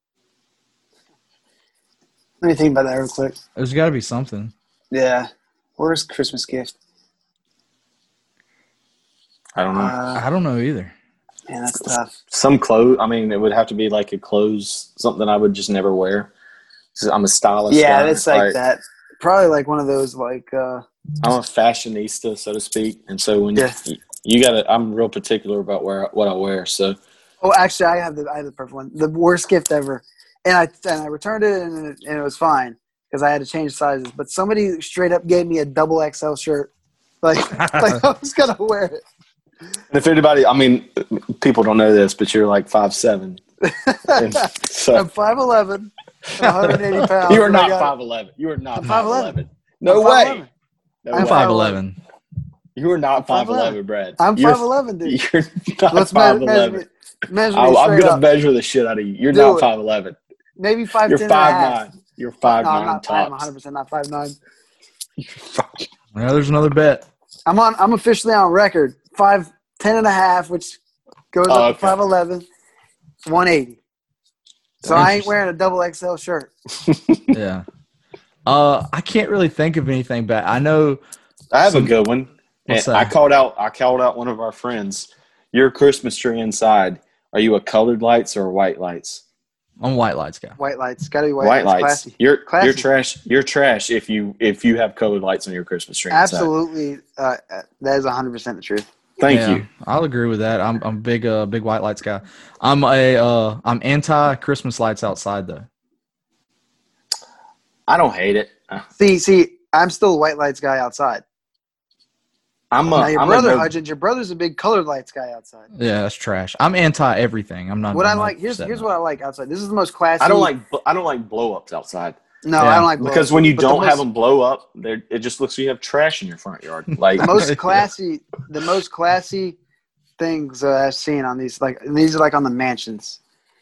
Speaker 3: Let me think about that real quick.
Speaker 1: There's got to be something.
Speaker 3: Yeah. Worst Christmas gift?
Speaker 2: I don't know.
Speaker 3: Uh,
Speaker 1: I don't know either.
Speaker 3: man, that's tough.
Speaker 2: Some clothes. I mean, it would have to be like a clothes, something I would just never wear. 'Cause I'm a stylist.
Speaker 3: Yeah,
Speaker 2: guy.
Speaker 3: it's like that. Probably like one of those like uh
Speaker 2: I'm a fashionista, so to speak, and so when
Speaker 3: Yeah.
Speaker 2: you, you got to, I'm real particular about where what I wear. So
Speaker 3: oh actually I have the I have the perfect one. The worst gift ever. And I and I returned it and it, and it was fine because I had to change sizes. But somebody straight up gave me a double X L shirt. Like like I was gonna wear it.
Speaker 2: And if anybody, I mean, people don't know this, but you're like five seven. So
Speaker 3: I'm five eleven and one hundred eighty pounds.
Speaker 2: you are
Speaker 3: and I
Speaker 2: not
Speaker 3: got-
Speaker 2: five eleven. You are not
Speaker 3: I'm
Speaker 2: five
Speaker 3: five eleven.
Speaker 2: eleven. No
Speaker 3: I'm
Speaker 2: way.
Speaker 3: five eleven.
Speaker 2: No
Speaker 3: I'm
Speaker 2: way.
Speaker 1: five eleven.
Speaker 2: You are not five
Speaker 3: five eleven.
Speaker 2: eleven, Brad.
Speaker 3: I'm
Speaker 2: You're-
Speaker 3: five eleven, dude.
Speaker 2: You're not
Speaker 3: Let's
Speaker 2: five
Speaker 3: measure, measure
Speaker 2: eleven.
Speaker 3: me, measure
Speaker 2: I'm
Speaker 3: me straight
Speaker 2: gonna
Speaker 3: up.
Speaker 2: measure the shit out of you. You're
Speaker 3: Do
Speaker 2: not
Speaker 3: it.
Speaker 2: five eleven.
Speaker 3: Maybe five
Speaker 2: You're
Speaker 3: ten and a
Speaker 2: five
Speaker 3: half.
Speaker 2: nine. You're five
Speaker 3: No, I'm
Speaker 2: nine
Speaker 3: not. I'm one
Speaker 2: tops.
Speaker 3: hundred percent not five nine.
Speaker 1: Well, there's another bet.
Speaker 3: I'm on. I'm officially on record. Five ten and a half, which goes
Speaker 2: Oh,
Speaker 3: up
Speaker 2: okay.
Speaker 3: to five eleven. One eighty. So I ain't wearing a double X L shirt.
Speaker 1: Yeah. Uh, I can't really think of anything bad. I know.
Speaker 2: I have
Speaker 1: some,
Speaker 2: a good one.
Speaker 1: What's
Speaker 2: And
Speaker 1: that?
Speaker 2: I called out. I called out one of our friends. Your Christmas tree inside. Are you a colored lights or white lights?
Speaker 1: I'm white lights guy.
Speaker 3: White lights. Got to be white,
Speaker 2: White
Speaker 3: lights.
Speaker 2: lights.
Speaker 3: Classy.
Speaker 2: You're
Speaker 3: Classy.
Speaker 2: you're trash. You're trash if you if you have colored lights on your Christmas tree. inside.
Speaker 3: Absolutely. Uh, that is one hundred percent the truth.
Speaker 2: Thank
Speaker 1: Yeah,
Speaker 2: you.
Speaker 1: I'll agree with that. I'm I'm a big uh big white lights guy. I'm a uh I'm anti Christmas lights outside though.
Speaker 2: I don't hate it. Uh,
Speaker 3: See, see, I'm still a white lights guy outside.
Speaker 2: I'm a.
Speaker 3: Now your
Speaker 2: I'm
Speaker 3: brother,
Speaker 2: a no,
Speaker 3: Hudgens, your brother's a big colored lights guy outside.
Speaker 1: Yeah, that's trash. I'm anti everything. I'm not.
Speaker 3: What
Speaker 1: I'm
Speaker 3: I
Speaker 1: not
Speaker 3: like here's
Speaker 1: upset
Speaker 3: here's
Speaker 1: about
Speaker 3: what I like outside. This is the most classy.
Speaker 2: I don't like. I don't like blow ups outside.
Speaker 3: No,
Speaker 1: Yeah.
Speaker 3: I don't like blow
Speaker 2: Because
Speaker 3: ups.
Speaker 2: when you
Speaker 3: But the
Speaker 2: don't
Speaker 3: most-
Speaker 2: have them blow up, they're- it just looks like you have trash in your front yard. Like
Speaker 3: the most
Speaker 1: Yeah.
Speaker 3: classy, the most classy things uh, I've seen on these, like and these are like on the mansions,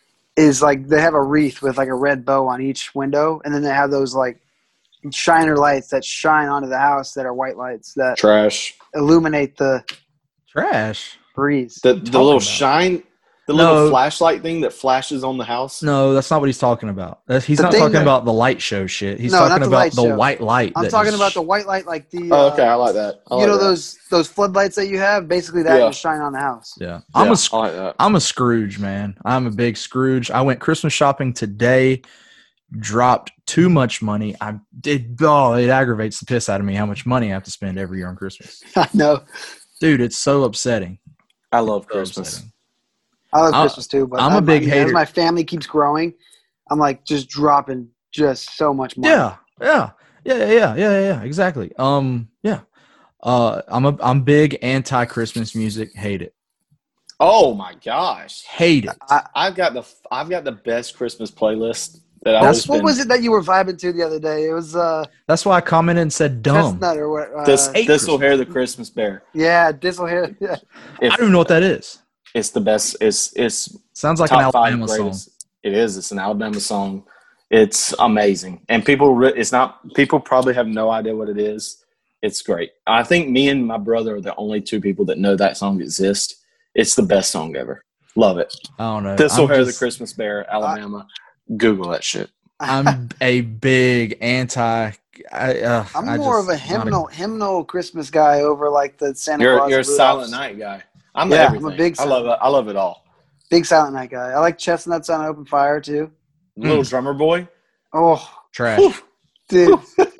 Speaker 3: is like they have a wreath with like a red bow on each window, and then they have those like shiner lights that shine onto the house that are white lights that
Speaker 2: trash.
Speaker 3: illuminate the
Speaker 1: trash.
Speaker 3: breeze.
Speaker 2: The
Speaker 1: you
Speaker 2: the
Speaker 1: talking
Speaker 2: little
Speaker 1: about?
Speaker 2: shine, the
Speaker 1: No.
Speaker 2: little flashlight thing that flashes on the house.
Speaker 1: No, that's not what he's talking about. That's, he's
Speaker 3: The
Speaker 1: not
Speaker 3: thing
Speaker 1: talking
Speaker 2: that-
Speaker 1: about the light show shit. He's
Speaker 3: No, not
Speaker 1: talking
Speaker 3: the
Speaker 1: about
Speaker 3: light
Speaker 1: the
Speaker 3: show.
Speaker 1: white light.
Speaker 3: I'm
Speaker 1: that
Speaker 3: talking
Speaker 1: just-
Speaker 3: about the white light, like the
Speaker 2: Oh, okay,
Speaker 3: uh,
Speaker 2: I like that. I
Speaker 3: you
Speaker 2: like
Speaker 3: know
Speaker 2: that.
Speaker 3: those those floodlights that you have, basically that
Speaker 2: Yeah.
Speaker 3: just shine on the house.
Speaker 1: Yeah, I'm
Speaker 2: Yeah,
Speaker 1: a Sc-
Speaker 2: I like that.
Speaker 1: I'm a Scrooge man. I'm a big Scrooge. I went Christmas shopping today. Dropped too much money. I did. Oh, it aggravates the piss out of me how much money I have to spend every year on Christmas.
Speaker 3: I know.
Speaker 1: Dude, it's so upsetting.
Speaker 2: I love
Speaker 1: So
Speaker 2: Christmas.
Speaker 1: upsetting.
Speaker 3: I love
Speaker 1: I'm-
Speaker 3: Christmas too, but
Speaker 1: I'm a big
Speaker 3: I mean,
Speaker 1: hater.
Speaker 3: As my family keeps growing, I'm like just dropping just so much money.
Speaker 1: Yeah, yeah, yeah, yeah, yeah, yeah, yeah. Exactly. Um, yeah. Uh, I'm a I'm big anti Christmas music. Hate it.
Speaker 2: Oh my gosh,
Speaker 1: Hate it.
Speaker 3: I,
Speaker 2: I've got the I've got the best Christmas playlist that I
Speaker 3: that's
Speaker 2: was.
Speaker 3: what was it that you were vibing to the other day? It was uh,
Speaker 1: That's why I commented and said dumb.
Speaker 3: chestnut or what? Uh,
Speaker 2: This
Speaker 1: hate
Speaker 2: This'll
Speaker 1: Christmas.
Speaker 2: Hair the Christmas Bear.
Speaker 3: yeah, Dizzle here. Yeah.
Speaker 1: I don't even know what that is.
Speaker 2: It's the best. It's it's
Speaker 1: Sounds like an
Speaker 2: top five
Speaker 1: Alabama song.
Speaker 2: greatest. It is. It's an Alabama song. It's amazing, and people. Re- it's not. People probably have no idea what it is. It's great. I think me and my brother are the only two people that know that song exists. It's the best song ever. Love it.
Speaker 1: I don't know.
Speaker 2: This'll
Speaker 1: I'm
Speaker 2: Hair the
Speaker 1: just-
Speaker 2: Christmas Bear, Alabama. Google that shit.
Speaker 1: I'm a big anti. I, uh,
Speaker 3: I'm
Speaker 1: I
Speaker 3: more
Speaker 1: just-
Speaker 3: of a hymnal hymnal Christmas guy over like the Santa
Speaker 2: You're
Speaker 3: Claus.
Speaker 2: you're a
Speaker 3: and
Speaker 2: Silent
Speaker 3: Rudolph's.
Speaker 2: Night guy. I'm
Speaker 3: Yeah, I'm a
Speaker 2: everything.
Speaker 3: big
Speaker 2: I love it. I love it all.
Speaker 3: Big Silent Night guy. I like chestnuts on open fire too.
Speaker 2: Little drummer boy.
Speaker 3: Oh,
Speaker 1: trash.
Speaker 2: Whew.
Speaker 3: dude.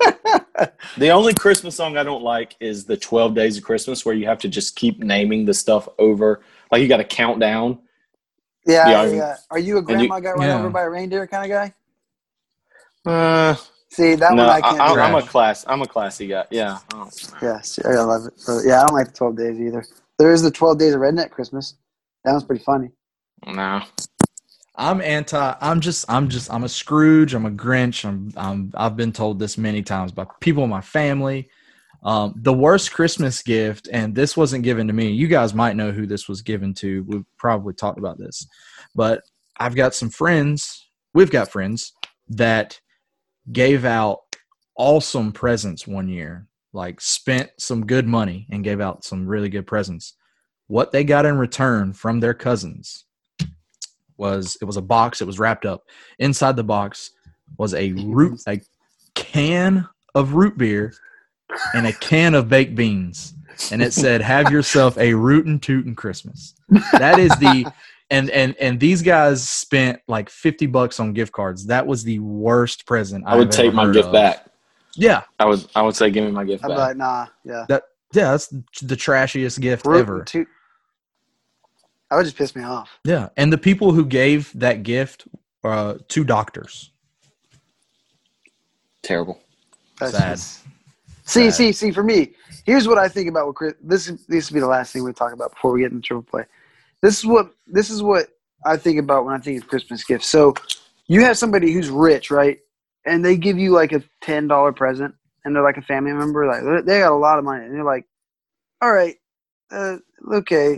Speaker 2: The only Christmas song I don't like is the twelve Days of Christmas, where you have to just keep naming the stuff over. Like you got to count down.
Speaker 3: Yeah,
Speaker 2: Yeah,
Speaker 3: yeah. Are you a
Speaker 2: you-
Speaker 3: grandma got run
Speaker 1: yeah.
Speaker 3: over by a reindeer kind of guy?
Speaker 2: Uh,
Speaker 3: See, that
Speaker 2: no,
Speaker 3: one I
Speaker 2: I,
Speaker 3: can't
Speaker 2: I,
Speaker 3: do.
Speaker 2: I'm a
Speaker 1: Trash.
Speaker 2: class. I'm a classy guy. Yeah. Oh.
Speaker 3: Yes, I love it. But yeah, I don't like the twelve days either. There is the twelve days of redneck Christmas. That one's pretty funny.
Speaker 2: No.
Speaker 1: I'm anti. I'm just. I'm just. I'm a Scrooge. I'm a Grinch. I'm. I'm. I've been told this many times by people in my family. Um, the worst Christmas gift, and this wasn't given to me. You guys might know who this was given to. We've probably talked about this, but I've got some friends. We've got friends that gave out awesome presents one year. Like spent some good money and gave out some really good presents. What they got in return from their cousins was it was a box. It was wrapped up. Inside the box was a root, a can of root beer and a can of baked beans. And it said, "Have yourself a rootin' tootin' Christmas." That is the and and and these guys spent like fifty bucks on gift cards. That was the worst present
Speaker 2: I would
Speaker 1: I've
Speaker 2: take
Speaker 1: ever
Speaker 2: my
Speaker 1: heard
Speaker 2: gift
Speaker 1: of.
Speaker 2: back.
Speaker 1: Yeah,
Speaker 2: I would. I would say, give me my gift
Speaker 3: I'd be
Speaker 2: back.
Speaker 3: like, nah, yeah.
Speaker 1: that yeah, that's the trashiest gift
Speaker 3: Root
Speaker 1: ever.
Speaker 3: and toot. That would just piss me off.
Speaker 1: Yeah, and the people who gave that gift uh, to doctors.
Speaker 2: Terrible.
Speaker 3: That's
Speaker 1: Sad.
Speaker 3: just- See,
Speaker 1: Sad.
Speaker 3: see, see. For me, here's what I think about what Chris. This is this will be the last thing we talk about before we get into triple play. This is what this is what I think about when I think of Christmas gifts. So, you have somebody who's rich, right? And they give you like a ten dollar present, and they're like a family member. Like they got a lot of money, and you're like, all right, uh, okay,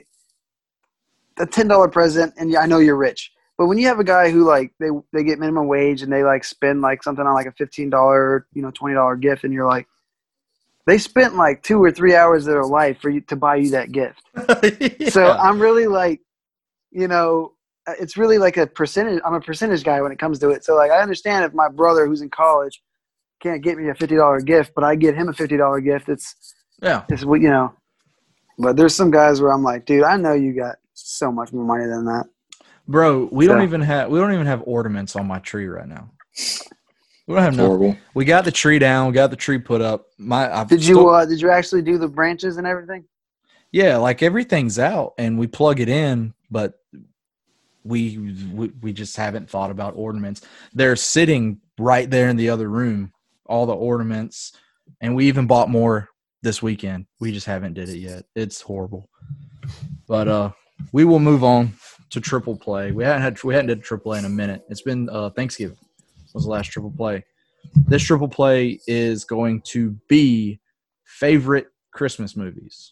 Speaker 3: a ten dollar present, and yeah, I know you're rich. But when you have a guy who like they they get minimum wage and they like spend like something on like a fifteen dollar, you know, twenty dollar gift, and you're like, they spent like two or three hours of their life for you to buy you that gift.
Speaker 1: Yeah.
Speaker 3: So I'm really like, you know, it's really like a percentage. I'm a percentage guy when it comes to it. So like, I understand if my brother who's in college can't get me a fifty dollar gift, but I get him a fifty dollar gift. It's
Speaker 1: yeah.
Speaker 3: it's what you know. But there's some guys where I'm like, dude, I know you got so much more money than that.
Speaker 1: Bro, we don't
Speaker 3: So-
Speaker 1: even have we don't even have ornaments on my tree right now. We don't have nothing.
Speaker 2: Horrible.
Speaker 1: We got the tree down. We got the tree put up. My I've
Speaker 3: Did you
Speaker 1: still-
Speaker 3: uh, did you actually do the branches and everything?
Speaker 1: Yeah, like everything's out and we plug it in, but we, we we just haven't thought about ornaments. They're sitting right there in the other room, all the ornaments, and we even bought more this weekend. We just haven't did it yet. It's horrible. But uh we will move on to triple play. We hadn't had we hadn't did triple play in a minute. It's been uh Thanksgiving was the last triple play. This triple play is going to be favorite Christmas movies.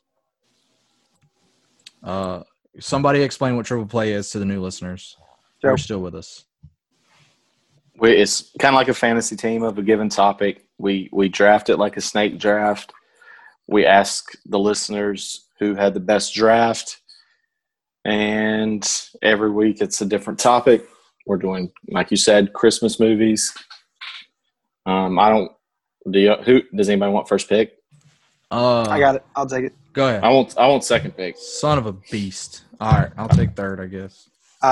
Speaker 1: Uh, somebody explain what triple play is to the new listeners.
Speaker 3: Joe.
Speaker 1: You're still with us.
Speaker 2: We, it's kind of like a fantasy team of a given topic. We we draft it like a snake draft. We ask the listeners who had the best draft, and every week it's a different topic. We're doing, like you said, Christmas movies. Um, I don't. Do you, who does anybody want first pick?
Speaker 1: Uh,
Speaker 3: I got it. I'll take it.
Speaker 1: Go ahead.
Speaker 2: I want. I want second pick.
Speaker 1: Son of a beast. All right, I'll take third, I guess.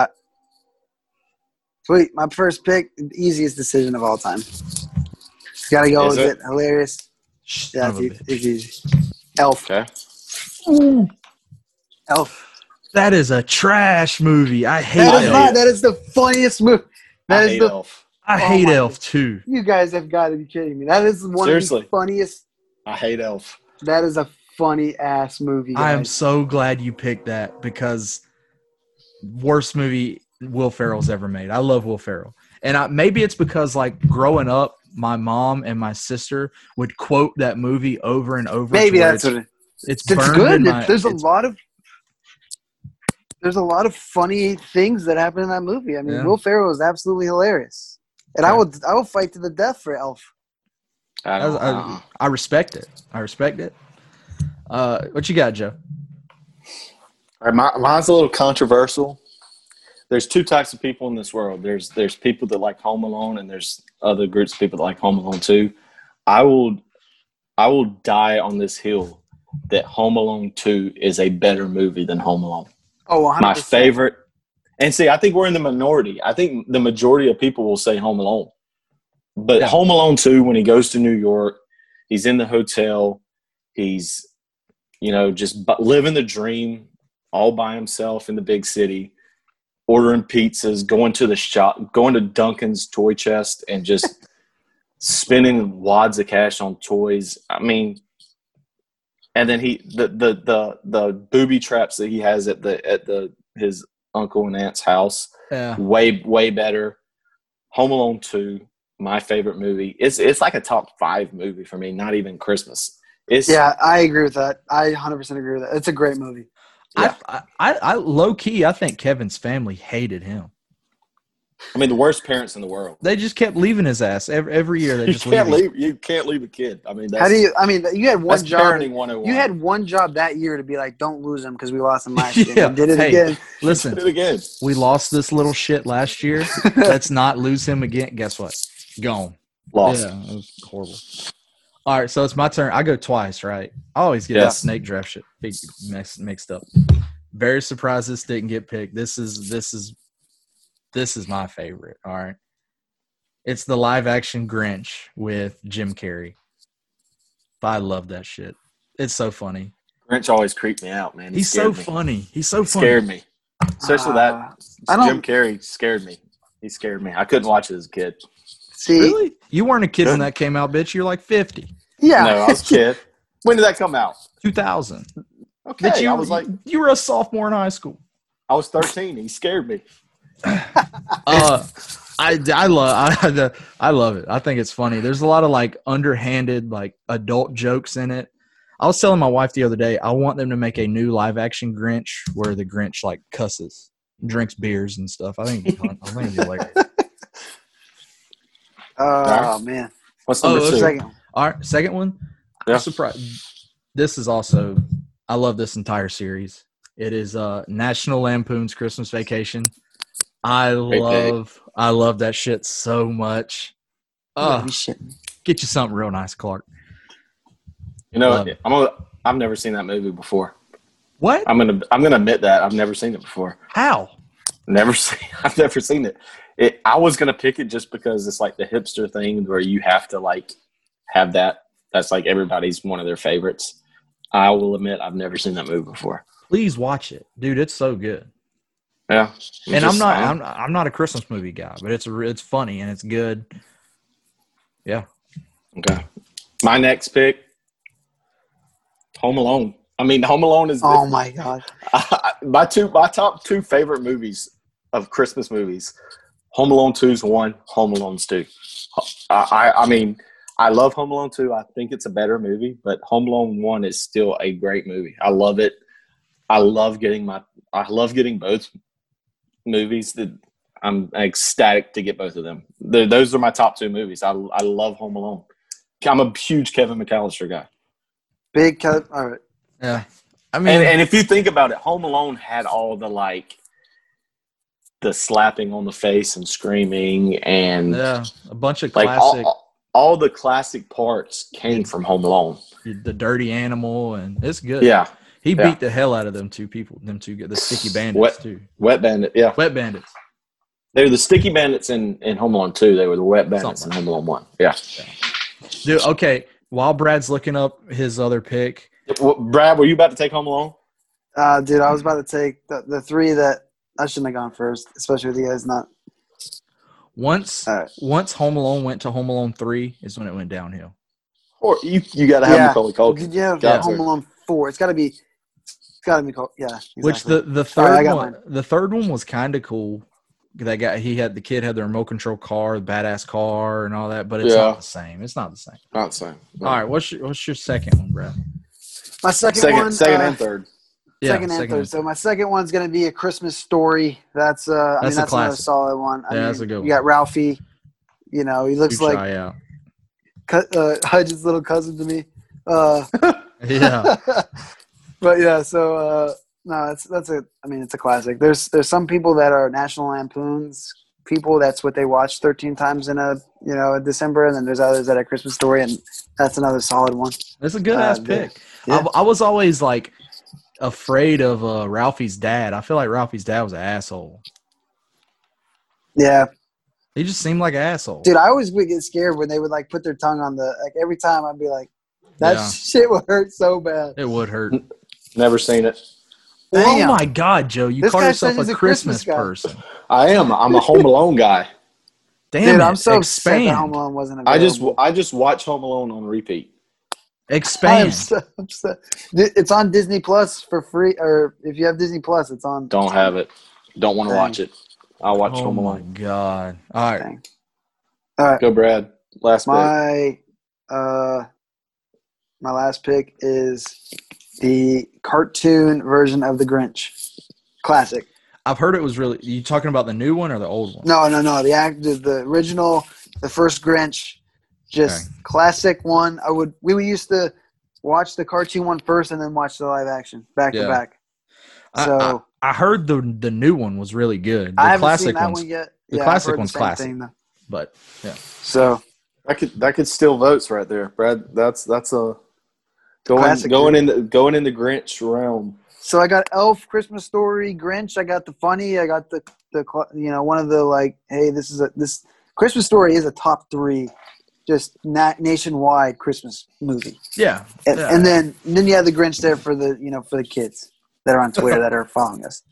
Speaker 3: Sweet. My first pick, the easiest decision of all time. Got to go
Speaker 2: Is
Speaker 3: with
Speaker 2: it?
Speaker 3: it. Hilarious.
Speaker 1: Son
Speaker 3: Yeah,
Speaker 1: of
Speaker 3: it's,
Speaker 1: a
Speaker 3: easy.
Speaker 1: bitch.
Speaker 3: it's easy. Elf.
Speaker 2: Okay.
Speaker 3: Elf.
Speaker 1: That is a trash movie. I hate
Speaker 3: That is
Speaker 1: Elf.
Speaker 3: not. That is the funniest movie. That
Speaker 2: I
Speaker 3: is
Speaker 2: hate
Speaker 3: the.
Speaker 2: Elf.
Speaker 1: I
Speaker 3: Oh
Speaker 1: hate
Speaker 3: my
Speaker 1: Elf too.
Speaker 3: You guys have got to be kidding me. That is one
Speaker 2: Seriously.
Speaker 3: of the funniest.
Speaker 2: I hate Elf.
Speaker 3: That is a funny ass movie.
Speaker 1: I am
Speaker 3: guys.
Speaker 1: so glad you picked that because worst movie Will Ferrell's ever made. I love Will Ferrell. And I, maybe it's because like growing up, my mom and my sister would quote that movie over and over.
Speaker 3: Maybe
Speaker 1: to where
Speaker 3: that's
Speaker 1: it's,
Speaker 3: what it.
Speaker 1: it's
Speaker 3: It's
Speaker 1: burned
Speaker 3: good.
Speaker 1: in my,
Speaker 3: There's a
Speaker 1: it's-
Speaker 3: lot of. There's a lot of funny things that happen in that movie. I mean,
Speaker 1: Yeah.
Speaker 3: Will Ferrell is absolutely hilarious, and I
Speaker 1: Okay.
Speaker 3: will. I will fight to the death for Elf.
Speaker 2: I
Speaker 1: I,
Speaker 2: don't.
Speaker 1: I,
Speaker 2: uh,
Speaker 1: I respect it. I respect it. Uh, what you got, Joe?
Speaker 2: All right, my, mine's a little controversial. There's two types of people in this world. There's there's people that like Home Alone, and there's other groups of people that like Home Alone too. I will I will die on this hill that Home Alone two is a better movie than Home Alone.
Speaker 3: Oh, one hundred
Speaker 2: My
Speaker 3: percent.
Speaker 2: favorite. And see, I think we're in the minority. I think the majority of people will say Home Alone. But
Speaker 1: Yeah.
Speaker 2: Home Alone two, when he goes to New York, he's in the hotel, he's, you know, just bu- living the dream all by himself in the big city, ordering pizzas, going to the shop, going to Duncan's toy chest and just spending wads of cash on toys. I mean, and then he the the the the booby traps that he has at the at the his uncle and aunt's house,
Speaker 1: Yeah.
Speaker 2: way way better. Home Alone two, my favorite movie. It's it's like a top five movie for me. Not even Christmas. It's
Speaker 3: Yeah, I agree with that. I one hundred percent agree with that. It's a great movie.
Speaker 2: Yeah.
Speaker 1: I, I, I low key, I think Kevin's family hated him.
Speaker 2: I mean, the worst parents in the world.
Speaker 1: They just kept leaving his ass every, every year. They
Speaker 2: You
Speaker 1: just
Speaker 2: can't
Speaker 1: leave him.
Speaker 2: leave. You can't leave a kid. I mean, that's,
Speaker 3: How do you? I mean, you had one
Speaker 2: that's
Speaker 3: job.
Speaker 2: parenting one oh one.
Speaker 3: You had one job that year to be like, don't lose him because we lost him last year.
Speaker 1: Yeah.
Speaker 3: You did it
Speaker 1: Hey.
Speaker 3: again.
Speaker 1: Listen,
Speaker 2: Did it again.
Speaker 1: we lost this little shit last year. Let's not lose him again. Guess what? Gone.
Speaker 2: Lost.
Speaker 1: Yeah, it was horrible. All right, so it's my turn. I go twice, right? I always get
Speaker 2: Yeah.
Speaker 1: that snake draft shit big mixed, mixed up. Very surprised this didn't get picked. This is this is this is my favorite. All right, it's the live action Grinch with Jim Carrey. I love that shit. It's so funny.
Speaker 2: Grinch always creeped me out, man. He
Speaker 1: He's so
Speaker 2: scared me.
Speaker 1: funny. He's so
Speaker 2: He
Speaker 1: funny.
Speaker 2: scared me. Especially
Speaker 3: Uh,
Speaker 2: that
Speaker 3: I don't-
Speaker 2: Jim Carrey scared me. He scared me. I couldn't watch it as a kid.
Speaker 3: See,
Speaker 1: Really? You weren't a kid when
Speaker 2: Good.
Speaker 1: that came out, bitch. You're like fifty.
Speaker 3: yeah.
Speaker 2: No, I was a kid. When did that come out?
Speaker 1: two thousand.
Speaker 2: Okay,
Speaker 1: That you,
Speaker 2: I was like,
Speaker 1: you were a sophomore in high school.
Speaker 2: I was thirteen. He scared me.
Speaker 1: Uh, I, I love I, I love it. I think it's funny. There's a lot of like underhanded like adult jokes in it. I was telling my wife the other day, I want them to make a new live action Grinch where the Grinch like cusses, drinks beers and stuff. I think it'd be fun. I think it'd be hilarious.
Speaker 3: Oh man.
Speaker 2: What's number
Speaker 1: Oh,
Speaker 2: two?
Speaker 3: Second.
Speaker 1: All right, second one.
Speaker 2: Yeah.
Speaker 1: I'm surprised. This is also, I love this entire series. It is uh, National Lampoon's Christmas Vacation. I
Speaker 2: Great
Speaker 1: love, I love that shit so much.
Speaker 3: You gotta
Speaker 1: Uh,
Speaker 3: be shitting.
Speaker 1: get you something real nice, Clark.
Speaker 2: You know,
Speaker 1: Love it.
Speaker 2: I'm a, I've never seen that movie before.
Speaker 1: What?
Speaker 2: I'm gonna I'm gonna admit that I've never seen it before.
Speaker 1: How?
Speaker 2: Never seen. I've never seen it. It. I was gonna pick it just because it's like the hipster thing where you have to like have that. That's like everybody's one of their favorites. I will admit I've never seen that movie before.
Speaker 1: Please watch it, dude. It's so good.
Speaker 2: Yeah,
Speaker 1: And
Speaker 2: just-
Speaker 1: I'm not,
Speaker 2: I'm-
Speaker 1: I'm, I'm not a Christmas movie guy, but it's it's funny and it's good. Yeah.
Speaker 2: okay. My next pick, Home Alone. I mean, Home Alone is
Speaker 3: Oh my god.
Speaker 2: I, my two my top two favorite movies of Christmas movies. Home Alone two is one. Home Alone's two. I, I I mean I love Home Alone two. I think it's a better movie, but Home Alone one is still a great movie. I love it. I love getting my I love getting both movies. That I'm ecstatic to get both of them. They're, those are my top two movies. I I love Home Alone. I'm a huge Kevin McAllister guy.
Speaker 3: Big cut. All right.
Speaker 1: Yeah. I mean,
Speaker 2: And, and if you think about it, Home Alone had all the like the slapping on the face and screaming and
Speaker 1: yeah, a bunch of
Speaker 2: like
Speaker 1: classic,
Speaker 2: all, all the classic parts came from Home Alone.
Speaker 1: the dirty animal, and it's good.
Speaker 2: Yeah,
Speaker 1: He
Speaker 2: yeah.
Speaker 1: beat the hell out of them two people, them two, the sticky bandits
Speaker 2: Wet-
Speaker 1: too.
Speaker 2: Wet Bandit. Yeah,
Speaker 1: Wet bandits.
Speaker 2: they were the sticky bandits in, in Home Alone two. They were the Wet Bandits
Speaker 1: Something
Speaker 2: in Home Alone one. Yeah.
Speaker 1: Dude, okay. While Brad's looking up his other pick,
Speaker 2: Well, Brad, were you about to take Home Alone?
Speaker 3: Uh, dude, I was about to take the, the three that I shouldn't have gone first, especially with you guys not.
Speaker 1: once
Speaker 3: All right.
Speaker 1: once Home Alone went to Home Alone three is when it went downhill.
Speaker 2: Or you you got to have
Speaker 3: Yeah.
Speaker 2: Macaulay Culkin.
Speaker 3: Yeah,
Speaker 2: Yeah.
Speaker 3: Home Alone four. It's got to be. It's got to be called. Yeah. Exactly.
Speaker 1: Which the the
Speaker 3: All right, I
Speaker 1: third
Speaker 3: got
Speaker 1: one,
Speaker 3: mine.
Speaker 1: the third one was kind of cool. That guy, he had the kid had the remote control car, the badass car, and all that. But it's
Speaker 2: Yeah.
Speaker 1: not the same. It's not the same.
Speaker 2: Not the same.
Speaker 1: All right, what's your what's your second one, Brad?
Speaker 3: my second,
Speaker 2: Second,
Speaker 3: one.
Speaker 2: second
Speaker 3: uh,
Speaker 2: and third.
Speaker 1: Yeah,
Speaker 3: second and third. So my second one's gonna be A Christmas Story. That's uh, I
Speaker 1: That's a
Speaker 3: mean that's another
Speaker 1: classic.
Speaker 3: solid one. I
Speaker 1: Yeah,
Speaker 3: mean,
Speaker 1: that's a good
Speaker 3: You got
Speaker 1: one.
Speaker 3: Ralphie. You know, he looks
Speaker 1: You
Speaker 3: like
Speaker 1: try out.
Speaker 3: cu- uh, Hudge's little cousin to me. Uh,
Speaker 1: Yeah.
Speaker 3: but yeah, so uh, no, that's that's a. I mean, it's a classic. There's there's some people that are National Lampoons people. That's what they watch thirteen times in a you know December, and then there's others that are Christmas Story, and that's another solid one.
Speaker 1: That's a good ass
Speaker 3: Uh,
Speaker 1: pick.
Speaker 3: yeah.
Speaker 1: I, I was always like afraid of uh, Ralphie's dad. I feel like Ralphie's dad was an asshole.
Speaker 3: Yeah,
Speaker 1: He just seemed like an asshole.
Speaker 3: dude, I always would get scared when they would like put their tongue on the like every time. I'd be like, that
Speaker 1: Yeah.
Speaker 3: shit would hurt so bad.
Speaker 1: It would hurt.
Speaker 2: Never seen it.
Speaker 3: Damn.
Speaker 1: Oh my God, Joe! You
Speaker 3: This
Speaker 1: call
Speaker 3: guy
Speaker 1: yourself
Speaker 3: says he's
Speaker 1: a
Speaker 3: a
Speaker 1: Christmas,
Speaker 3: Christmas guy.
Speaker 1: person.
Speaker 2: I am. I'm a Home Alone guy.
Speaker 1: Damn
Speaker 3: Dude,
Speaker 1: it!
Speaker 3: I'm so
Speaker 1: expand.
Speaker 3: upset that Home Alone wasn't available.
Speaker 2: I just I just watch Home Alone on repeat.
Speaker 1: Expand.
Speaker 3: I'm so upset. It's on Disney Plus for free, or if you have Disney Plus, it's on.
Speaker 2: Don't have it. Don't want to
Speaker 3: Dang.
Speaker 2: watch it. I'll watch
Speaker 1: Oh
Speaker 2: Home
Speaker 1: my
Speaker 2: Alone.
Speaker 1: God! All right,
Speaker 3: Dang. All right,
Speaker 2: Go, Brad. Last pick.
Speaker 3: my uh, my last pick is the cartoon version of The Grinch, classic.
Speaker 1: I've heard it was really. You talking about the new one or the old one?
Speaker 3: No, no, no. The act, the, the original, the first Grinch, just
Speaker 1: Okay.
Speaker 3: classic one. I would. We used to watch the cartoon one first, and then watch the live action back
Speaker 1: Yeah.
Speaker 3: to back.
Speaker 1: I-
Speaker 3: So
Speaker 1: I, I heard the the new one was really good. The
Speaker 3: I, haven't
Speaker 1: classic
Speaker 3: seen that
Speaker 1: one's,
Speaker 3: one yet.
Speaker 1: the
Speaker 3: Yeah, I've
Speaker 1: classic
Speaker 3: heard the
Speaker 1: one's
Speaker 3: same
Speaker 1: classic.
Speaker 3: thing, though.
Speaker 1: but yeah.
Speaker 3: So
Speaker 2: That could that could steal votes right there, Brad. That's that's a going
Speaker 3: Classic,
Speaker 2: going
Speaker 3: dude.
Speaker 2: in the going in the Grinch realm.
Speaker 3: So I got Elf, Christmas Story, Grinch. I got the funny. I got the the cl- you know one of the like, hey, this is a this Christmas Story is a top three, just na- nationwide Christmas movie.
Speaker 1: Yeah.
Speaker 3: And,
Speaker 1: yeah.
Speaker 3: and then and then you have the Grinch there for the you know for the kids that are on Twitter that are following us.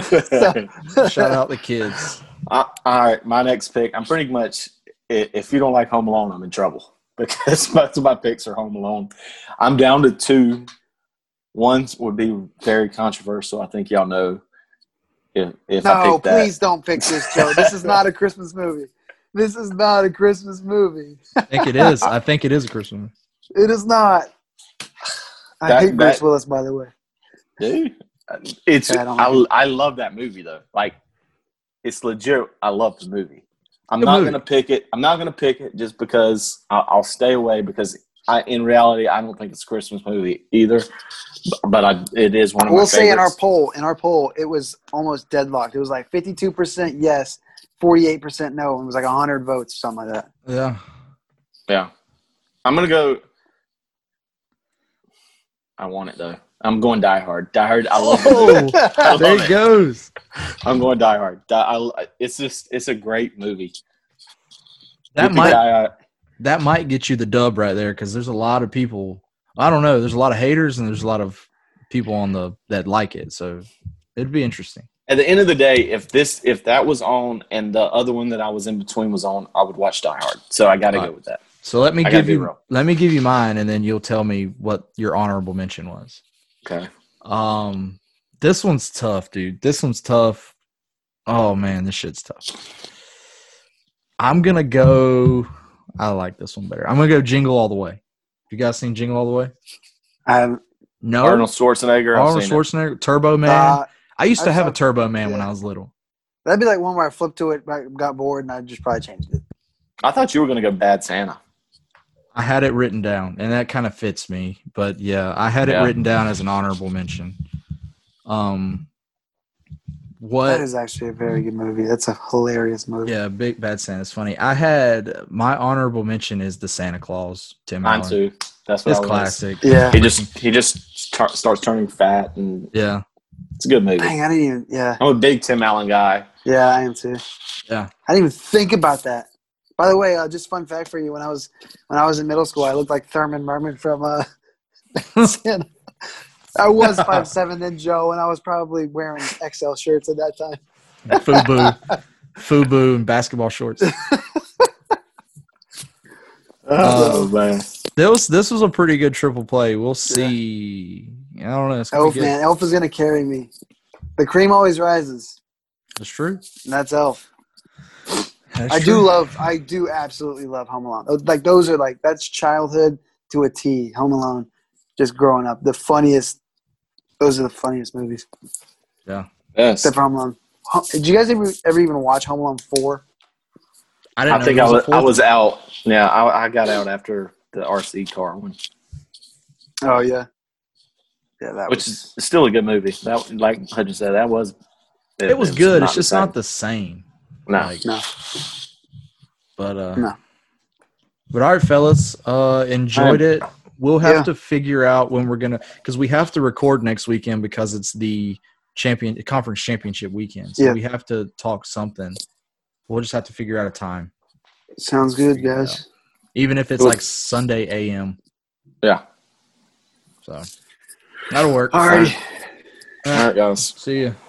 Speaker 1: Shout out the kids.
Speaker 2: Uh, all right, my next pick. I'm pretty much. i- If you don't like Home Alone, I'm in trouble because most of my picks are Home Alone. I'm down to two. One would be very controversial. I think y'all know. If if I
Speaker 3: No,
Speaker 2: pick that,
Speaker 3: please don't pick this, Joe. This is not a Christmas movie. This is not a Christmas movie.
Speaker 1: I think it is. I think it is a Christmas.
Speaker 3: It is not. I
Speaker 2: That-
Speaker 3: hate Bruce
Speaker 2: that-
Speaker 3: Willis, by the way.
Speaker 2: Dude, it's
Speaker 3: Yeah, I don't
Speaker 2: I,
Speaker 3: like
Speaker 2: I love that movie though. Like, it's legit. I love the movie. I'm
Speaker 1: Good
Speaker 2: not
Speaker 1: movie.
Speaker 2: gonna pick it. I'm not gonna pick it just because I'll, I'll stay away because I in reality, I don't think it's a Christmas movie either. But I, it is one of
Speaker 3: We'll
Speaker 2: my
Speaker 3: say in our
Speaker 2: favorites.
Speaker 3: poll, in our poll, it was almost deadlocked. It was like fifty-two percent yes, forty-eight percent no. It was like one hundred votes, something like that.
Speaker 1: Yeah.
Speaker 2: Yeah, I'm gonna go. I want it though. I'm going Die Hard. Die Hard. I love
Speaker 1: Oh,
Speaker 2: it. I love
Speaker 1: there it
Speaker 2: it.
Speaker 1: goes.
Speaker 2: I'm going Die Hard. Die, I, it's just it's a great movie.
Speaker 1: That
Speaker 2: Get the
Speaker 1: might
Speaker 2: guy out-
Speaker 1: that might get you the dub right there because there's a lot of people. I don't know. There's a lot of haters and there's a lot of people on the that like it. So it'd be interesting.
Speaker 2: At the end of the day, if this if that was on and the other one that I was in between was on, I would watch Die Hard. So I got to
Speaker 1: All
Speaker 2: go
Speaker 1: right.
Speaker 2: with that.
Speaker 1: So let me
Speaker 2: I gotta
Speaker 1: give
Speaker 2: be
Speaker 1: you
Speaker 2: real.
Speaker 1: let me give you mine, and then you'll tell me what your honorable mention was.
Speaker 2: Okay.
Speaker 1: Um, this one's tough, dude. This one's tough. Oh man, this shit's tough. I'm gonna go. I like this one better. I'm gonna go Jingle All the Way. You guys seen Jingle All the Way?
Speaker 3: Um,
Speaker 1: No.
Speaker 2: Arnold Schwarzenegger. I've
Speaker 1: Arnold
Speaker 2: seen it.
Speaker 1: Schwarzenegger, Turbo Man.
Speaker 3: uh,
Speaker 1: I used to
Speaker 3: I
Speaker 1: have a
Speaker 3: thought-
Speaker 1: Turbo Man when
Speaker 3: yeah.
Speaker 1: I was little.
Speaker 3: that'd be like one where I flipped to it, I got bored, and I just probably changed it.
Speaker 2: I thought you were going to go Bad Santa.
Speaker 1: I had it written down, and that kind of fits me. But yeah, I had it
Speaker 2: Yeah.
Speaker 1: written down as an honorable mention. Um, what?
Speaker 3: That is actually a very good movie. That's a hilarious movie.
Speaker 1: Yeah, Big Bad Santa is funny. I had my honorable mention is the Santa Claus. Tim
Speaker 2: Mine
Speaker 1: Allen.
Speaker 2: too. That's what
Speaker 1: It's
Speaker 2: I was.
Speaker 1: classic.
Speaker 3: Yeah.
Speaker 2: He just he just tar- starts turning fat, and
Speaker 1: Yeah,
Speaker 2: it's a good movie.
Speaker 3: Dang, I didn't even. Yeah,
Speaker 2: I'm a big Tim Allen guy.
Speaker 3: yeah, I am too.
Speaker 1: yeah.
Speaker 3: I didn't even think about that. By the way, uh, just fun fact for you: when I was when I was in middle school, I looked like Thurman Merman from uh, Santa. I was five seven then Joe, and I was probably wearing X L shirts at that time.
Speaker 1: Fubu, Fubu, and basketball shorts.
Speaker 2: Oh man.
Speaker 1: This this was a pretty good triple play. We'll see. I don't know. It's gonna
Speaker 3: Elf,
Speaker 1: be good.
Speaker 3: man, Elf is gonna carry me. The cream always rises,
Speaker 1: That's true.
Speaker 3: and that's Elf.
Speaker 1: That's
Speaker 3: I
Speaker 1: true.
Speaker 3: do love, I do absolutely love Home Alone. Like those are like that's childhood to a T. Home Alone, just growing up, the funniest. Those are the funniest movies.
Speaker 1: Yeah.
Speaker 2: Yes.
Speaker 3: Except for Home Alone. Home- Did you guys ever ever even watch Home Alone four?
Speaker 1: I didn't
Speaker 2: I
Speaker 1: know
Speaker 2: think
Speaker 1: there
Speaker 2: I
Speaker 1: was a
Speaker 2: was, I
Speaker 1: fourth
Speaker 2: was out. Yeah, I, I got out after the R C car one,
Speaker 3: Oh yeah, yeah, that
Speaker 2: which
Speaker 3: was.
Speaker 2: is still a good movie. That, like Hudson said, that was.
Speaker 1: It was good. It's
Speaker 2: the
Speaker 1: just
Speaker 2: same.
Speaker 1: not the same.
Speaker 2: No.
Speaker 1: Like,
Speaker 3: No.
Speaker 1: but uh,
Speaker 3: No.
Speaker 1: But all right, fellas, uh, enjoyed it. We'll have
Speaker 3: Yeah.
Speaker 1: to figure out when we're gonna because we have to record next weekend because it's the champion conference championship weekend. So
Speaker 3: Yeah.
Speaker 1: we have to talk something. We'll just have to figure out a time,
Speaker 3: Sounds good, guys.
Speaker 1: even if it's
Speaker 2: Cool.
Speaker 1: like Sunday A M.
Speaker 2: Yeah.
Speaker 1: So that'll work.
Speaker 3: All right.
Speaker 2: All right, guys.
Speaker 1: See ya.